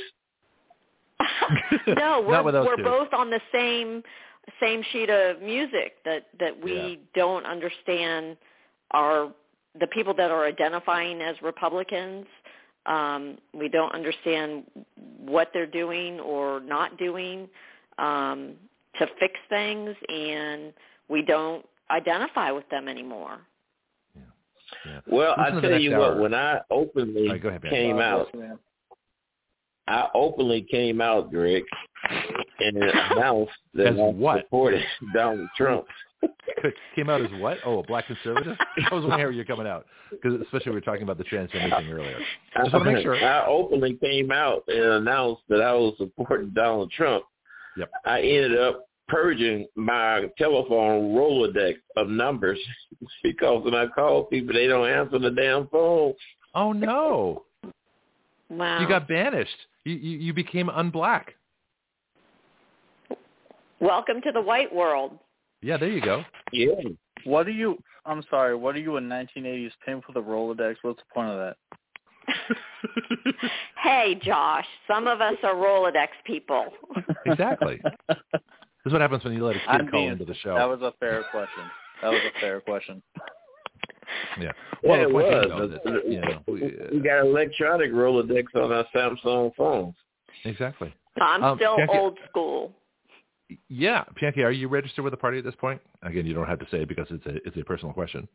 No, we're both on the same sheet of music, that we don't understand the people that are identifying as Republicans. We don't understand what they're doing or not doing to fix things, and we don't identify with them anymore. Yeah. Well, I tell you what, when I openly came out, Greg, and announced that I supported Donald Trump. Came out as what? Oh, a black conservative? I was wondering how you're coming out, because especially we were talking about the transgender thing earlier. Just want to make sure. I openly came out and announced that I was supporting Donald Trump. Yep. I ended up purging my telephone Rolodex of numbers because when I call people, they don't answer the damn phone. Oh, no. Wow. You got banished. You became unblack. Welcome to the white world. Yeah, there you go. Yeah. I'm sorry, what are you, a 1980s pimp with a Rolodex? What's the point of that? Hey, Josh, some of us are Rolodex people. Exactly. This is what happens when you let a kid call into the show. That was a fair question. Yeah. Well, it was. We got electronic Rolodex on our Samsung phones. Exactly. I'm still old school. Yeah. Pianki, are you registered with the party at this point? Again, you don't have to say it because it's a personal question.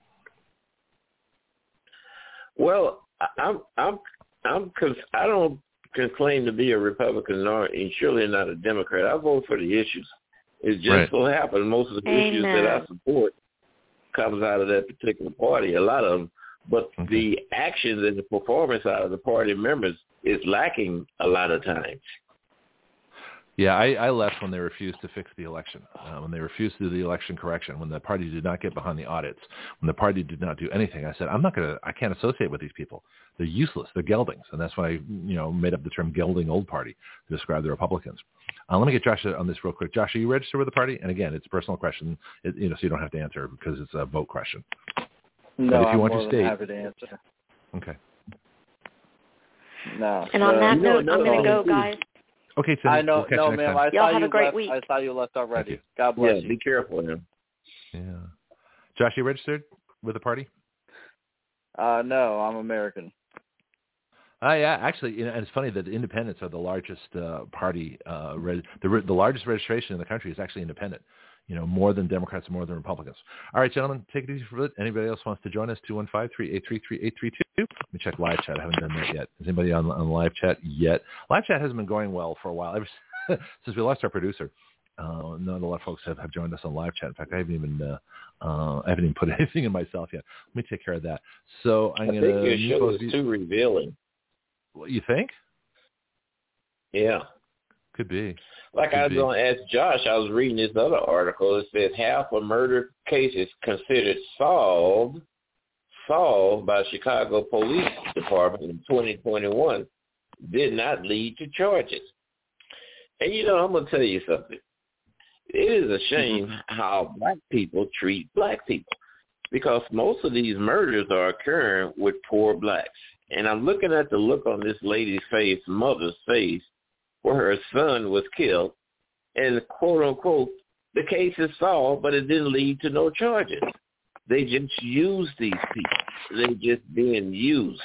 Well, I don't claim to be a Republican and surely not a Democrat. I vote for the issues. It just so happens most of the issues that I support comes out of that particular party, a lot of them. But the actions and the performance out of the party members is lacking a lot of times. Yeah, I left when they refused to fix the election, when they refused to do the election correction, when the party did not get behind the audits, when the party did not do anything. I said, I can't associate with these people. They're useless. They're geldings. And that's why I, made up the term gelding old party to describe the Republicans. Let me get Josh on this real quick. Josh, are you registered with the party? And again, it's a personal question, so you don't have to answer because it's a vote question. No, but if you want more to state, happy to answer. Okay. No. And on that note, I'm going to go, guys. Okay, so I know, we'll ma'am. Y'all have a great week. I thought you left already. God bless you. Be careful, man. Yeah. Josh, you registered with the party? No, I'm American. Yeah, actually, and it's funny that the independents are the largest party. The largest registration in the country is actually independent. More than Democrats, more than Republicans. All right, gentlemen, take it easy for a bit. Anybody else wants to join us? 215-383-3832. Let me check live chat. I haven't done that yet. Is anybody on live chat yet? Live chat hasn't been going well for a while. Ever since we lost our producer, not a lot of folks have joined us on live chat. In fact, I haven't even put anything in myself yet. Let me take care of that. So I'm going to. I think your show is too revealing. What, you think? Yeah. Could be. Like I was going to ask Josh, I was reading this other article. It says half of murder cases considered solved by Chicago Police Department in 2021 did not lead to charges. And, I'm going to tell you something. It is a shame how black people treat black people because most of these murders are occurring with poor blacks. And I'm looking at the look on this lady's face, mother's face, where her son was killed, and quote unquote, the case is solved, but it didn't lead to no charges. They just used these people. They're just being used.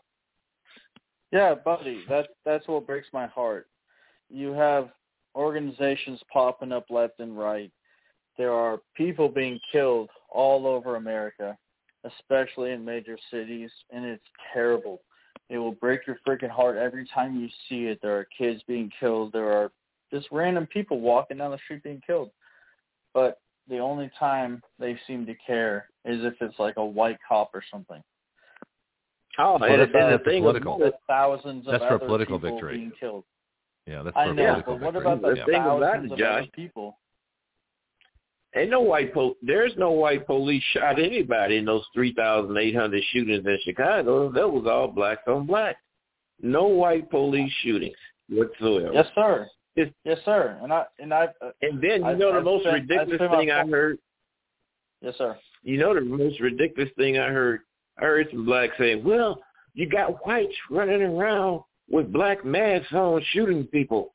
Yeah, buddy, that's what breaks my heart. You have organizations popping up left and right. There are people being killed all over America, especially in major cities, and it's terrible. It will break your freaking heart every time you see it. There are kids being killed. There are just random people walking down the street being killed. But the only time they seem to care is if it's like a white cop or something. Oh, and the thing is thousands of other political people victory. Being killed. Yeah, that's for a political victory. But what about the thousands of other people? There's no white police shot anybody in those 3,800 shootings in Chicago. That was all blacks on black. No white police shootings whatsoever. Yes, sir. Yes, sir. And then the most ridiculous thing I heard. Yes, sir. You know the most ridiculous thing I heard? I heard some blacks saying, well, you got whites running around with black masks on shooting people.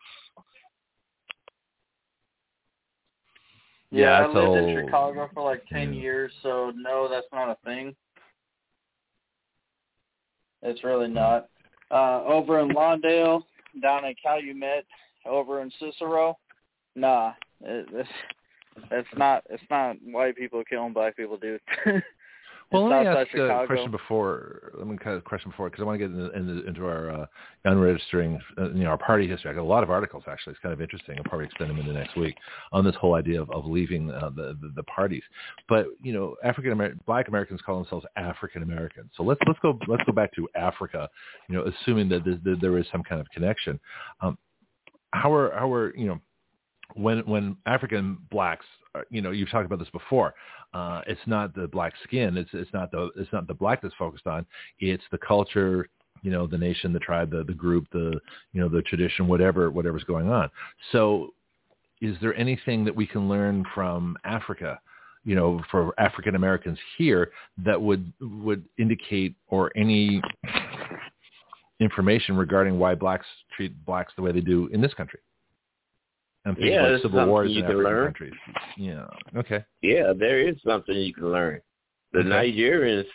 Yeah, I lived in Chicago for like 10 years, so no, that's not a thing. It's really not. Over in Lawndale, down in Calumet, over in Cicero, nah. It's not white people killing black people, dude. Well, let me ask a question before. Because I want to get into our unregistering, our party history. I got a lot of articles actually. It's kind of interesting. I'll probably extend them into next week on this whole idea of leaving the parties. But Black Americans call themselves African Americans. So let's go back to Africa. Assuming that there is some kind of connection. How are when African blacks, you've talked about this before. It's not the black skin. It's not the black that's focused on. It's the culture, the nation, the tribe, the group, the tradition, whatever's going on. So, is there anything that we can learn from Africa, for African Americans here that would indicate or any information regarding why blacks treat blacks the way they do in this country? And things like civil wars in African countries. Yeah. Okay. Yeah, there is something you can learn. The Nigerians,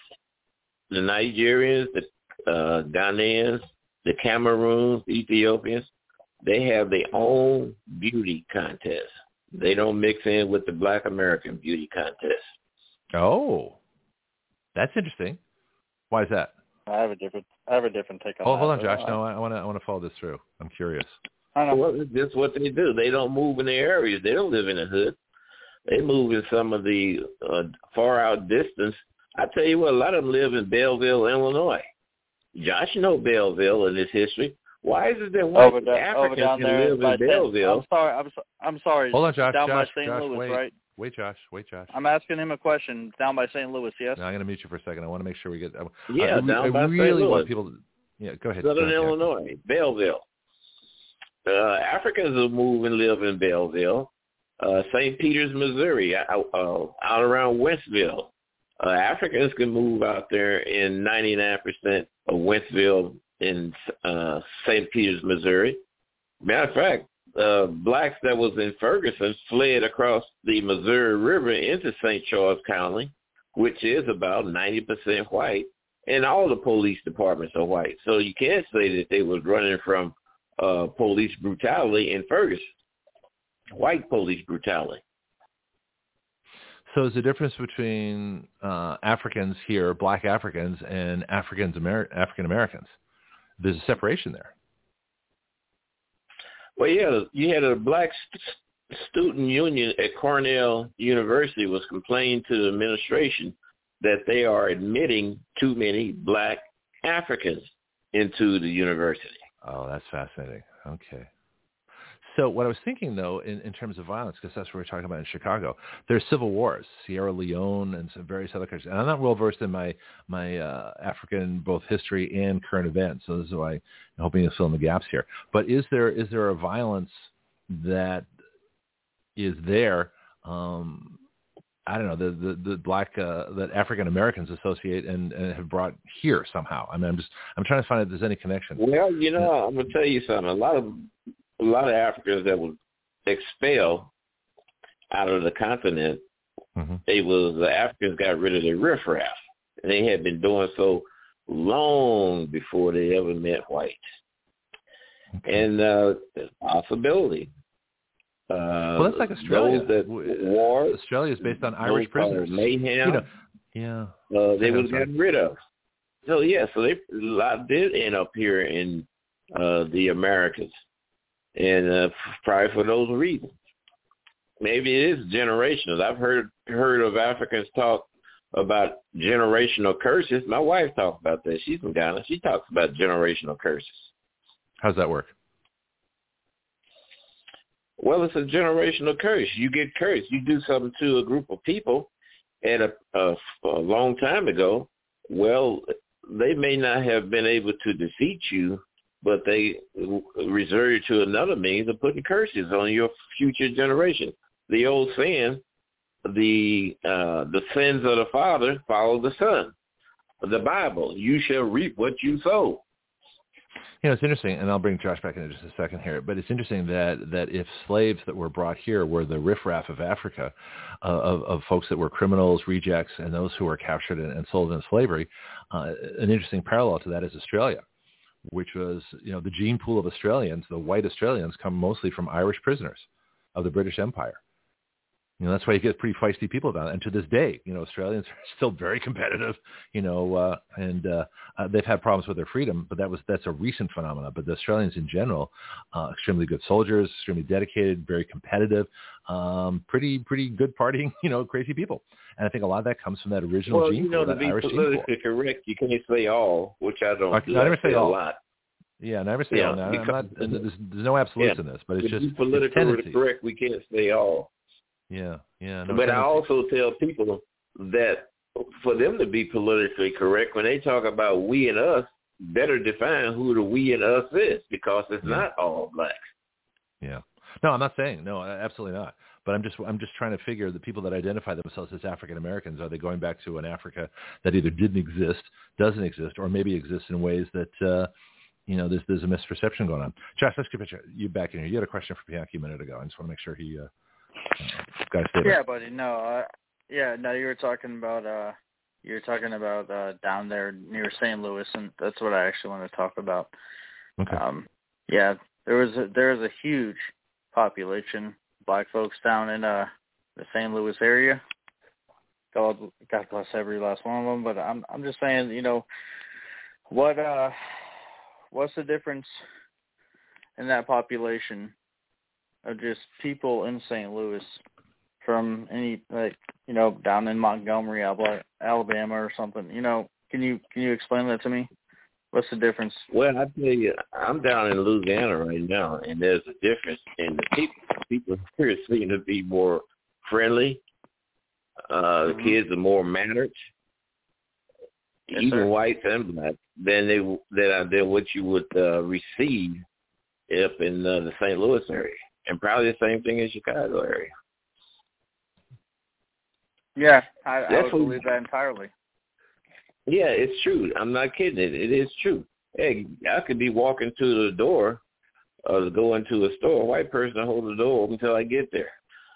the Ghanaians, the Cameroons, Ethiopians, they have their own beauty contest. They don't mix in with the Black American beauty contest. Oh, that's interesting. Why is that? I have a different take on that. Hold on, Josh. No, I want to follow this through. I'm curious. Well, that's what they do. They don't move in the areas. They don't live in the hood. They move in some of the far out distance. I tell you what, a lot of them live in Belleville, Illinois. Josh knows Belleville in his history. Why is it that white Africans can live in Belleville? I'm sorry. Hold on, Josh. Down Josh, by St. Louis, wait. right? Wait, Josh. I'm asking him a question. Down by St. Louis, yes? No, I'm going to mute you for a second. I want to make sure we get. Down by St. Louis. I really want people to. Yeah, go ahead. Southern Illinois, Belleville. Africans will move and live in Belleville. St. Peters, Missouri, out around Wentzville. Africans can move out there in 99% of Wentzville in St. Peters, Missouri. Matter of fact, blacks that was in Ferguson fled across the Missouri River into St. Charles County, which is about 90% white, and all the police departments are white. So you can't say that they was running from police brutality in Ferguson, white police brutality. So is the difference between Africans here, black Africans, and African Americans? There's a separation there. Well, yeah, you had a black student union at Cornell University was complaining to the administration that they are admitting too many black Africans into the university. Oh, that's fascinating. Okay. So what I was thinking, though, in terms of violence, because that's what we're talking about in Chicago, there's civil wars, Sierra Leone and some various other countries. And I'm not well versed in my African both history and current events, so this is why I'm hoping to fill in the gaps here. But is there a violence that is there? I don't know, the black that African Americans associate and have brought here somehow. I mean, I'm trying to find if there's any connection. Well, I'm gonna tell you something. A lot of Africans that were expelled out of the continent, the Africans got rid of their riffraff, and they had been doing so long before they ever met whites. Okay. And possibility. Well, that's like Australia. Australia is based on Irish prisoners. Mayhem. They was gotten rid of. So a lot did end up here in the Americas, and probably for those reasons. Maybe it is generational. I've heard of Africans talk about generational curses. My wife talks about that. She's from Ghana. She talks about generational curses. How's that work? Well, it's a generational curse. You get cursed. You do something to a group of people at a long time ago. Well, they may not have been able to defeat you but they resorted to another means of putting curses on your future generation. The old saying, the sins of the father follow the son. The Bible, you shall reap what you sow. It's interesting, and I'll bring Josh back in just a second here, but it's interesting that if slaves that were brought here were the riffraff of Africa, of folks that were criminals, rejects, and those who were captured and sold into slavery, an interesting parallel to that is Australia, which was, the gene pool of Australians, the white Australians, come mostly from Irish prisoners of the British Empire. That's why you get pretty feisty people down there. And to this day, Australians are still very competitive, and they've had problems with their freedom, but that's a recent phenomenon. But the Australians in general, extremely good soldiers, extremely dedicated, very competitive, pretty good partying, crazy people. And I think a lot of that comes from that original gene pool, that Irish gene pool. To be politically correct, you can't say all, which I don't I never say all. a lot. Yeah, I never say all. Now, there's no absolutes in this, but it's just to be politically correct, we can't say all. Yeah. No, but I also tell people that for them to be politically correct, when they talk about we and us, better define who the we and us is, because it's not all blacks. Yeah. No, I'm not saying. No, absolutely not. But I'm just trying to figure the people that identify themselves as African Americans, are they going back to an Africa that either didn't exist, doesn't exist, or maybe exists in ways that there's a misperception going on. Josh, let's get you back in here. You had a question for Bianchi a minute ago. I just want to make sure he yeah, buddy. No, you were talking about down there near St. Louis, and that's what I actually want to talk about. Okay. There was a huge population, black folks down in the St. Louis area. God bless every last one of them. But I'm just saying, what's the difference in that population of just people in St. Louis from any, down in Montgomery, Alabama or something? Can you explain that to me? What's the difference? Well, I tell you, I'm down in Louisiana right now, and there's a difference in the people. People here seem to be more friendly. The kids are more mannered, even whites and blacks, than what you would receive up in the St. Louis area. And probably the same thing in Chicago area. Yeah, I would believe that entirely. Yeah, it's true. I'm not kidding. It is true. Hey, I could be walking to the door or go into a store. A white person hold the door open until I get there.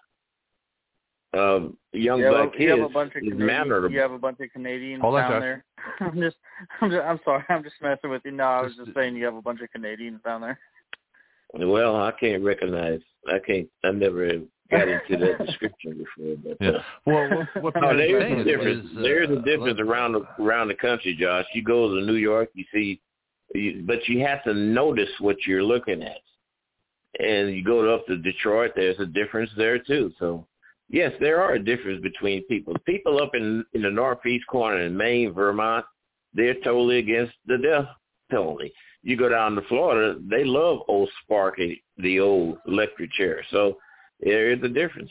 Young black kids is mannered. You have a bunch of Canadians down there. I'm sorry. I'm just messing with you. No, I was just saying you have a bunch of Canadians down there. Well, I can't recognize. I never got into that description before. But, there's a difference. There's a difference around the country, Josh. You go to New York, you see, but you have to notice what you're looking at. And you go up to Detroit, there's a difference there too. So, yes, there are a difference between people. People up in the northeast corner in Maine, Vermont, they're totally against the death penalty. You go down to Florida, they love old Sparky, the old electric chair. So there is a difference.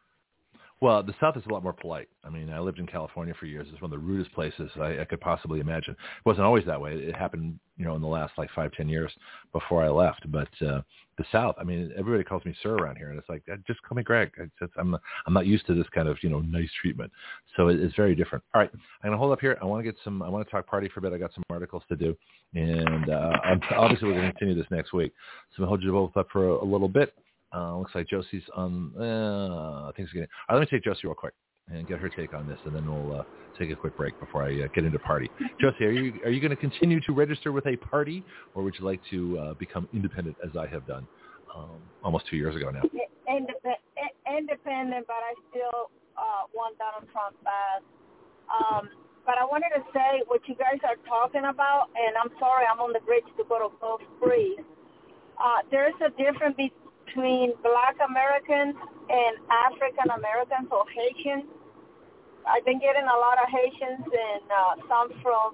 Well, the South is a lot more polite. I mean, I lived in California for years. It's one of the rudest places I could possibly imagine. It wasn't always that way. It happened, in the last 5-10 years before I left. But the South, I mean, everybody calls me sir around here, and it's like, just call me Greg. I'm not used to this kind of nice treatment. So it's very different. All right, I'm gonna hold up here. I want to talk party for a bit. I got some articles to do, and obviously we're gonna continue this next week. So I'll hold you both up for a little bit. Looks like Josie's on. Things are getting. All right, let me take Josie real quick and get her take on this, and then we'll take a quick break before I get into party. Josie, are you going to continue to register with a party, or would you like to become independent as I have done almost 2 years ago now? Independent, but I still want Donald Trump back. But I wanted to say what you guys are talking about, and I'm sorry, I'm on the bridge to go to Gulf Breeze. There's a difference between Black Americans and African Americans or Haitians. I've been getting a lot of Haitians and some from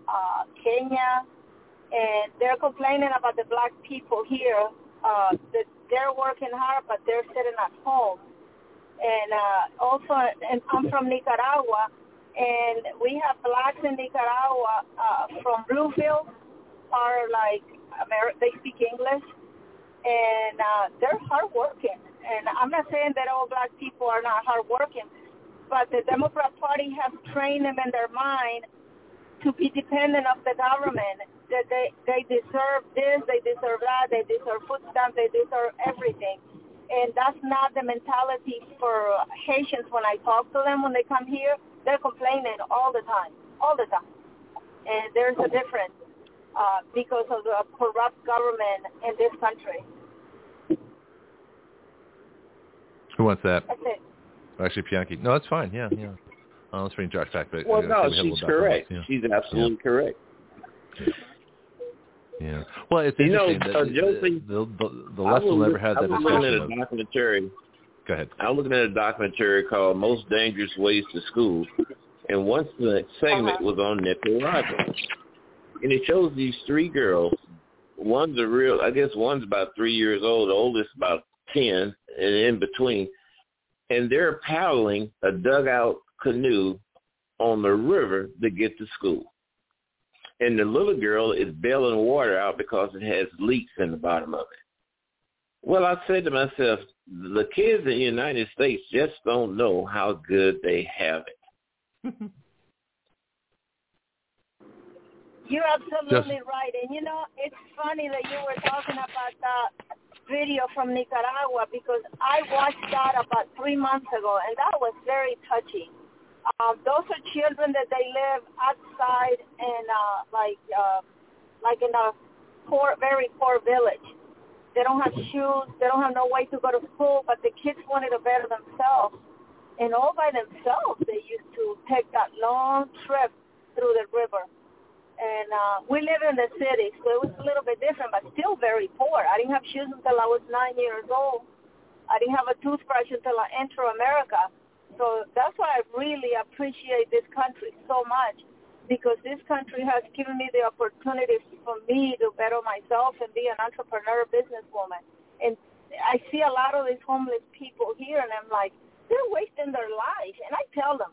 Kenya, and they're complaining about the Black people here, that they're working hard, but they're sitting at home. And and I'm from Nicaragua, and we have Blacks in Nicaragua from Bluefield, are like they speak English, and they're hardworking. And I'm not saying that all black people are not hardworking, but the Democrat Party has trained them in their mind to be dependent of the government, that they deserve this, they deserve that, they deserve food stamps, they deserve everything. And that's not the mentality for Haitians. When I talk to them when they come here, they're complaining all the time. And there's a difference because of the corrupt government in this country. Who wants that? That's it. Actually, Bianchi. No, that's fine. Yeah. Let's bring Josh back. But well, no, she's correct. Yeah. She's absolutely correct. Yeah. Well, it's interesting that Josie, the left will never have that discussion. I was looking at a documentary. Go ahead. I was looking at a documentary called Most Dangerous Ways to School, and once the segment was on Nicaragua. And it shows these three girls. One's about 3 years old, the oldest about 10, and in between. And they're paddling a dugout canoe on the river to get to school. And the little girl is bailing water out because it has leaks in the bottom of it. Well, I said to myself, the kids in the United States just don't know how good they have it. You're absolutely right. And, it's funny that you were talking about that video from Nicaragua because I watched that about 3 months ago, and that was very touching. Those are children that they live outside in like in a very poor village. They don't have shoes. They don't have no way to go to school, but the kids wanted to better themselves. And all by themselves, they used to take that long trip through the river. And we live in the city, so it was a little bit different, but still very poor. I didn't have shoes until I was 9 years old. I didn't have a toothbrush until I entered America. So that's why I really appreciate this country so much, because this country has given me the opportunity for me to better myself and be an entrepreneur businesswoman. And I see a lot of these homeless people here, and I'm like, they're wasting their life. And I tell them,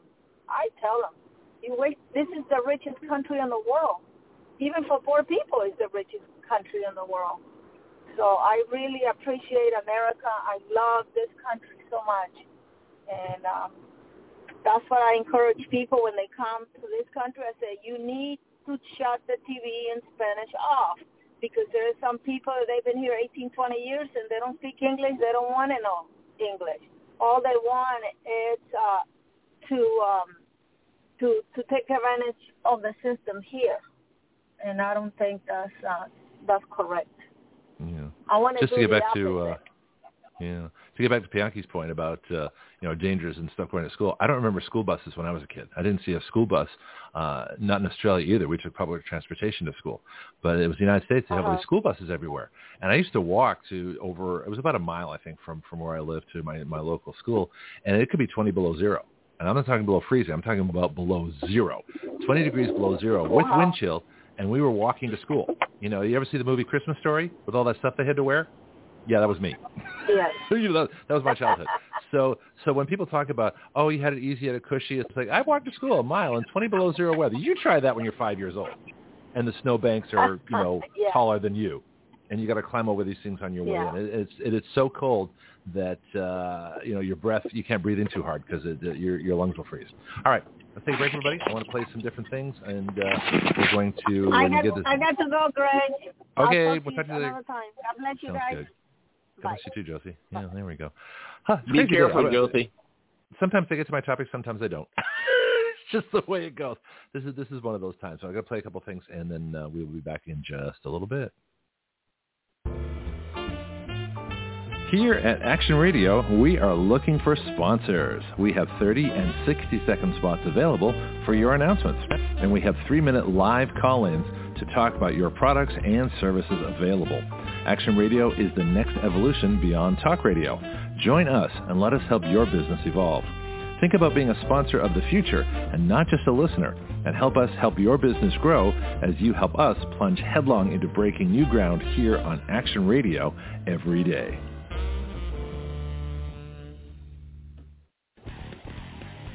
this is the richest country in the world. Even for poor people, it's the richest country in the world. So I really appreciate America. I love this country so much. And that's what I encourage people when they come to this country. I say, you need to shut the TV in Spanish off, because there are some people, they've been here 18, 20 years, and they don't speak English. They don't want to know English. All they want is to take advantage of the system here, and I don't think that's correct. Yeah. I want just to get back to to get back to Bianchi's point about dangers and stuff going to school. I don't remember school buses when I was a kid. I didn't see a school bus, not in Australia either. We took public transportation to school, but it was the United States. They have these school buses everywhere, and I used to walk it was about a mile, I think, from where I lived to my local school, and it could be 20 below zero. And I'm not talking below freezing. I'm talking about below zero, 20 degrees below zero with wind chill. And we were walking to school. You ever see the movie Christmas Story with all that stuff they had to wear? Yeah, that was me. Yes. That was my childhood. So when people talk about, oh, you had it easy, you had it cushy, it's like, I walked to school a mile in 20 below zero weather. You try that when you're 5 years old. And the snowbanks are, taller than you. And you got to climb over these things on your way in. It's so cold that, your breath, you can't breathe in too hard because your lungs will freeze. All right. Let's take a break, everybody. I want to play some different things, and we're going to I got to go, Greg. Okay, we'll talk to you another time. God bless you guys. Good. God bless you too, Josie. Yeah, there we go. Be careful, Josie. Sometimes I get to my topic, sometimes I don't. It's just the way it goes. This is one of those times. So I'm going to play a couple things, and then we will be back in just a little bit. Here at Action Radio, we are looking for sponsors. We have 30 and 60-second spots available for your announcements. And we have 3-minute live call-ins to talk about your products and services available. Action Radio is the next evolution beyond talk radio. Join us and let us help your business evolve. Think about being a sponsor of the future and not just a listener, and help us help your business grow as you help us plunge headlong into breaking new ground here on Action Radio every day.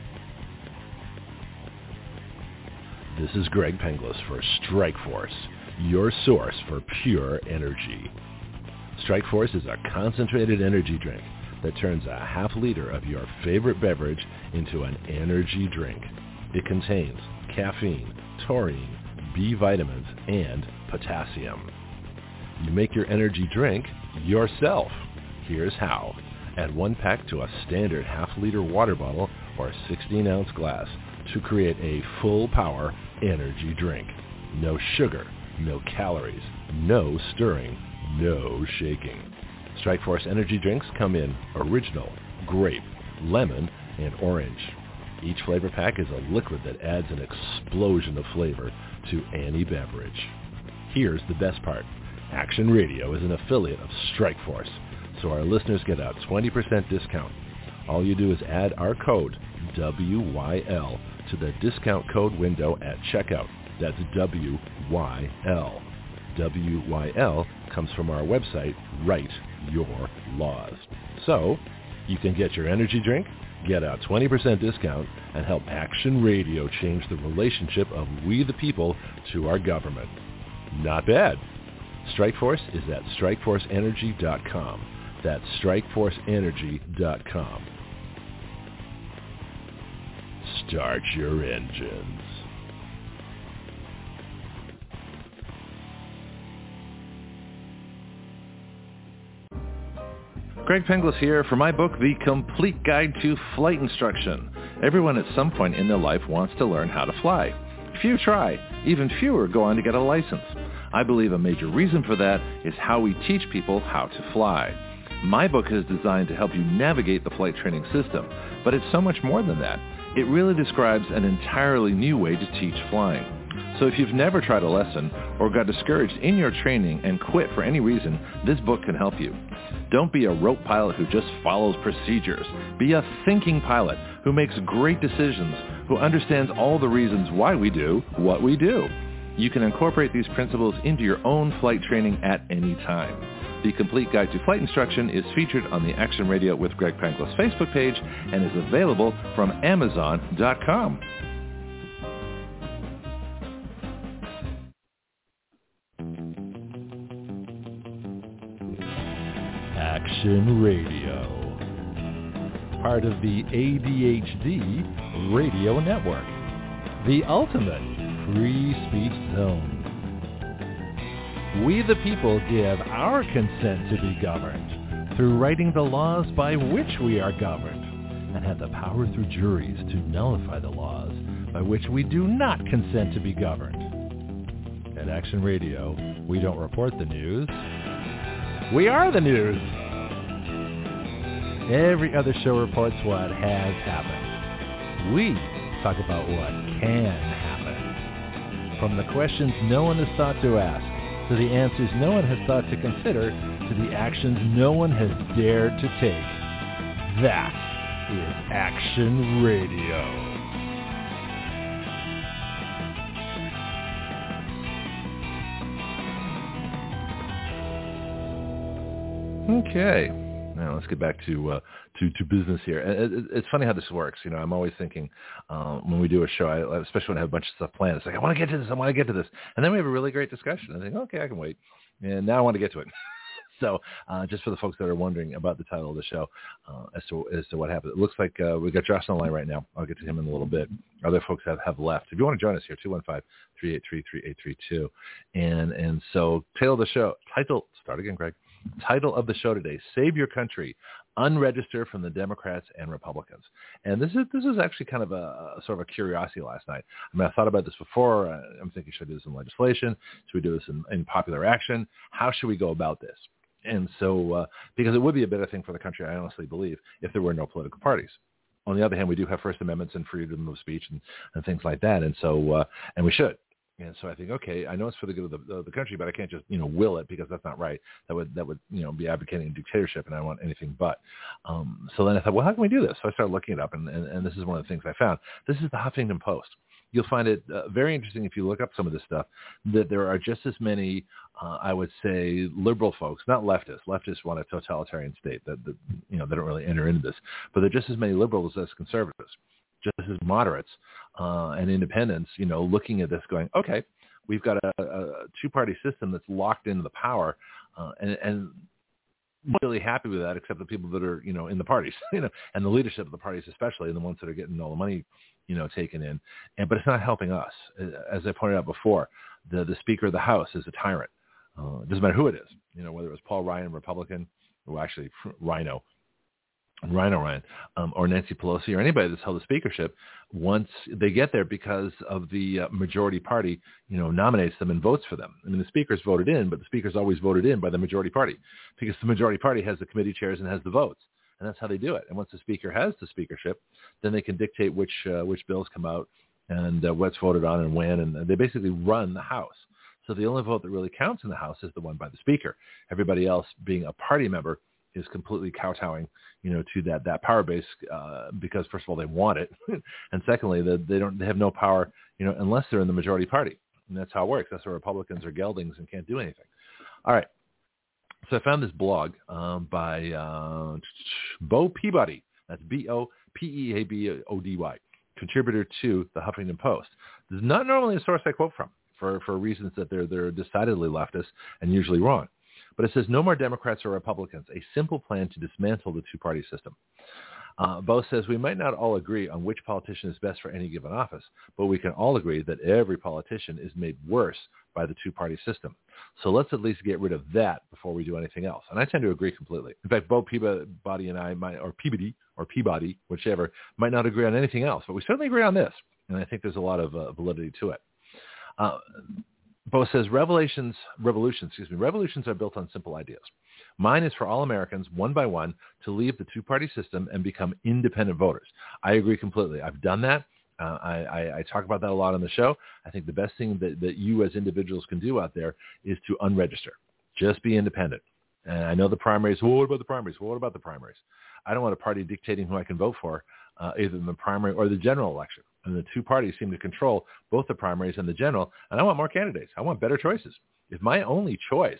This is Greg Penglis for Strikeforce. your source for pure energy. Strikeforce is a concentrated energy drink that turns a half liter of your favorite beverage into an energy drink. It contains caffeine, taurine, B vitamins, and potassium. You make your energy drink yourself. Here's how. Add 1 pack to a standard half-liter water bottle or 16-ounce glass to create a full-power energy drink. No sugar, no calories, no stirring, no shaking. Strikeforce energy drinks come in original, grape, lemon, and orange. Each flavor pack is a liquid that adds an explosion of flavor to any beverage. Here's the best part. Action Radio is an affiliate of Strikeforce, so our listeners get a 20% discount. All you do is add our code, WYL, to the discount code window at checkout. That's WYL. WYL comes from our website, Write Your Laws. So, you can get your energy drink, get a 20% discount, and help Action Radio change the relationship of we the people to our government. Not bad. Strikeforce is at strikeforceenergy.com. That's strikeforceenergy.com. Start your engines. Greg Penglis here for my book, The Complete Guide to Flight Instruction. Everyone at some point in their life wants to learn how to fly. Few try. Even fewer go on to get a license. I believe a major reason for that is how we teach people how to fly. My book is designed to help you navigate the flight training system, but it's so much more than that. It really describes an entirely new way to teach flying. So if you've never tried a lesson or got discouraged in your training and quit for any reason, this book can help you. Don't be a rote pilot who just follows procedures. Be a thinking pilot who makes great decisions, who understands all the reasons why we do what we do. You can incorporate these principles into your own flight training at any time. The Complete Guide to Flight Instruction is featured on the Action Radio with Greg Penglis Facebook page and is available from Amazon.com. Action Radio, part of the ADHD Radio Network, the ultimate free speech zone. We the people give our consent to be governed through writing the laws by which we are governed, and have the power through juries to nullify the laws by which we do not consent to be governed. At Action Radio, we don't report the news. We are the news. Every other show reports what has happened. We talk about what can happen. From the questions no one has thought to ask, to the answers no one has thought to consider, to the actions no one has dared to take. That is Action Radio. Okay. Now let's get back to business here. It's funny how this works. You know, I'm always thinking when we do a show, especially when I have a bunch of stuff planned, it's like, I want to get to this. And then we have a really great discussion. I think, okay, I can wait. And now I want to get to it. So just for the folks that are wondering about the title of the show as to what happened, it looks like we've got Josh on the line right now. I'll get to him in a little bit. Other folks have left. If you want to join us here, 215-383-3832. And so title of the show, start again, Greg. Title of the show today, Save Your Country, Unregister from the Democrats and Republicans. And this is actually kind of a sort of a curiosity last night. I mean, I thought about this before. I'm thinking, should I do this in legislation? Should we do this in popular action? How should we go about this? And so, because it would be a better thing for the country, I honestly believe, if there were no political parties. On the other hand, we do have First Amendments and freedom of speech and things like that. And so, and we should. And so I think, okay, I know it's for the good of the country, but I can't just, will it, because that's not right. That would be advocating dictatorship, and I don't want anything but. So then I thought, well, how can we do this? So I started looking it up, and this is one of the things I found. This is the Huffington Post. You'll find it very interesting if you look up some of this stuff, that there are just as many, I would say, liberal folks, not leftists. Leftists want a totalitarian state that they don't really enter into this, but there are just as many liberals as conservatives, just as moderates and independents, looking at this going, okay, we've got a two-party system that's locked into the power, and really happy with that, except the people that are, in the parties, and the leadership of the parties especially, and the ones that are getting all the money, taken in. But it's not helping us. As I pointed out before, the Speaker of the House is a tyrant. It doesn't matter who it is, whether it was Paul Ryan, Republican, or actually Rhino Ryan, or Nancy Pelosi, or anybody that's held the speakership, once they get there because of the majority party, nominates them and votes for them. I mean, the speaker's voted in, but the speaker's always voted in by the majority party because the majority party has the committee chairs and has the votes. And that's how they do it. And once the speaker has the speakership, then they can dictate which bills come out and what's voted on and when. And they basically run the House. So the only vote that really counts in the House is the one by the speaker. Everybody else, being a party member, is completely kowtowing, to that power base because first of all they want it, and secondly they have no power, unless they're in the majority party, and that's how it works. That's why Republicans are geldings and can't do anything. All right, so I found this blog by Bo Peabody. That's Bopeabody, contributor to the Huffington Post. This is not normally a source I quote from for reasons that they're decidedly leftist and usually wrong. But it says, no more Democrats or Republicans, a simple plan to dismantle the two-party system. Bo says, we might not all agree on which politician is best for any given office, but we can all agree that every politician is made worse by the two-party system. So let's at least get rid of that before we do anything else. And I tend to agree completely. In fact, Bo Peabody and I might, or Peabody, whichever, might not agree on anything else, but we certainly agree on this. And I think there's a lot of validity to it. Bo says, revolutions are built on simple ideas. Mine is for all Americans, one by one, to leave the two-party system and become independent voters. I agree completely. I've done that. I talk about that a lot on the show. I think the best thing that you as individuals can do out there is to unregister. Just be independent. And I know the primaries. Well, what about the primaries? Well, what about the primaries? I don't want a party dictating who I can vote for, either in the primary or the general election. And the two parties seem to control both the primaries and the general. And I want more candidates. I want better choices. If my only choice,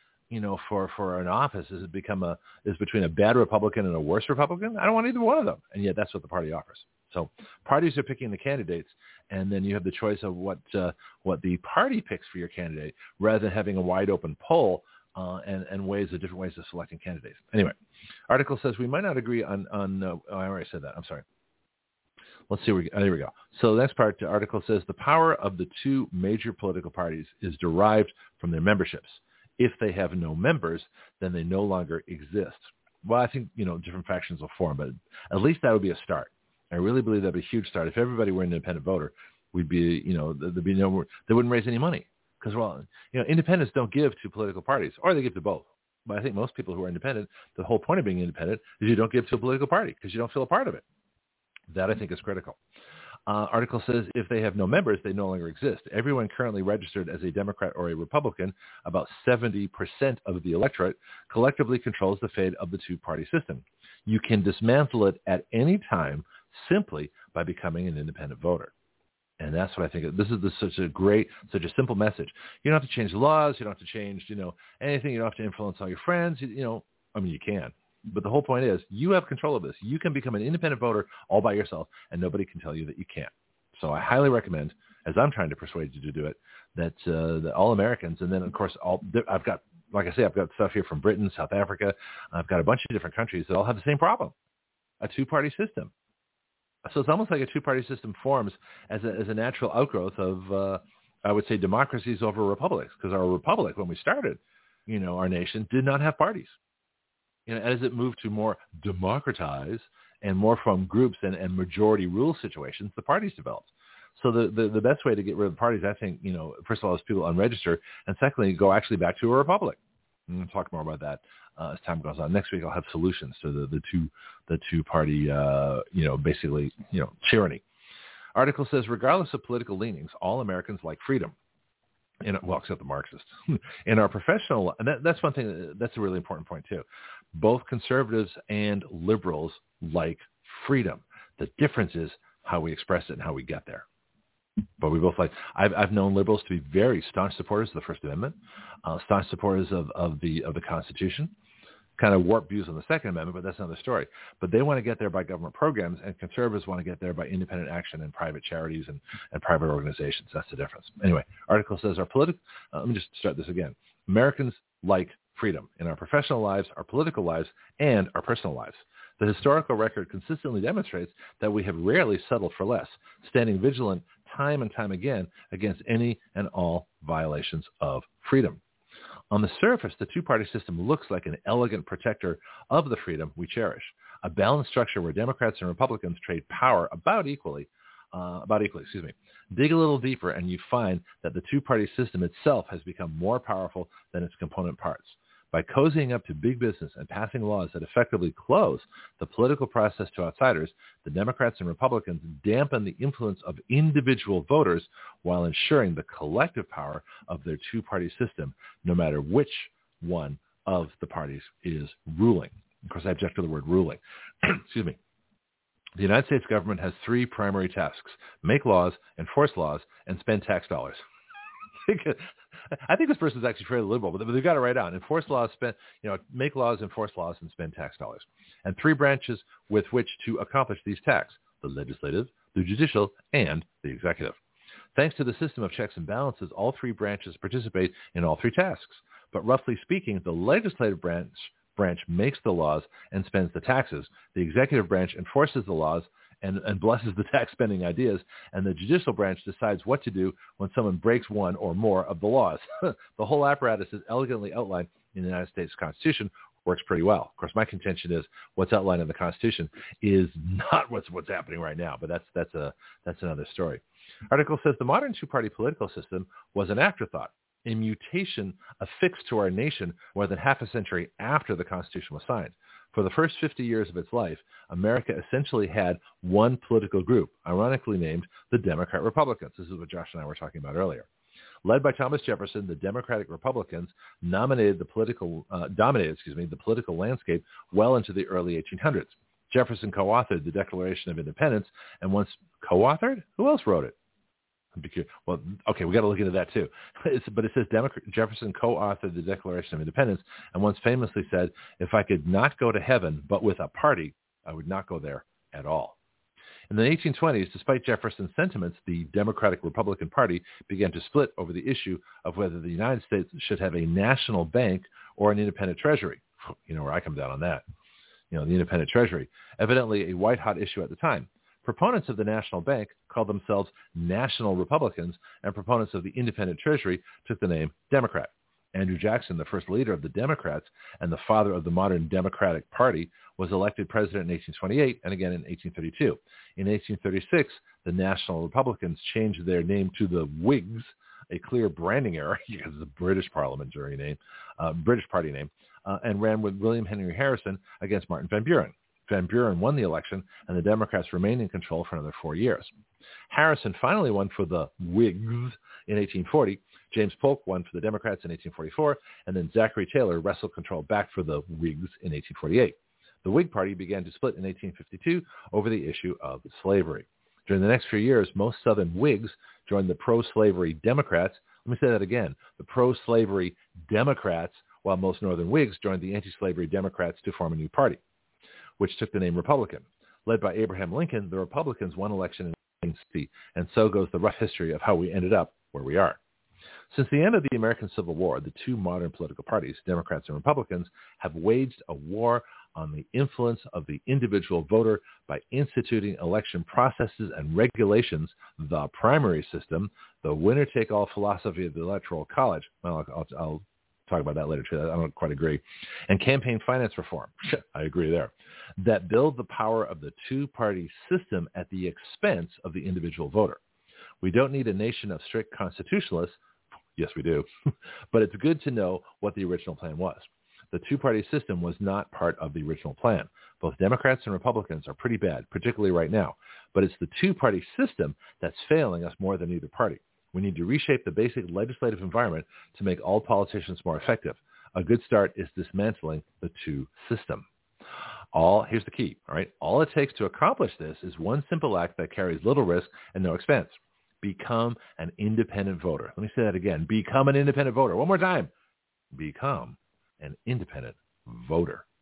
for an office is between a bad Republican and a worse Republican, I don't want either one of them. And yet that's what the party offers. So parties are picking the candidates, and then you have the choice of what the party picks for your candidate, rather than having a wide open poll and different ways of selecting candidates. Anyway, article says we might not agree on I already said that. I'm sorry. Let's see. There we go. So the next part, the article says the power of the two major political parties is derived from their memberships. If they have no members, then they no longer exist. Well, I think, different factions will form, but at least that would be a start. I really believe that would be a huge start. If everybody were an independent voter, we'd be, there'd be they wouldn't raise any money because, independents don't give to political parties, or they give to both. But I think most people who are independent, the whole point of being independent is you don't give to a political party because you don't feel a part of it. That, I think, is critical. Article says if they have no members, they no longer exist. Everyone currently registered as a Democrat or a Republican, about 70% of the electorate, collectively controls the fate of the two-party system. You can dismantle it at any time simply by becoming an independent voter. And that's what I think. This is such a simple message. You don't have to change the laws. You don't have to change, anything. You don't have to influence all your friends. You can. But the whole point is you have control of this. You can become an independent voter all by yourself, and nobody can tell you that you can't. So I highly recommend, as I'm trying to persuade you to do it, that all Americans, and then, of course, I've got stuff here from Britain, South Africa. I've got a bunch of different countries that all have the same problem, a two-party system. So it's almost like a two-party system forms as a natural outgrowth of, I would say, democracies over republics, because our republic, when we started, our nation, did not have parties. As it moved to more democratize and more from groups and majority rule situations, the parties developed. So the best way to get rid of the parties, I think, first of all, is people unregister, and secondly, go actually back to a republic. And we'll talk more about that as time goes on. Next week, I'll have solutions to the two-party, basically, tyranny. Article says, regardless of political leanings, all Americans like freedom. Except the Marxists. In our professional, and that's one thing, that's a really important point too. Both conservatives and liberals like freedom. The difference is how we express it and how we get there. But we both like, I've known liberals to be very staunch supporters of the First Amendment, staunch supporters of the Constitution, kind of warped views on the Second Amendment, but that's another story. But they want to get there by government programs, and conservatives want to get there by independent action and private charities and private organizations. That's the difference. Anyway, article says let me just start this again. Americans like freedom in our professional lives, our political lives, and our personal lives. The historical record consistently demonstrates that we have rarely settled for less, standing vigilant time and time again against any and all violations of freedom. On the surface, the two-party system looks like an elegant protector of the freedom we cherish, a balanced structure where Democrats and Republicans trade power about equally. Dig a little deeper and you find that the two-party system itself has become more powerful than its component parts. By cozying up to big business and passing laws that effectively close the political process to outsiders, the Democrats and Republicans dampen the influence of individual voters while ensuring the collective power of their two-party system, no matter which one of the parties is ruling. Of course, I object to the word ruling. Excuse me. The United States government has three primary tasks: make laws, enforce laws, and spend tax dollars. I think this person is actually fairly liberal, but they've got it right on. Enforce laws, make laws, enforce laws, and spend tax dollars. And three branches with which to accomplish these tasks: the legislative, the judicial, and the executive. Thanks to the system of checks and balances, all three branches participate in all three tasks. But roughly speaking, the legislative branch makes the laws and spends the taxes. The executive branch enforces the laws and blesses the tax spending ideas, and the judicial branch decides what to do when someone breaks one or more of the laws. The whole apparatus is elegantly outlined in the United States Constitution, works pretty well. Of course, my contention is what's outlined in the Constitution is not what's happening right now, but that's another story. Article says the modern two-party political system was an afterthought, a mutation affixed to our nation more than half a century after the Constitution was signed. For the first 50 years of its life, America essentially had one political group, ironically named the Democrat Republicans. This is what Josh and I were talking about earlier. Led by Thomas Jefferson, the Democratic Republicans dominated the political landscape well into the early 1800s. Jefferson co-authored the Declaration of Independence, and once co-authored, who else wrote it? Well, okay, we got to look into that too. But it says Jefferson co-authored the Declaration of Independence and once famously said, "If I could not go to heaven but with a party, I would not go there at all." In the 1820s, despite Jefferson's sentiments, the Democratic-Republican Party began to split over the issue of whether the United States should have a national bank or an independent treasury. You know where I come down on that. The independent treasury, evidently a white-hot issue at the time. Proponents of the national bank called themselves National Republicans, and proponents of the independent treasury took the name Democrat. Andrew Jackson, the first leader of the Democrats and the father of the modern Democratic Party, was elected president in 1828 and again in 1832. In 1836, the National Republicans changed their name to the Whigs, a clear branding error because it's a British parliamentary name, British party name, and ran with William Henry Harrison against Martin Van Buren. Van Buren won the election, and the Democrats remained in control for another 4 years. Harrison finally won for the Whigs in 1840. James Polk won for the Democrats in 1844, and then Zachary Taylor wrestled control back for the Whigs in 1848. The Whig Party began to split in 1852 over the issue of slavery. During the next few years, most Southern Whigs joined the pro-slavery Democrats. Let me say that again. The pro-slavery Democrats, while most Northern Whigs joined the anti-slavery Democrats to form a new party, which took the name Republican. Led by Abraham Lincoln, the Republicans won election in 1960, and so goes the rough history of how we ended up where we are. Since the end of the American Civil War, the two modern political parties, Democrats and Republicans, have waged a war on the influence of the individual voter by instituting election processes and regulations, the primary system, the winner-take-all philosophy of the Electoral College. Well, I'll talk about that later too. I don't quite agree. And campaign finance reform. I agree there. That build the power of the two-party system at the expense of the individual voter. We don't need a nation of strict constitutionalists. Yes, we do. But it's good to know what the original plan was. The two-party system was not part of the original plan. Both Democrats and Republicans are pretty bad, particularly right now. But it's the two-party system that's failing us more than either party. We need to reshape the basic legislative environment to make all politicians more effective. A good start is dismantling the two system. Here's the key, all right? All it takes to accomplish this is one simple act that carries little risk and no expense. Become an independent voter. Let me say that again. Become an independent voter. One more time. Become an independent voter.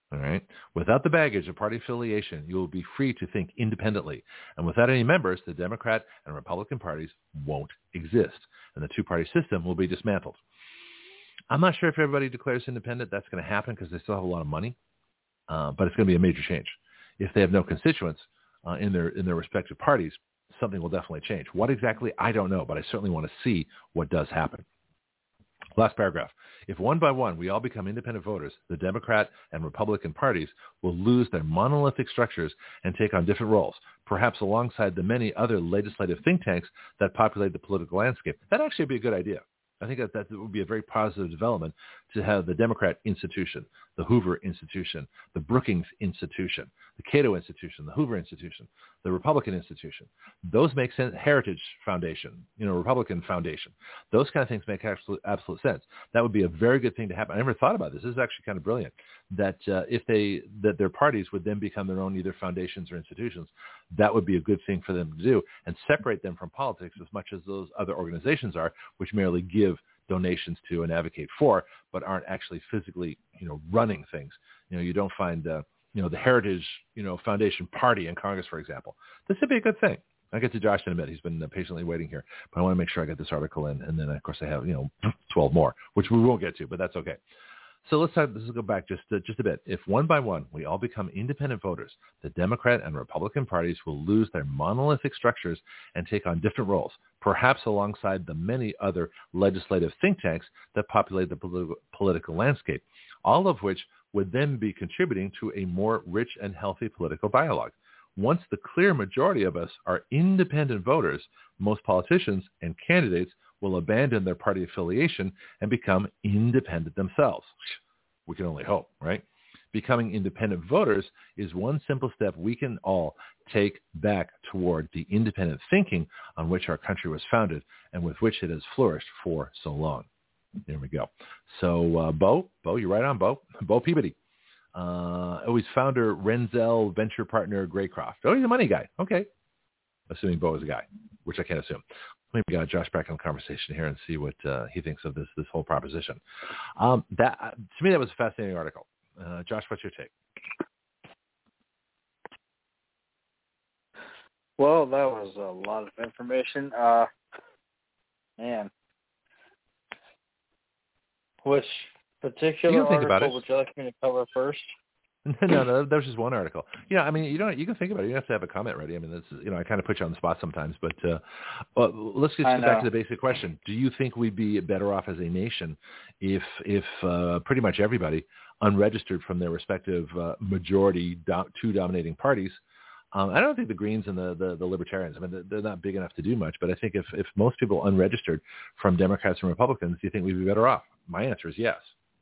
All right. Without the baggage of party affiliation, you will be free to think independently. And without any members, the Democrat and Republican parties won't exist, and the two-party system will be dismantled. I'm not sure if everybody declares independent. That's going to happen because they still have a lot of money, but it's going to be a major change. If they have no constituents in their respective parties, something will definitely change. What exactly, I don't know, but I certainly want to see what does happen. Last paragraph. If one by one we all become independent voters, the Democrat and Republican parties will lose their monolithic structures and take on different roles, perhaps alongside the many other legislative think tanks that populate the political landscape. That'd actually be a good idea. I think that would be a very positive development to have the Democrat institution, the Hoover institution, the Brookings institution, the Cato institution, the Hoover institution, the Republican institution. Those make sense. Heritage Foundation, Republican Foundation. Those kind of things make absolute sense. That would be a very good thing to happen. I never thought about this. This is actually kind of brilliant. That that their parties would then become their own either foundations or institutions. That would be a good thing for them to do and separate them from politics as much as those other organizations are, which merely give donations to and advocate for, but aren't actually physically, running things. You don't find, the Heritage, Foundation Party in Congress, for example. This would be a good thing. I'll get to Josh in a minute. He's been patiently waiting here, but I want to make sure I get this article in, and then of course I have 12 more, which we won't get to, but that's okay. So let's go back just a bit. If one by one we all become independent voters, the Democrat and Republican parties will lose their monolithic structures and take on different roles, perhaps alongside the many other legislative think tanks that populate the political landscape, all of which would then be contributing to a more rich and healthy political dialogue. Once the clear majority of us are independent voters, most politicians and candidates will abandon their party affiliation and become independent themselves. We can only hope, right? Becoming independent voters is one simple step we can all take back toward the independent thinking on which our country was founded and with which it has flourished for so long. There we go. So, Bo, you're right on, Bo Peabody. His founder, Renzel venture partner, Graycroft. Oh, he's a money guy. Okay. Assuming Bo is a guy, which I can't assume. Let me get Josh back on the conversation here and see what he thinks of this whole proposition. To me, that was a fascinating article. Josh, what's your take? Well, that was a lot of information. Man. Which particular article would you like me to cover first? No, that was just one article. You can think about it. You don't have to have a comment ready. I mean, that's, I kind of put you on the spot sometimes, but let's just get back to the basic question. Do you think we'd be better off as a nation if pretty much everybody unregistered from their respective majority two dominating parties? I don't think the Greens and the Libertarians, I mean, they're not big enough to do much, but I think if most people unregistered from Democrats and Republicans, do you think we'd be better off? My answer is yes.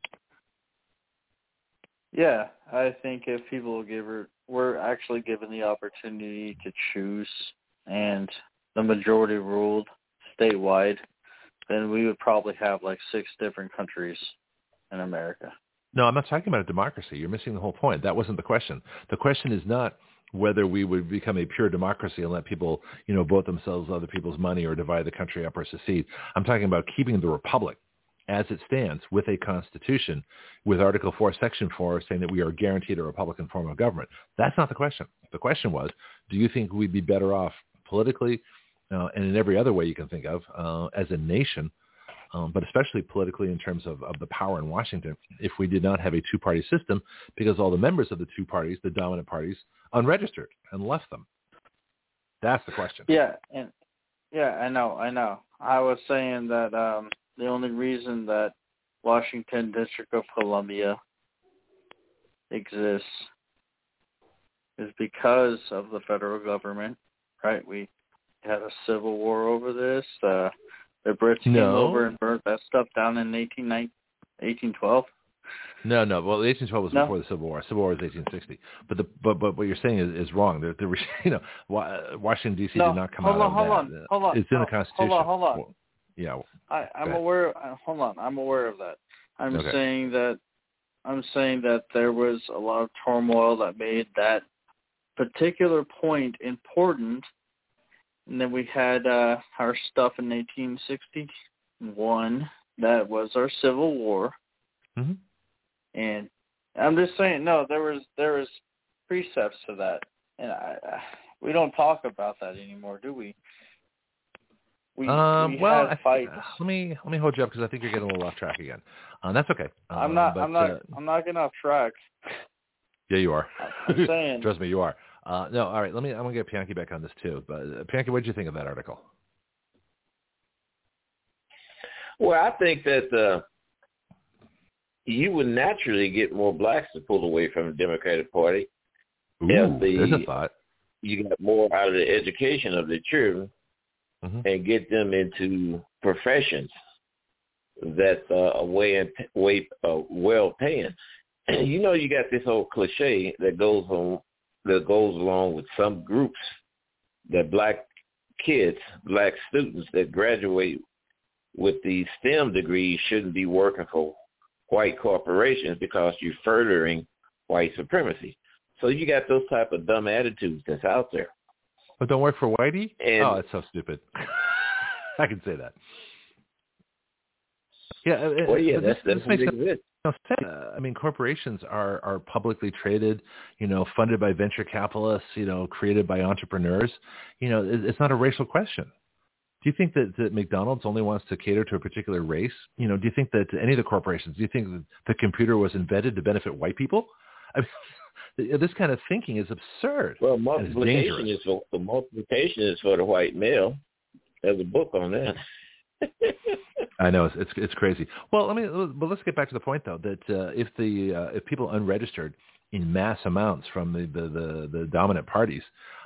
Yeah, I think if people were actually given the opportunity to choose and the majority ruled statewide, then we would probably have like 6 different countries in America. No, I'm not talking about a democracy. You're missing the whole point. That wasn't the question. The question is not whether we would become a pure democracy and let people, vote themselves other people's money or divide the country up or secede. I'm talking about keeping the republic as it stands with a constitution with Article 4, Section 4 saying that we are guaranteed a Republican form of government. That's not the question. The question was, do you think we'd be better off politically and in every other way you can think of as a nation, but especially politically in terms of the power in Washington, if we did not have a two-party system because all the members of the two parties, the dominant parties, unregistered and left them? That's the question. I know. I was saying that the only reason that Washington District of Columbia exists is because of the federal government, right? We had a civil war over this. The Brits came over and burnt that stuff down in 1812. No. Well, 1812 was before the Civil War. Civil War was 1860. But what you're saying is wrong. Washington D.C. did not come out of that. Hold on. It's in the Constitution. Hold on. Well, yeah. I'm aware. Hold on. I'm aware of that. I'm saying that there was a lot of turmoil that made that particular point important, and then we had our stuff in 1861. That was our Civil War. Mm-hmm. And I'm just saying, no, there was precepts to that, and we don't talk about that anymore, do we? We had fights. Let me hold you up because I think you're getting a little off track again. That's okay. I'm not getting off track. Yeah, you are. I'm saying. Trust me, you are. No, all right. I'm gonna get Pianki back on this too. But Pianki, what did you think of that article? Well, I think that you would naturally get more blacks to pull away from the Democratic Party. Ooh, there's a thought. You get more out of the education of the children. Mm-hmm. And get them into professions that are well paying. You know, you got this old cliche that goes along with some groups that black students that graduate with these STEM degrees shouldn't be working for white corporations because you're furthering white supremacy. So you got those type of dumb attitudes that's out there. But don't work for Whitey? And, that's so stupid. I can say that. Yeah. Well, yeah, this makes sense. I mean, corporations are publicly traded, funded by venture capitalists, created by entrepreneurs. It's not a racial question. Do you think that McDonald's only wants to cater to a particular race? Do you think that any of the corporations, do you think that the computer was invented to benefit white people? I mean, this kind of thinking is absurd. Well, multiplication is for the white male. There's a book on that. I know it's crazy. Well, let's get back to the point though that if people unregistered in mass amounts from the dominant parties,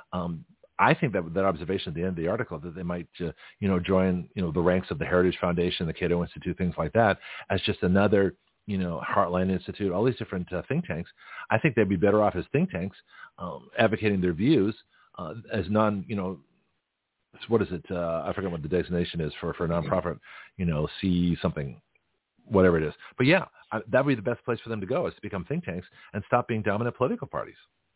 I think that observation at the end of the article that they might join the ranks of the Heritage Foundation, the Cato Institute, things like that, as just another Heartland Institute, all these different think tanks. I think they'd be better off as think tanks, advocating their views as what is it? I forget what the designation is for a nonprofit, C something, whatever it is. But yeah, that would be the best place for them to go, is to become think tanks and stop being dominant political parties.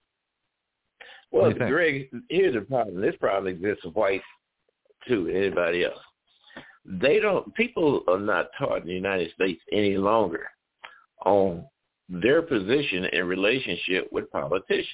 Well, Greg, here's the problem. This problem exists with whites too, anybody else. People are not taught in the United States any longer on their position in relationship with politicians.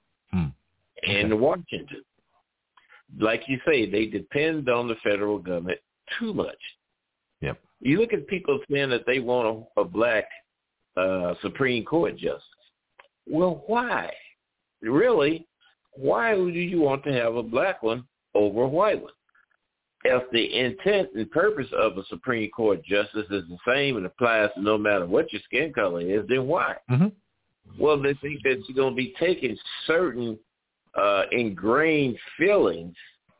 In Washington. Like you say, they depend on the federal government too much. Yep. You look at people saying that they want a black Supreme Court justice. Well, why? Really, why do you want to have a black one over a white one? If the intent and purpose of a Supreme Court justice is the same and applies to no matter what your skin color is, then why? Mm-hmm. Well, they think that you're going to be taking certain ingrained feelings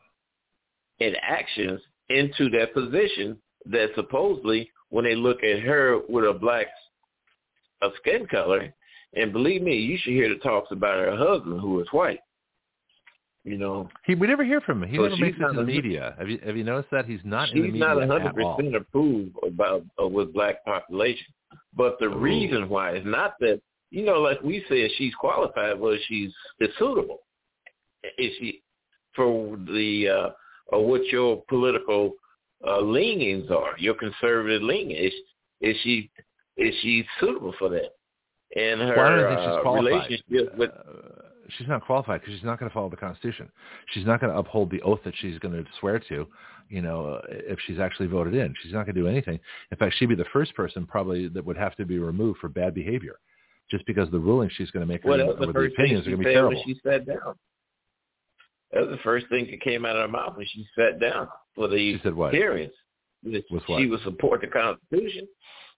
and actions into that position that supposedly when they look at her with a skin color, and believe me, you should hear the talks about her husband who is white. We never hear from him. He never makes it to the media. Have you noticed that he's not in the media at all? She's not 100% approved with black population. But the reason why is not that, like we said, she's qualified, well, she's suitable. Is she for the or what your political leanings are, your conservative leanings? Is she suitable for that? And her I don't think she's qualified. Relationship with she's not qualified because she's not going to follow the Constitution. She's not going to uphold the oath that she's going to swear to. If she's actually voted in, she's not going to do anything. In fact, she'd be the first person probably that would have to be removed for bad behavior, just because the ruling she's going to make or the opinions are going to be terrible. She sat down. That was the first thing that came out of her mouth when she sat down for the hearings. She would support the Constitution.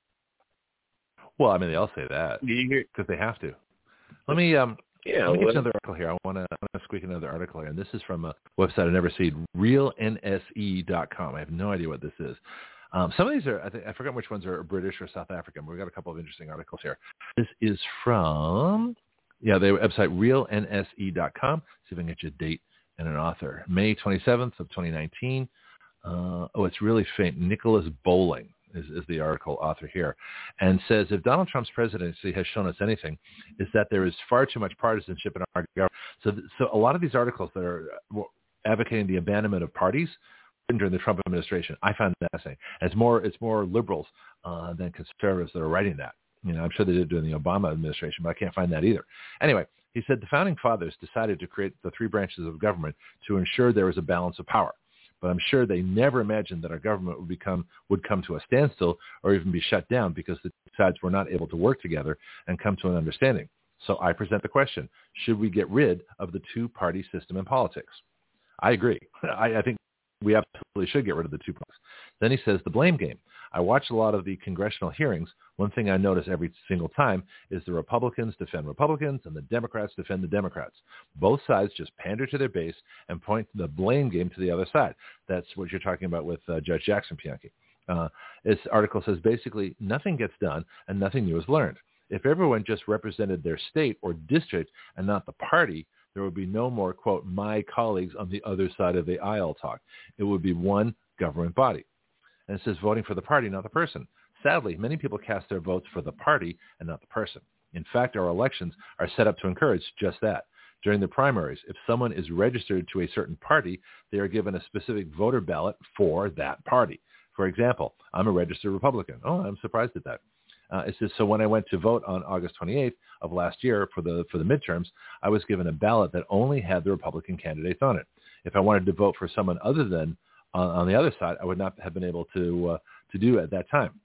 Well, they all say that because they have to. Let me get another article here. I want to squeak another article here, and this is from a website I've never seen, realnse.com. I have no idea what this is. Some of these are, I forgot which ones are British or South African. We've got a couple of interesting articles here. This is from, the website realnse.com. See if I can get you a date and an author. May 27th of 2019. It's really faint. Nicholas Bowling is the article author here, and says, if Donald Trump's presidency has shown us anything, is that there is far too much partisanship in our government. So a lot of these articles that are advocating the abandonment of parties during the Trump administration, I find that fascinating. And it's more liberals than conservatives that are writing that. I'm sure they did during the Obama administration, but I can't find that either. Anyway, he said the founding fathers decided to create the three branches of government to ensure there was a balance of power. But I'm sure they never imagined that our government would come to a standstill or even be shut down because the sides were not able to work together and come to an understanding. So I present the question, should we get rid of the two-party system in politics? I agree. I think we absolutely should get rid of the two parties. Then he says the blame game. I watch a lot of the congressional hearings. One thing I notice every single time is the Republicans defend Republicans and the Democrats defend the Democrats. Both sides just pander to their base and point the blame game to the other side. That's what you're talking about with Judge Jackson, Bianchi. This article says basically nothing gets done and nothing new is learned. If everyone just represented their state or district and not the party, there would be no more, quote, my colleagues on the other side of the aisle talk. It would be one government body. And it says voting for the party, not the person. Sadly, many people cast their votes for the party and not the person. In fact, our elections are set up to encourage just that. During the primaries, if someone is registered to a certain party, they are given a specific voter ballot for that party. For example, I'm a registered Republican. Oh, I'm surprised at that. It says, so when I went to vote on August 28th of last year for the midterms, I was given a ballot that only had the Republican candidates on it. If I wanted to vote for someone other than on the other side, I would not have been able to do it at that time.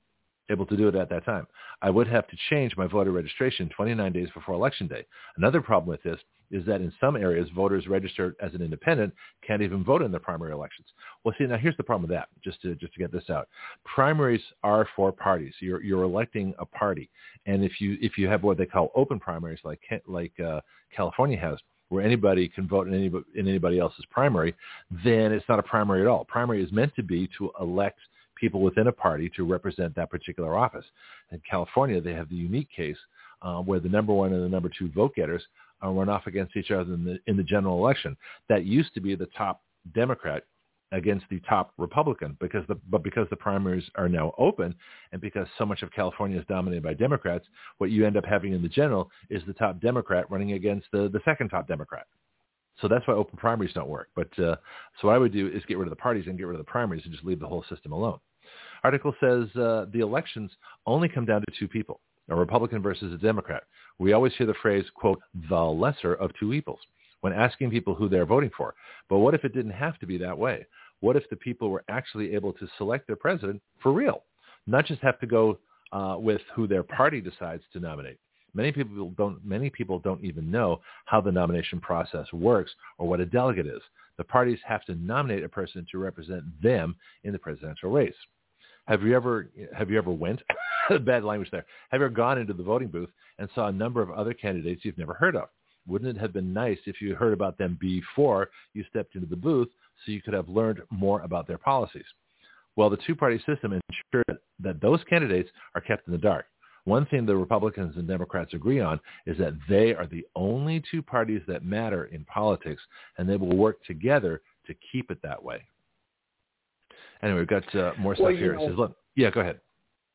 I would have to change my voter registration 29 days before Election Day. Another problem with this is that in some areas, voters registered as an independent can't even vote in the primary elections. Well, see, now here's the problem with that, just to get this out. Primaries are for parties. You're electing a party. And if you have what they call open primaries like California has, where anybody can vote in anybody else's primary, then it's not a primary at all. Primary is meant to be to elect people within a party to represent that particular office. In California, they have the unique case where the number one and the number two vote getters run off against each other in the general election. That used to be the top Democrat against the top Republican, because the primaries are now open, and because so much of California is dominated by Democrats, what you end up having in the general is the top Democrat running against the second top Democrat. So that's why open primaries don't work. But so what I would do is get rid of the parties and get rid of the primaries and just leave the whole system alone. Article says the elections only come down to two people, a Republican versus a Democrat. We always hear the phrase, quote, the lesser of two evils, when asking people who they're voting for. But what if it didn't have to be that way? What if the people were actually able to select their president for real, not just have to go with who their party decides to nominate? Many people don't even know how the nomination process works or what a delegate is. The parties have to nominate a person to represent them in the presidential race. Have you ever went, bad language there, have you ever gone into the voting booth and saw a number of other candidates you've never heard of? Wouldn't it have been nice if you heard about them before you stepped into the booth so you could have learned more about their policies? Well, the two-party system ensures that those candidates are kept in the dark. One thing the Republicans and Democrats agree on is that they are the only two parties that matter in politics, and they will work together to keep it that way. Anyway, we've got more stuff here. It says, look, yeah, go ahead.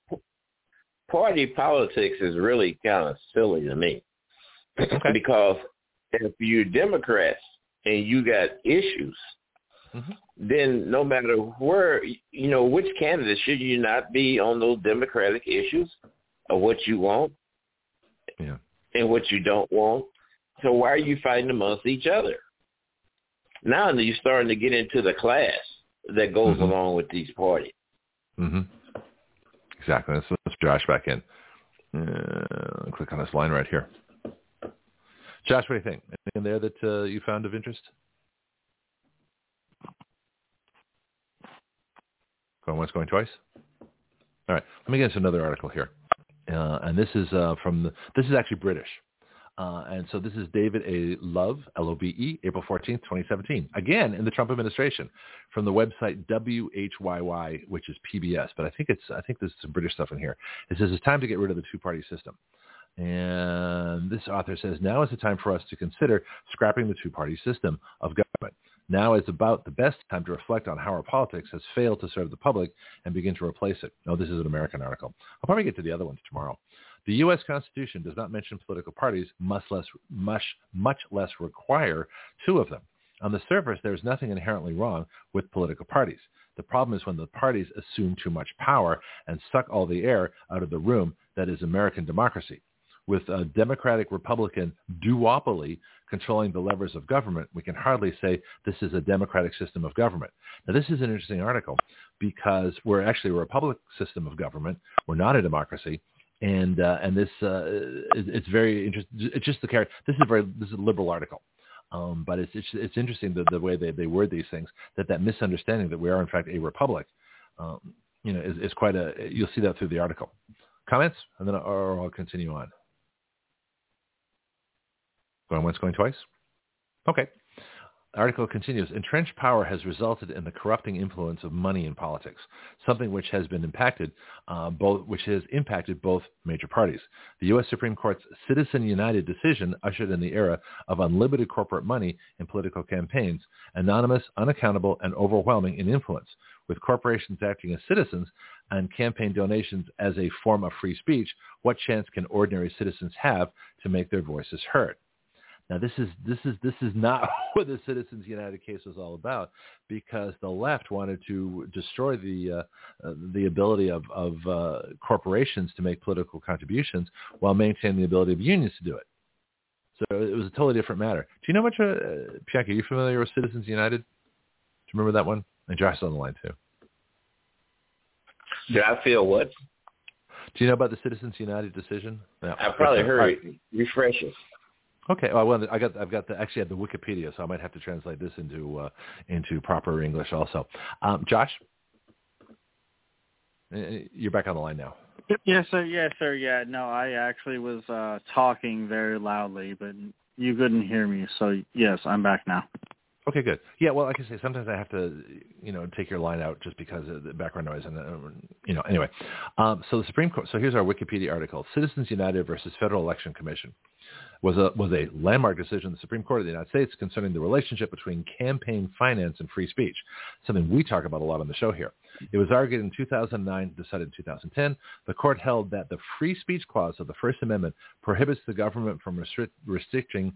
Party politics is really kind of silly to me. Okay. Because if you're Democrats and you got issues, then no matter where, which candidate, should you not be on those Democratic issues of what you want and what you don't want? So why are you fighting amongst each other? Now you're starting to get into the class that goes along with these parties. Exactly. Let's Josh back in. Click on this line right here. Josh, what do you think? Anything there that you found of interest? Going once, going twice? All right. Let me get into another article here. And this is this is actually British. And so this is David A. Love, L-O-V-E, April 14th, 2017. Again, in the Trump administration, from the website WHYY, which is PBS. But I think there's some British stuff in here. It says it's time to get rid of the two-party system. And this author says, now is the time for us to consider scrapping the two-party system of government. Now is about the best time to reflect on how our politics has failed to serve the public and begin to replace it. No, this is an American article. I'll probably get to the other ones tomorrow. The U.S. Constitution does not mention political parties, much less require two of them. On the surface, there is nothing inherently wrong with political parties. The problem is when the parties assume too much power and suck all the air out of the room that is American democracy. With a Democratic-Republican duopoly controlling the levers of government, we can hardly say this is a democratic system of government. Now, this is an interesting article because we're actually a republic system of government. We're not a democracy, and this it's very interesting. It's just the character. This is a liberal article, but it's interesting the way they word these things. That misunderstanding that we are in fact a republic, is quite a. You'll see that through the article. Comments, and then I'll continue on. Going once, going twice? Okay. The article continues. Entrenched power has resulted in the corrupting influence of money in politics, something which has impacted both major parties. The U.S. Supreme Court's Citizen United decision ushered in the era of unlimited corporate money in political campaigns, anonymous, unaccountable, and overwhelming in influence, with corporations acting as citizens and campaign donations as a form of free speech. What chance can ordinary citizens have to make their voices heard? Now, this is not what the Citizens United case was all about, because the left wanted to destroy the ability of corporations to make political contributions while maintaining the ability of unions to do it. So it was a totally different matter. Do you know much, Bianca, are you familiar with Citizens United? Do you remember that one? And Josh is on the line, too. Did I feel what? Do you know about the Citizens United decision? No. I probably heard it. Refresh us. Okay. Well, I've got actually had the Wikipedia, so I might have to translate this into proper English also. Josh, you're back on the line now. Yes, sir. Yeah. No, I actually was talking very loudly, but you couldn't hear me. So yes, I'm back now. Okay, good. Yeah, well, like I say, sometimes I have to, take your line out just because of the background noise, and anyway. So the Supreme Court. So here's our Wikipedia article: Citizens United versus Federal Election Commission was a landmark decision of the Supreme Court of the United States concerning the relationship between campaign finance and free speech, something we talk about a lot on the show here. It was argued in 2009, decided in 2010. The court held that the free speech clause of the First Amendment prohibits the government from restricting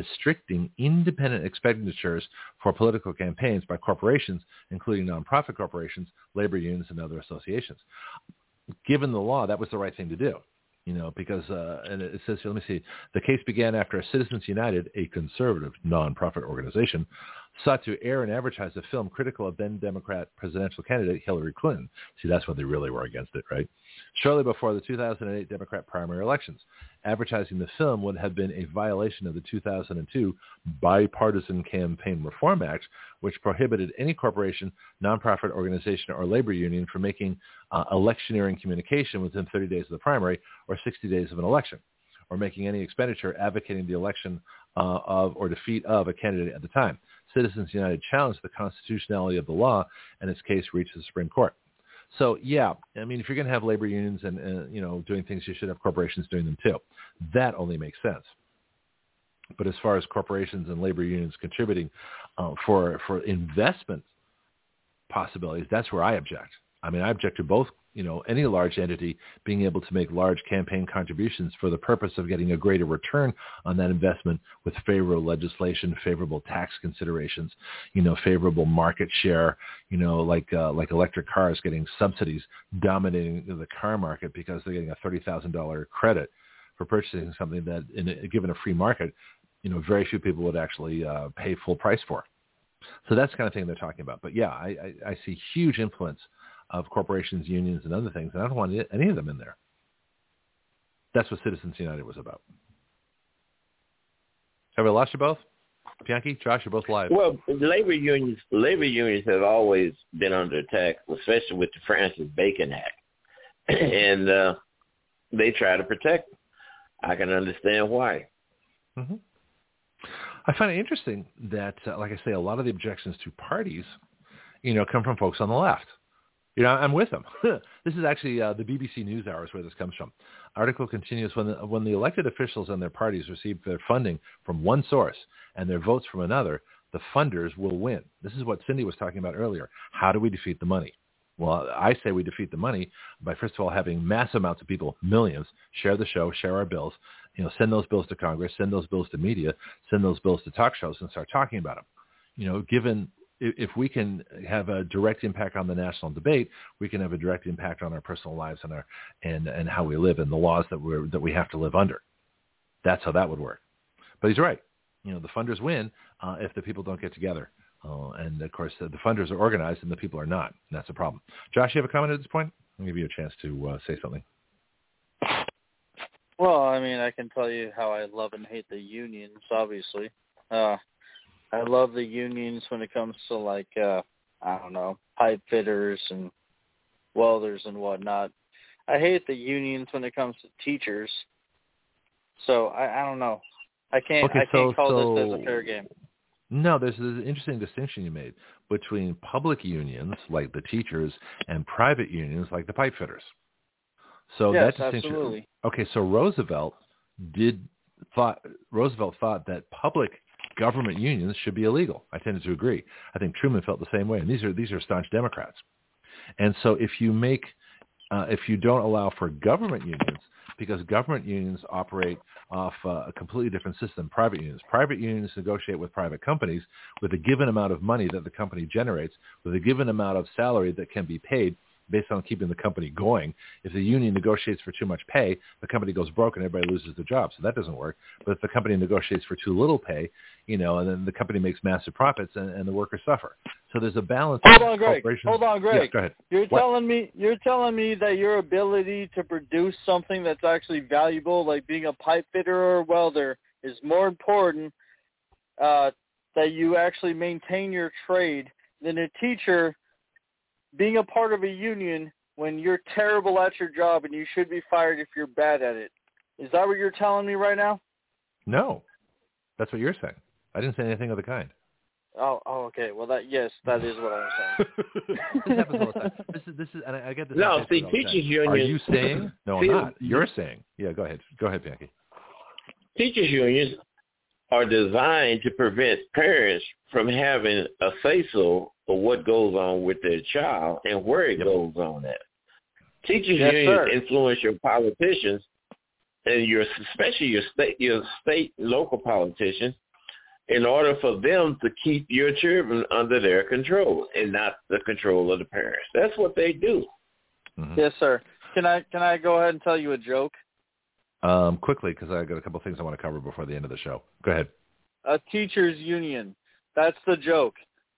independent expenditures for political campaigns by corporations, including nonprofit corporations, labor unions, and other associations. Given the law, that was the right thing to do. Because, and it says here, let me see, the case began after Citizens United, a conservative nonprofit organization, sought to air and advertise a film critical of then-Democrat presidential candidate Hillary Clinton. See, that's when they really were against it, right? Shortly before the 2008 Democrat primary elections. Advertising the film would have been a violation of the 2002 Bipartisan Campaign Reform Act, which prohibited any corporation, nonprofit organization, or labor union from making electioneering communication within 30 days of the primary or 60 days of an election, or making any expenditure advocating the election of or defeat of a candidate at the time. Citizens United challenged the constitutionality of the law, and its case reached the Supreme Court. So, yeah, I mean, if you're going to have labor unions and doing things, you should have corporations doing them too. That only makes sense. But as far as corporations and labor unions contributing for investment possibilities, that's where I object. I mean, I object to both, any large entity being able to make large campaign contributions for the purpose of getting a greater return on that investment with favorable legislation, favorable tax considerations, favorable market share, like electric cars getting subsidies dominating the car market because they're getting a $30,000 credit for purchasing something that, given a free market, very few people would actually pay full price for. So that's the kind of thing they're talking about. But yeah, I see huge influence of corporations, unions, and other things, and I don't want any of them in there. That's what Citizens United was about. Have I lost you both? Bianchi, Josh, you're both live. Well, labor unions have always been under attack, especially with the Francis Bacon Act, and they try to protect them. I can understand why. Mm-hmm. I find it interesting that, like I say, a lot of the objections to parties, come from folks on the left. I'm with them. This is actually the BBC NewsHour is where this comes from. Article continues, when the elected officials and their parties receive their funding from one source and their votes from another, the funders will win. This is what Cindy was talking about earlier. How do we defeat the money? Well, I say we defeat the money by, first of all, having mass amounts of people, millions, share the show, share our bills, send those bills to Congress, send those bills to media, send those bills to talk shows and start talking about them. Given if we can have a direct impact on the national debate, we can have a direct impact on our personal lives and how we live and the laws that we have to live under. That's how that would work. But he's right. The funders win if the people don't get together. And of course, the funders are organized and the people are not. And that's a problem. Josh, you have a comment at this point? I'll give you a chance to say something. Well, I mean, I can tell you how I love and hate the unions, obviously. I love the unions when it comes to, like, I don't know, pipe fitters and welders and whatnot. I hate the unions when it comes to teachers. So, I don't know. I can't call this as a fair game. No, there's an interesting distinction you made between public unions, like the teachers, and private unions, like the pipe fitters. So yes, that distinction. Absolutely. Okay, so Roosevelt thought that public government unions should be illegal. I tended to agree. I think Truman felt the same way, and these are staunch Democrats. And so if you don't allow for government unions, because government unions operate off a completely different system, private unions. Private unions negotiate with private companies with a given amount of money that the company generates, with a given amount of salary that can be paid based on keeping the company going. If the union negotiates for too much pay, the company goes broke and everybody loses their job. So that doesn't work. But if the company negotiates for too little pay, and then the company makes massive profits and the workers suffer. So there's a balance. Hold on, Greg. Yeah, go ahead. You're telling me that your ability to produce something that's actually valuable, like being a pipe fitter or a welder, is more important that you actually maintain your trade than a teacher being a part of a union when you're terrible at your job and you should be fired if you're bad at it. Is that what you're telling me right now? No. That's what you're saying. I didn't say anything of the kind. Oh, okay. Well, that is what I'm saying. This happens all the time. This is, and I get this. No, see, teachers unions. Are you saying? No, I'm not. You're saying. Yeah, go ahead. Go ahead, Bianchi. Teachers unions are designed to prevent parents from having a say-so of what goes on with their child and where it goes on at. Teachers unions influence your politicians and especially your state and local politicians in order for them to keep your children under their control and not the control of the parents. That's what they do. Mm-hmm. Yes, sir. Can I go ahead and tell you a joke? Quickly, because I got a couple things I want to cover before the end of the show. Go ahead. A teachers union. That's the joke.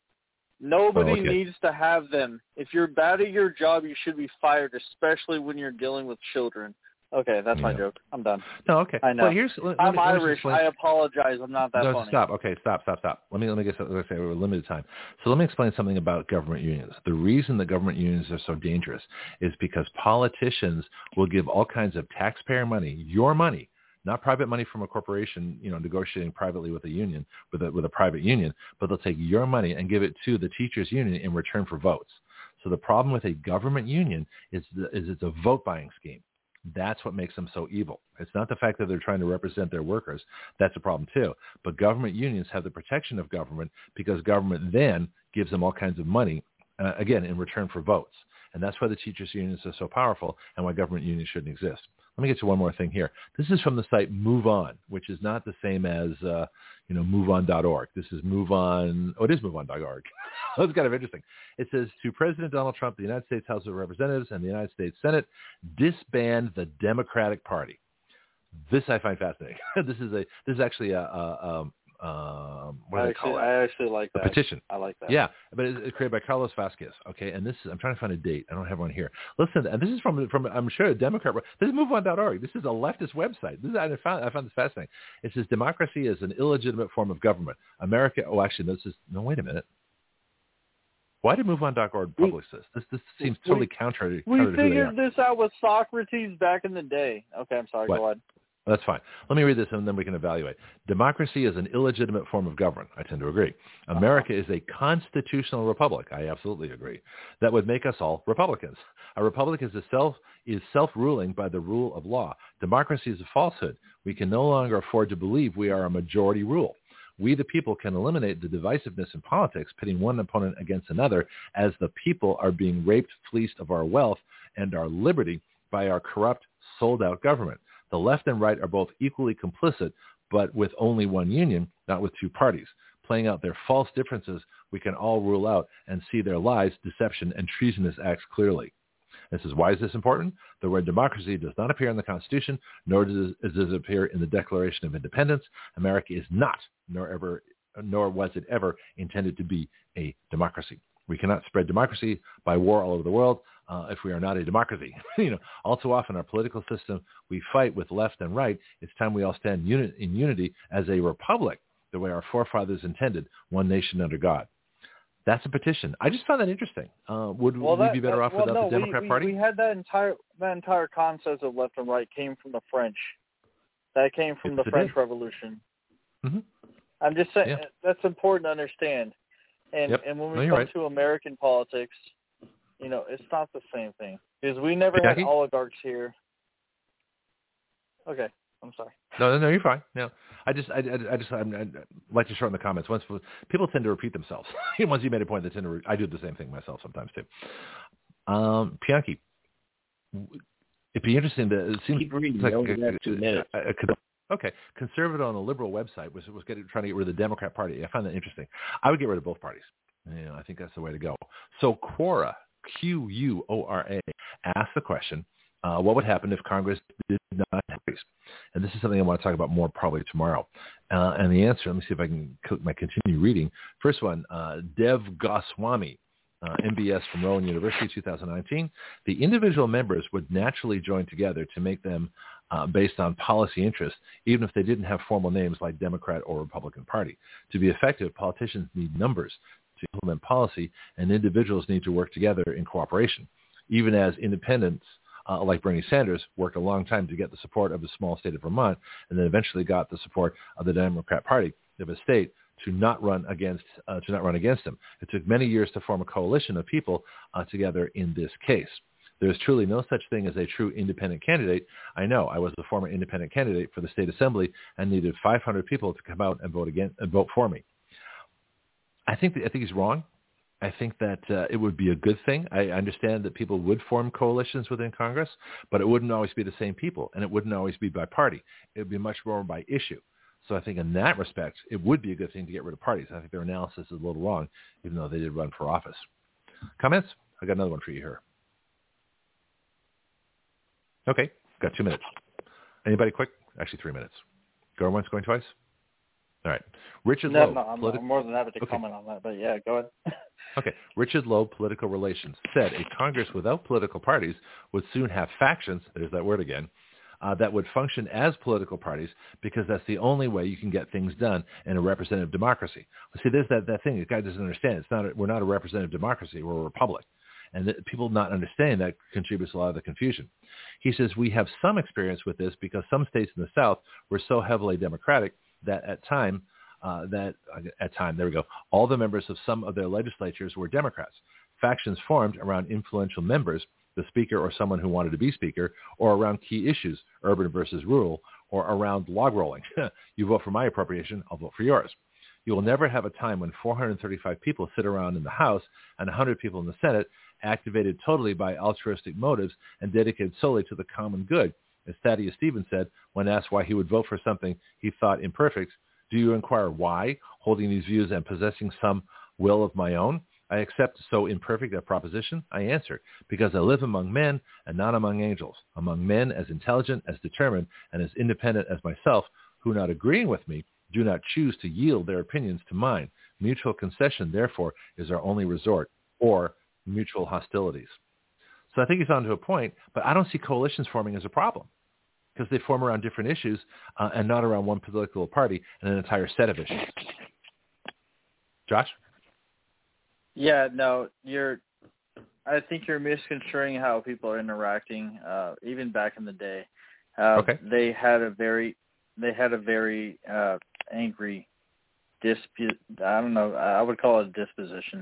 Nobody needs to have them. If you're bad at your job, you should be fired, especially when you're dealing with children. Okay, that's my joke. I'm done. No, okay. I know. Well, I'm Irish. I apologize. I'm not that funny. Stop. Okay, stop. Let me get something. Let's say we're limited time. So let me explain something about government unions. The reason that government unions are so dangerous is because politicians will give all kinds of taxpayer money, your money, not private money from a corporation, negotiating privately with a union, with a private union, but they'll take your money and give it to the teachers union in return for votes. So the problem with a government union is it's a vote buying scheme. That's what makes them so evil. It's not the fact that they're trying to represent their workers. That's a problem too. But government unions have the protection of government because government then gives them all kinds of money, again, in return for votes. And that's why the teachers unions are so powerful and why government unions shouldn't exist. Let me get to one more thing here. This is from the site Move On, which is not the same as, MoveOn.org. This is Move On. Oh, it is MoveOn.org. That's kind of interesting. It says, to President Donald Trump, the United States House of Representatives and the United States Senate disband the Democratic Party. This I find fascinating. This is actually what do they call it? I actually like that. A petition. I like that. Yeah, but it's created by Carlos Vasquez. Okay, and I'm trying to find a date. I don't have one here. Listen, and this is from I'm sure a Democrat. This is MoveOn.org. This is a leftist website. I found this fascinating. It says democracy is an illegitimate form of government. America. Oh, actually, wait a minute. Why did MoveOn.org publish this? This seems totally counter to We figured this out with Socrates back in the day. Okay, I'm sorry. Go ahead. That's fine. Let me read this and then we can evaluate. Democracy is an illegitimate form of government. I tend to agree. America is a constitutional republic. I absolutely agree. That would make us all Republicans. A republic is self-ruling by the rule of law. Democracy is a falsehood. We can no longer afford to believe we are a majority rule. We, the people, can eliminate the divisiveness in politics, pitting one opponent against another, as the people are being raped, fleeced of our wealth and our liberty by our corrupt, sold-out government. The left and right are both equally complicit, but with only one union, not with two parties. playing out their false differences, we can all rule out and see their lies, deception, and treasonous acts clearly. This is why is this important? The word democracy does not appear in the Constitution, nor does it appear in the Declaration of Independence. America is not, nor was it ever intended to be a democracy. We cannot spread democracy by war all over the world if we are not a democracy. All too often our political system, we fight with left and right. It's time we all stand in unity as a republic, the way our forefathers intended, one nation under God. That's a petition. I just found that interesting. Would we be better off without the Democrat Party? We had that entire concept of left and right came from the French. That came from the French Revolution. Mm-hmm. I'm just saying that's important to understand. And when we come to American politics, it's not the same thing because we never had oligarchs here. Okay, I'm sorry. No, you're fine. No, I like to shorten the comments. Once people tend to repeat themselves. Once you made a point, I do the same thing myself sometimes too. Pianki, it'd be interesting to keep reading. Okay, conservative on a liberal website was trying to get rid of the Democrat Party. I find that interesting. I would get rid of both parties. I think that's the way to go. So Quora, Quora, asked the question, what would happen if Congress did not have parties? And this is something I want to talk about more probably tomorrow. And the answer, let me see if I can continue reading. First one, Dev Goswami, MBS from Rowan University, 2019. The individual members would naturally join together to make them based on policy interests, even if they didn't have formal names like Democrat or Republican Party. To be effective, politicians need numbers to implement policy, and individuals need to work together in cooperation. Even as independents, like Bernie Sanders, worked a long time to get the support of the small state of Vermont, and then eventually got the support of the Democrat Party of a state to not run against him. It took many years to form a coalition of people together in this case. There is truly no such thing as a true independent candidate. I know. I was a former independent candidate for the state assembly and needed 500 people to come out and vote for me. I think he's wrong. I think that it would be a good thing. I understand that people would form coalitions within Congress, but it wouldn't always be the same people, and it wouldn't always be by party. It would be much more by issue. So I think in that respect, it would be a good thing to get rid of parties. I think their analysis is a little wrong, even though they did run for office. Comments? I got another one for you here. Okay, got 2 minutes. Anybody quick? Actually, 3 minutes. Going once, going twice? All right. Richard Loeb. I'm more than happy to comment on that, but yeah, go ahead. Okay. Richard Loeb, Political Relations, said a Congress without political parties would soon have factions, there's that word again, that would function as political parties because that's the only way you can get things done in a representative democracy. See, there's that thing. The guy doesn't understand. We're not a representative democracy. We're a republic. And people not understanding that contributes a lot of the confusion. He says, we have some experience with this because some states in the South were so heavily Democratic that at time, all the members of some of their legislatures were Democrats. Factions formed around influential members, the speaker or someone who wanted to be speaker, or around key issues, urban versus rural, or around log rolling. You vote for my appropriation, I'll vote for yours. You will never have a time when 435 people sit around in the House and 100 people in the Senate activated totally by altruistic motives and dedicated solely to the common good. As Thaddeus Stevens said, when asked why he would vote for something he thought imperfect, do you inquire why, holding these views and possessing some will of my own, I accept so imperfect a proposition? I answer, because I live among men and not among angels, among men as intelligent, as determined, and as independent as myself, who not agreeing with me, do not choose to yield their opinions to mine. Mutual concession, therefore, is our only resort, or mutual hostilities. So I think he's on to a point, but I don't see coalitions forming as a problem because they form around different issues and not around one political party and an entire set of issues. Josh? Yeah, no, I think you're misconstruing how people are interacting. Even back in the day, they had a very angry dispute. I don't know. I would call it a disposition.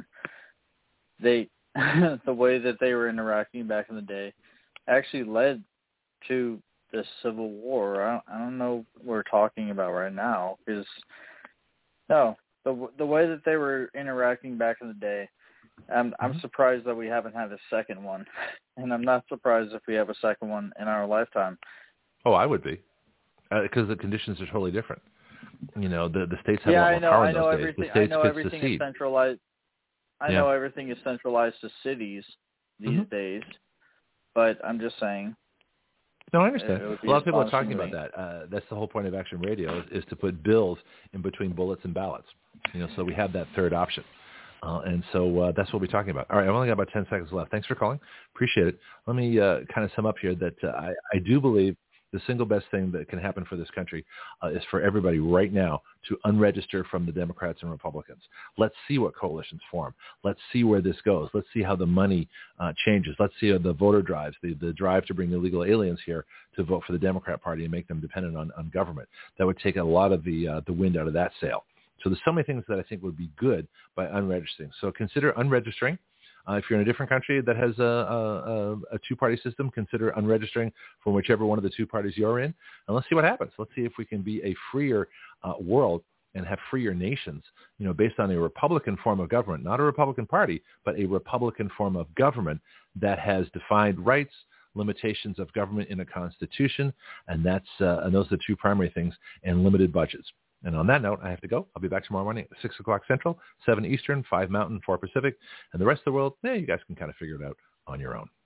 The way that they were interacting back in the day actually led to the Civil War. I don't know what we're talking about right now because the way that they were interacting back in the day, I'm surprised that we haven't had a second one, and I'm not surprised if we have a second one in our lifetime. Oh, I would be, because the conditions are totally different. The states have a lot more power in those days. The states could secede. Is centralized. I know everything is centralized to cities these days, but I'm just saying. No, I understand. A lot of people are talking about that. That's the whole point of Action Radio is to put bills in between bullets and ballots. So we have that third option. And so that's what we're talking about. All right, I've only got about 10 seconds left. Thanks for calling. Appreciate it. Let me kind of sum up here that I do believe the single best thing that can happen for this country is for everybody right now to unregister from the Democrats and Republicans. Let's see what coalitions form. Let's see where this goes. Let's see how the money changes. Let's see how the voter drives, the drive to bring illegal aliens here to vote for the Democrat Party and make them dependent on government. That would take a lot of the wind out of that sail. So there's so many things that I think would be good by unregistering. So consider unregistering. If you're in a different country that has a two-party system, consider unregistering from whichever one of the two parties you're in, and let's see what happens. Let's see if we can be a freer world and have freer nations, based on a Republican form of government, not a Republican Party, but a Republican form of government that has defined rights, limitations of government in a constitution, and those are the two primary things, and limited budgets. And on that note, I have to go. I'll be back tomorrow morning at 6 o'clock Central, 7 Eastern, 5 Mountain, 4 Pacific. And the rest of the world, you guys can kind of figure it out on your own.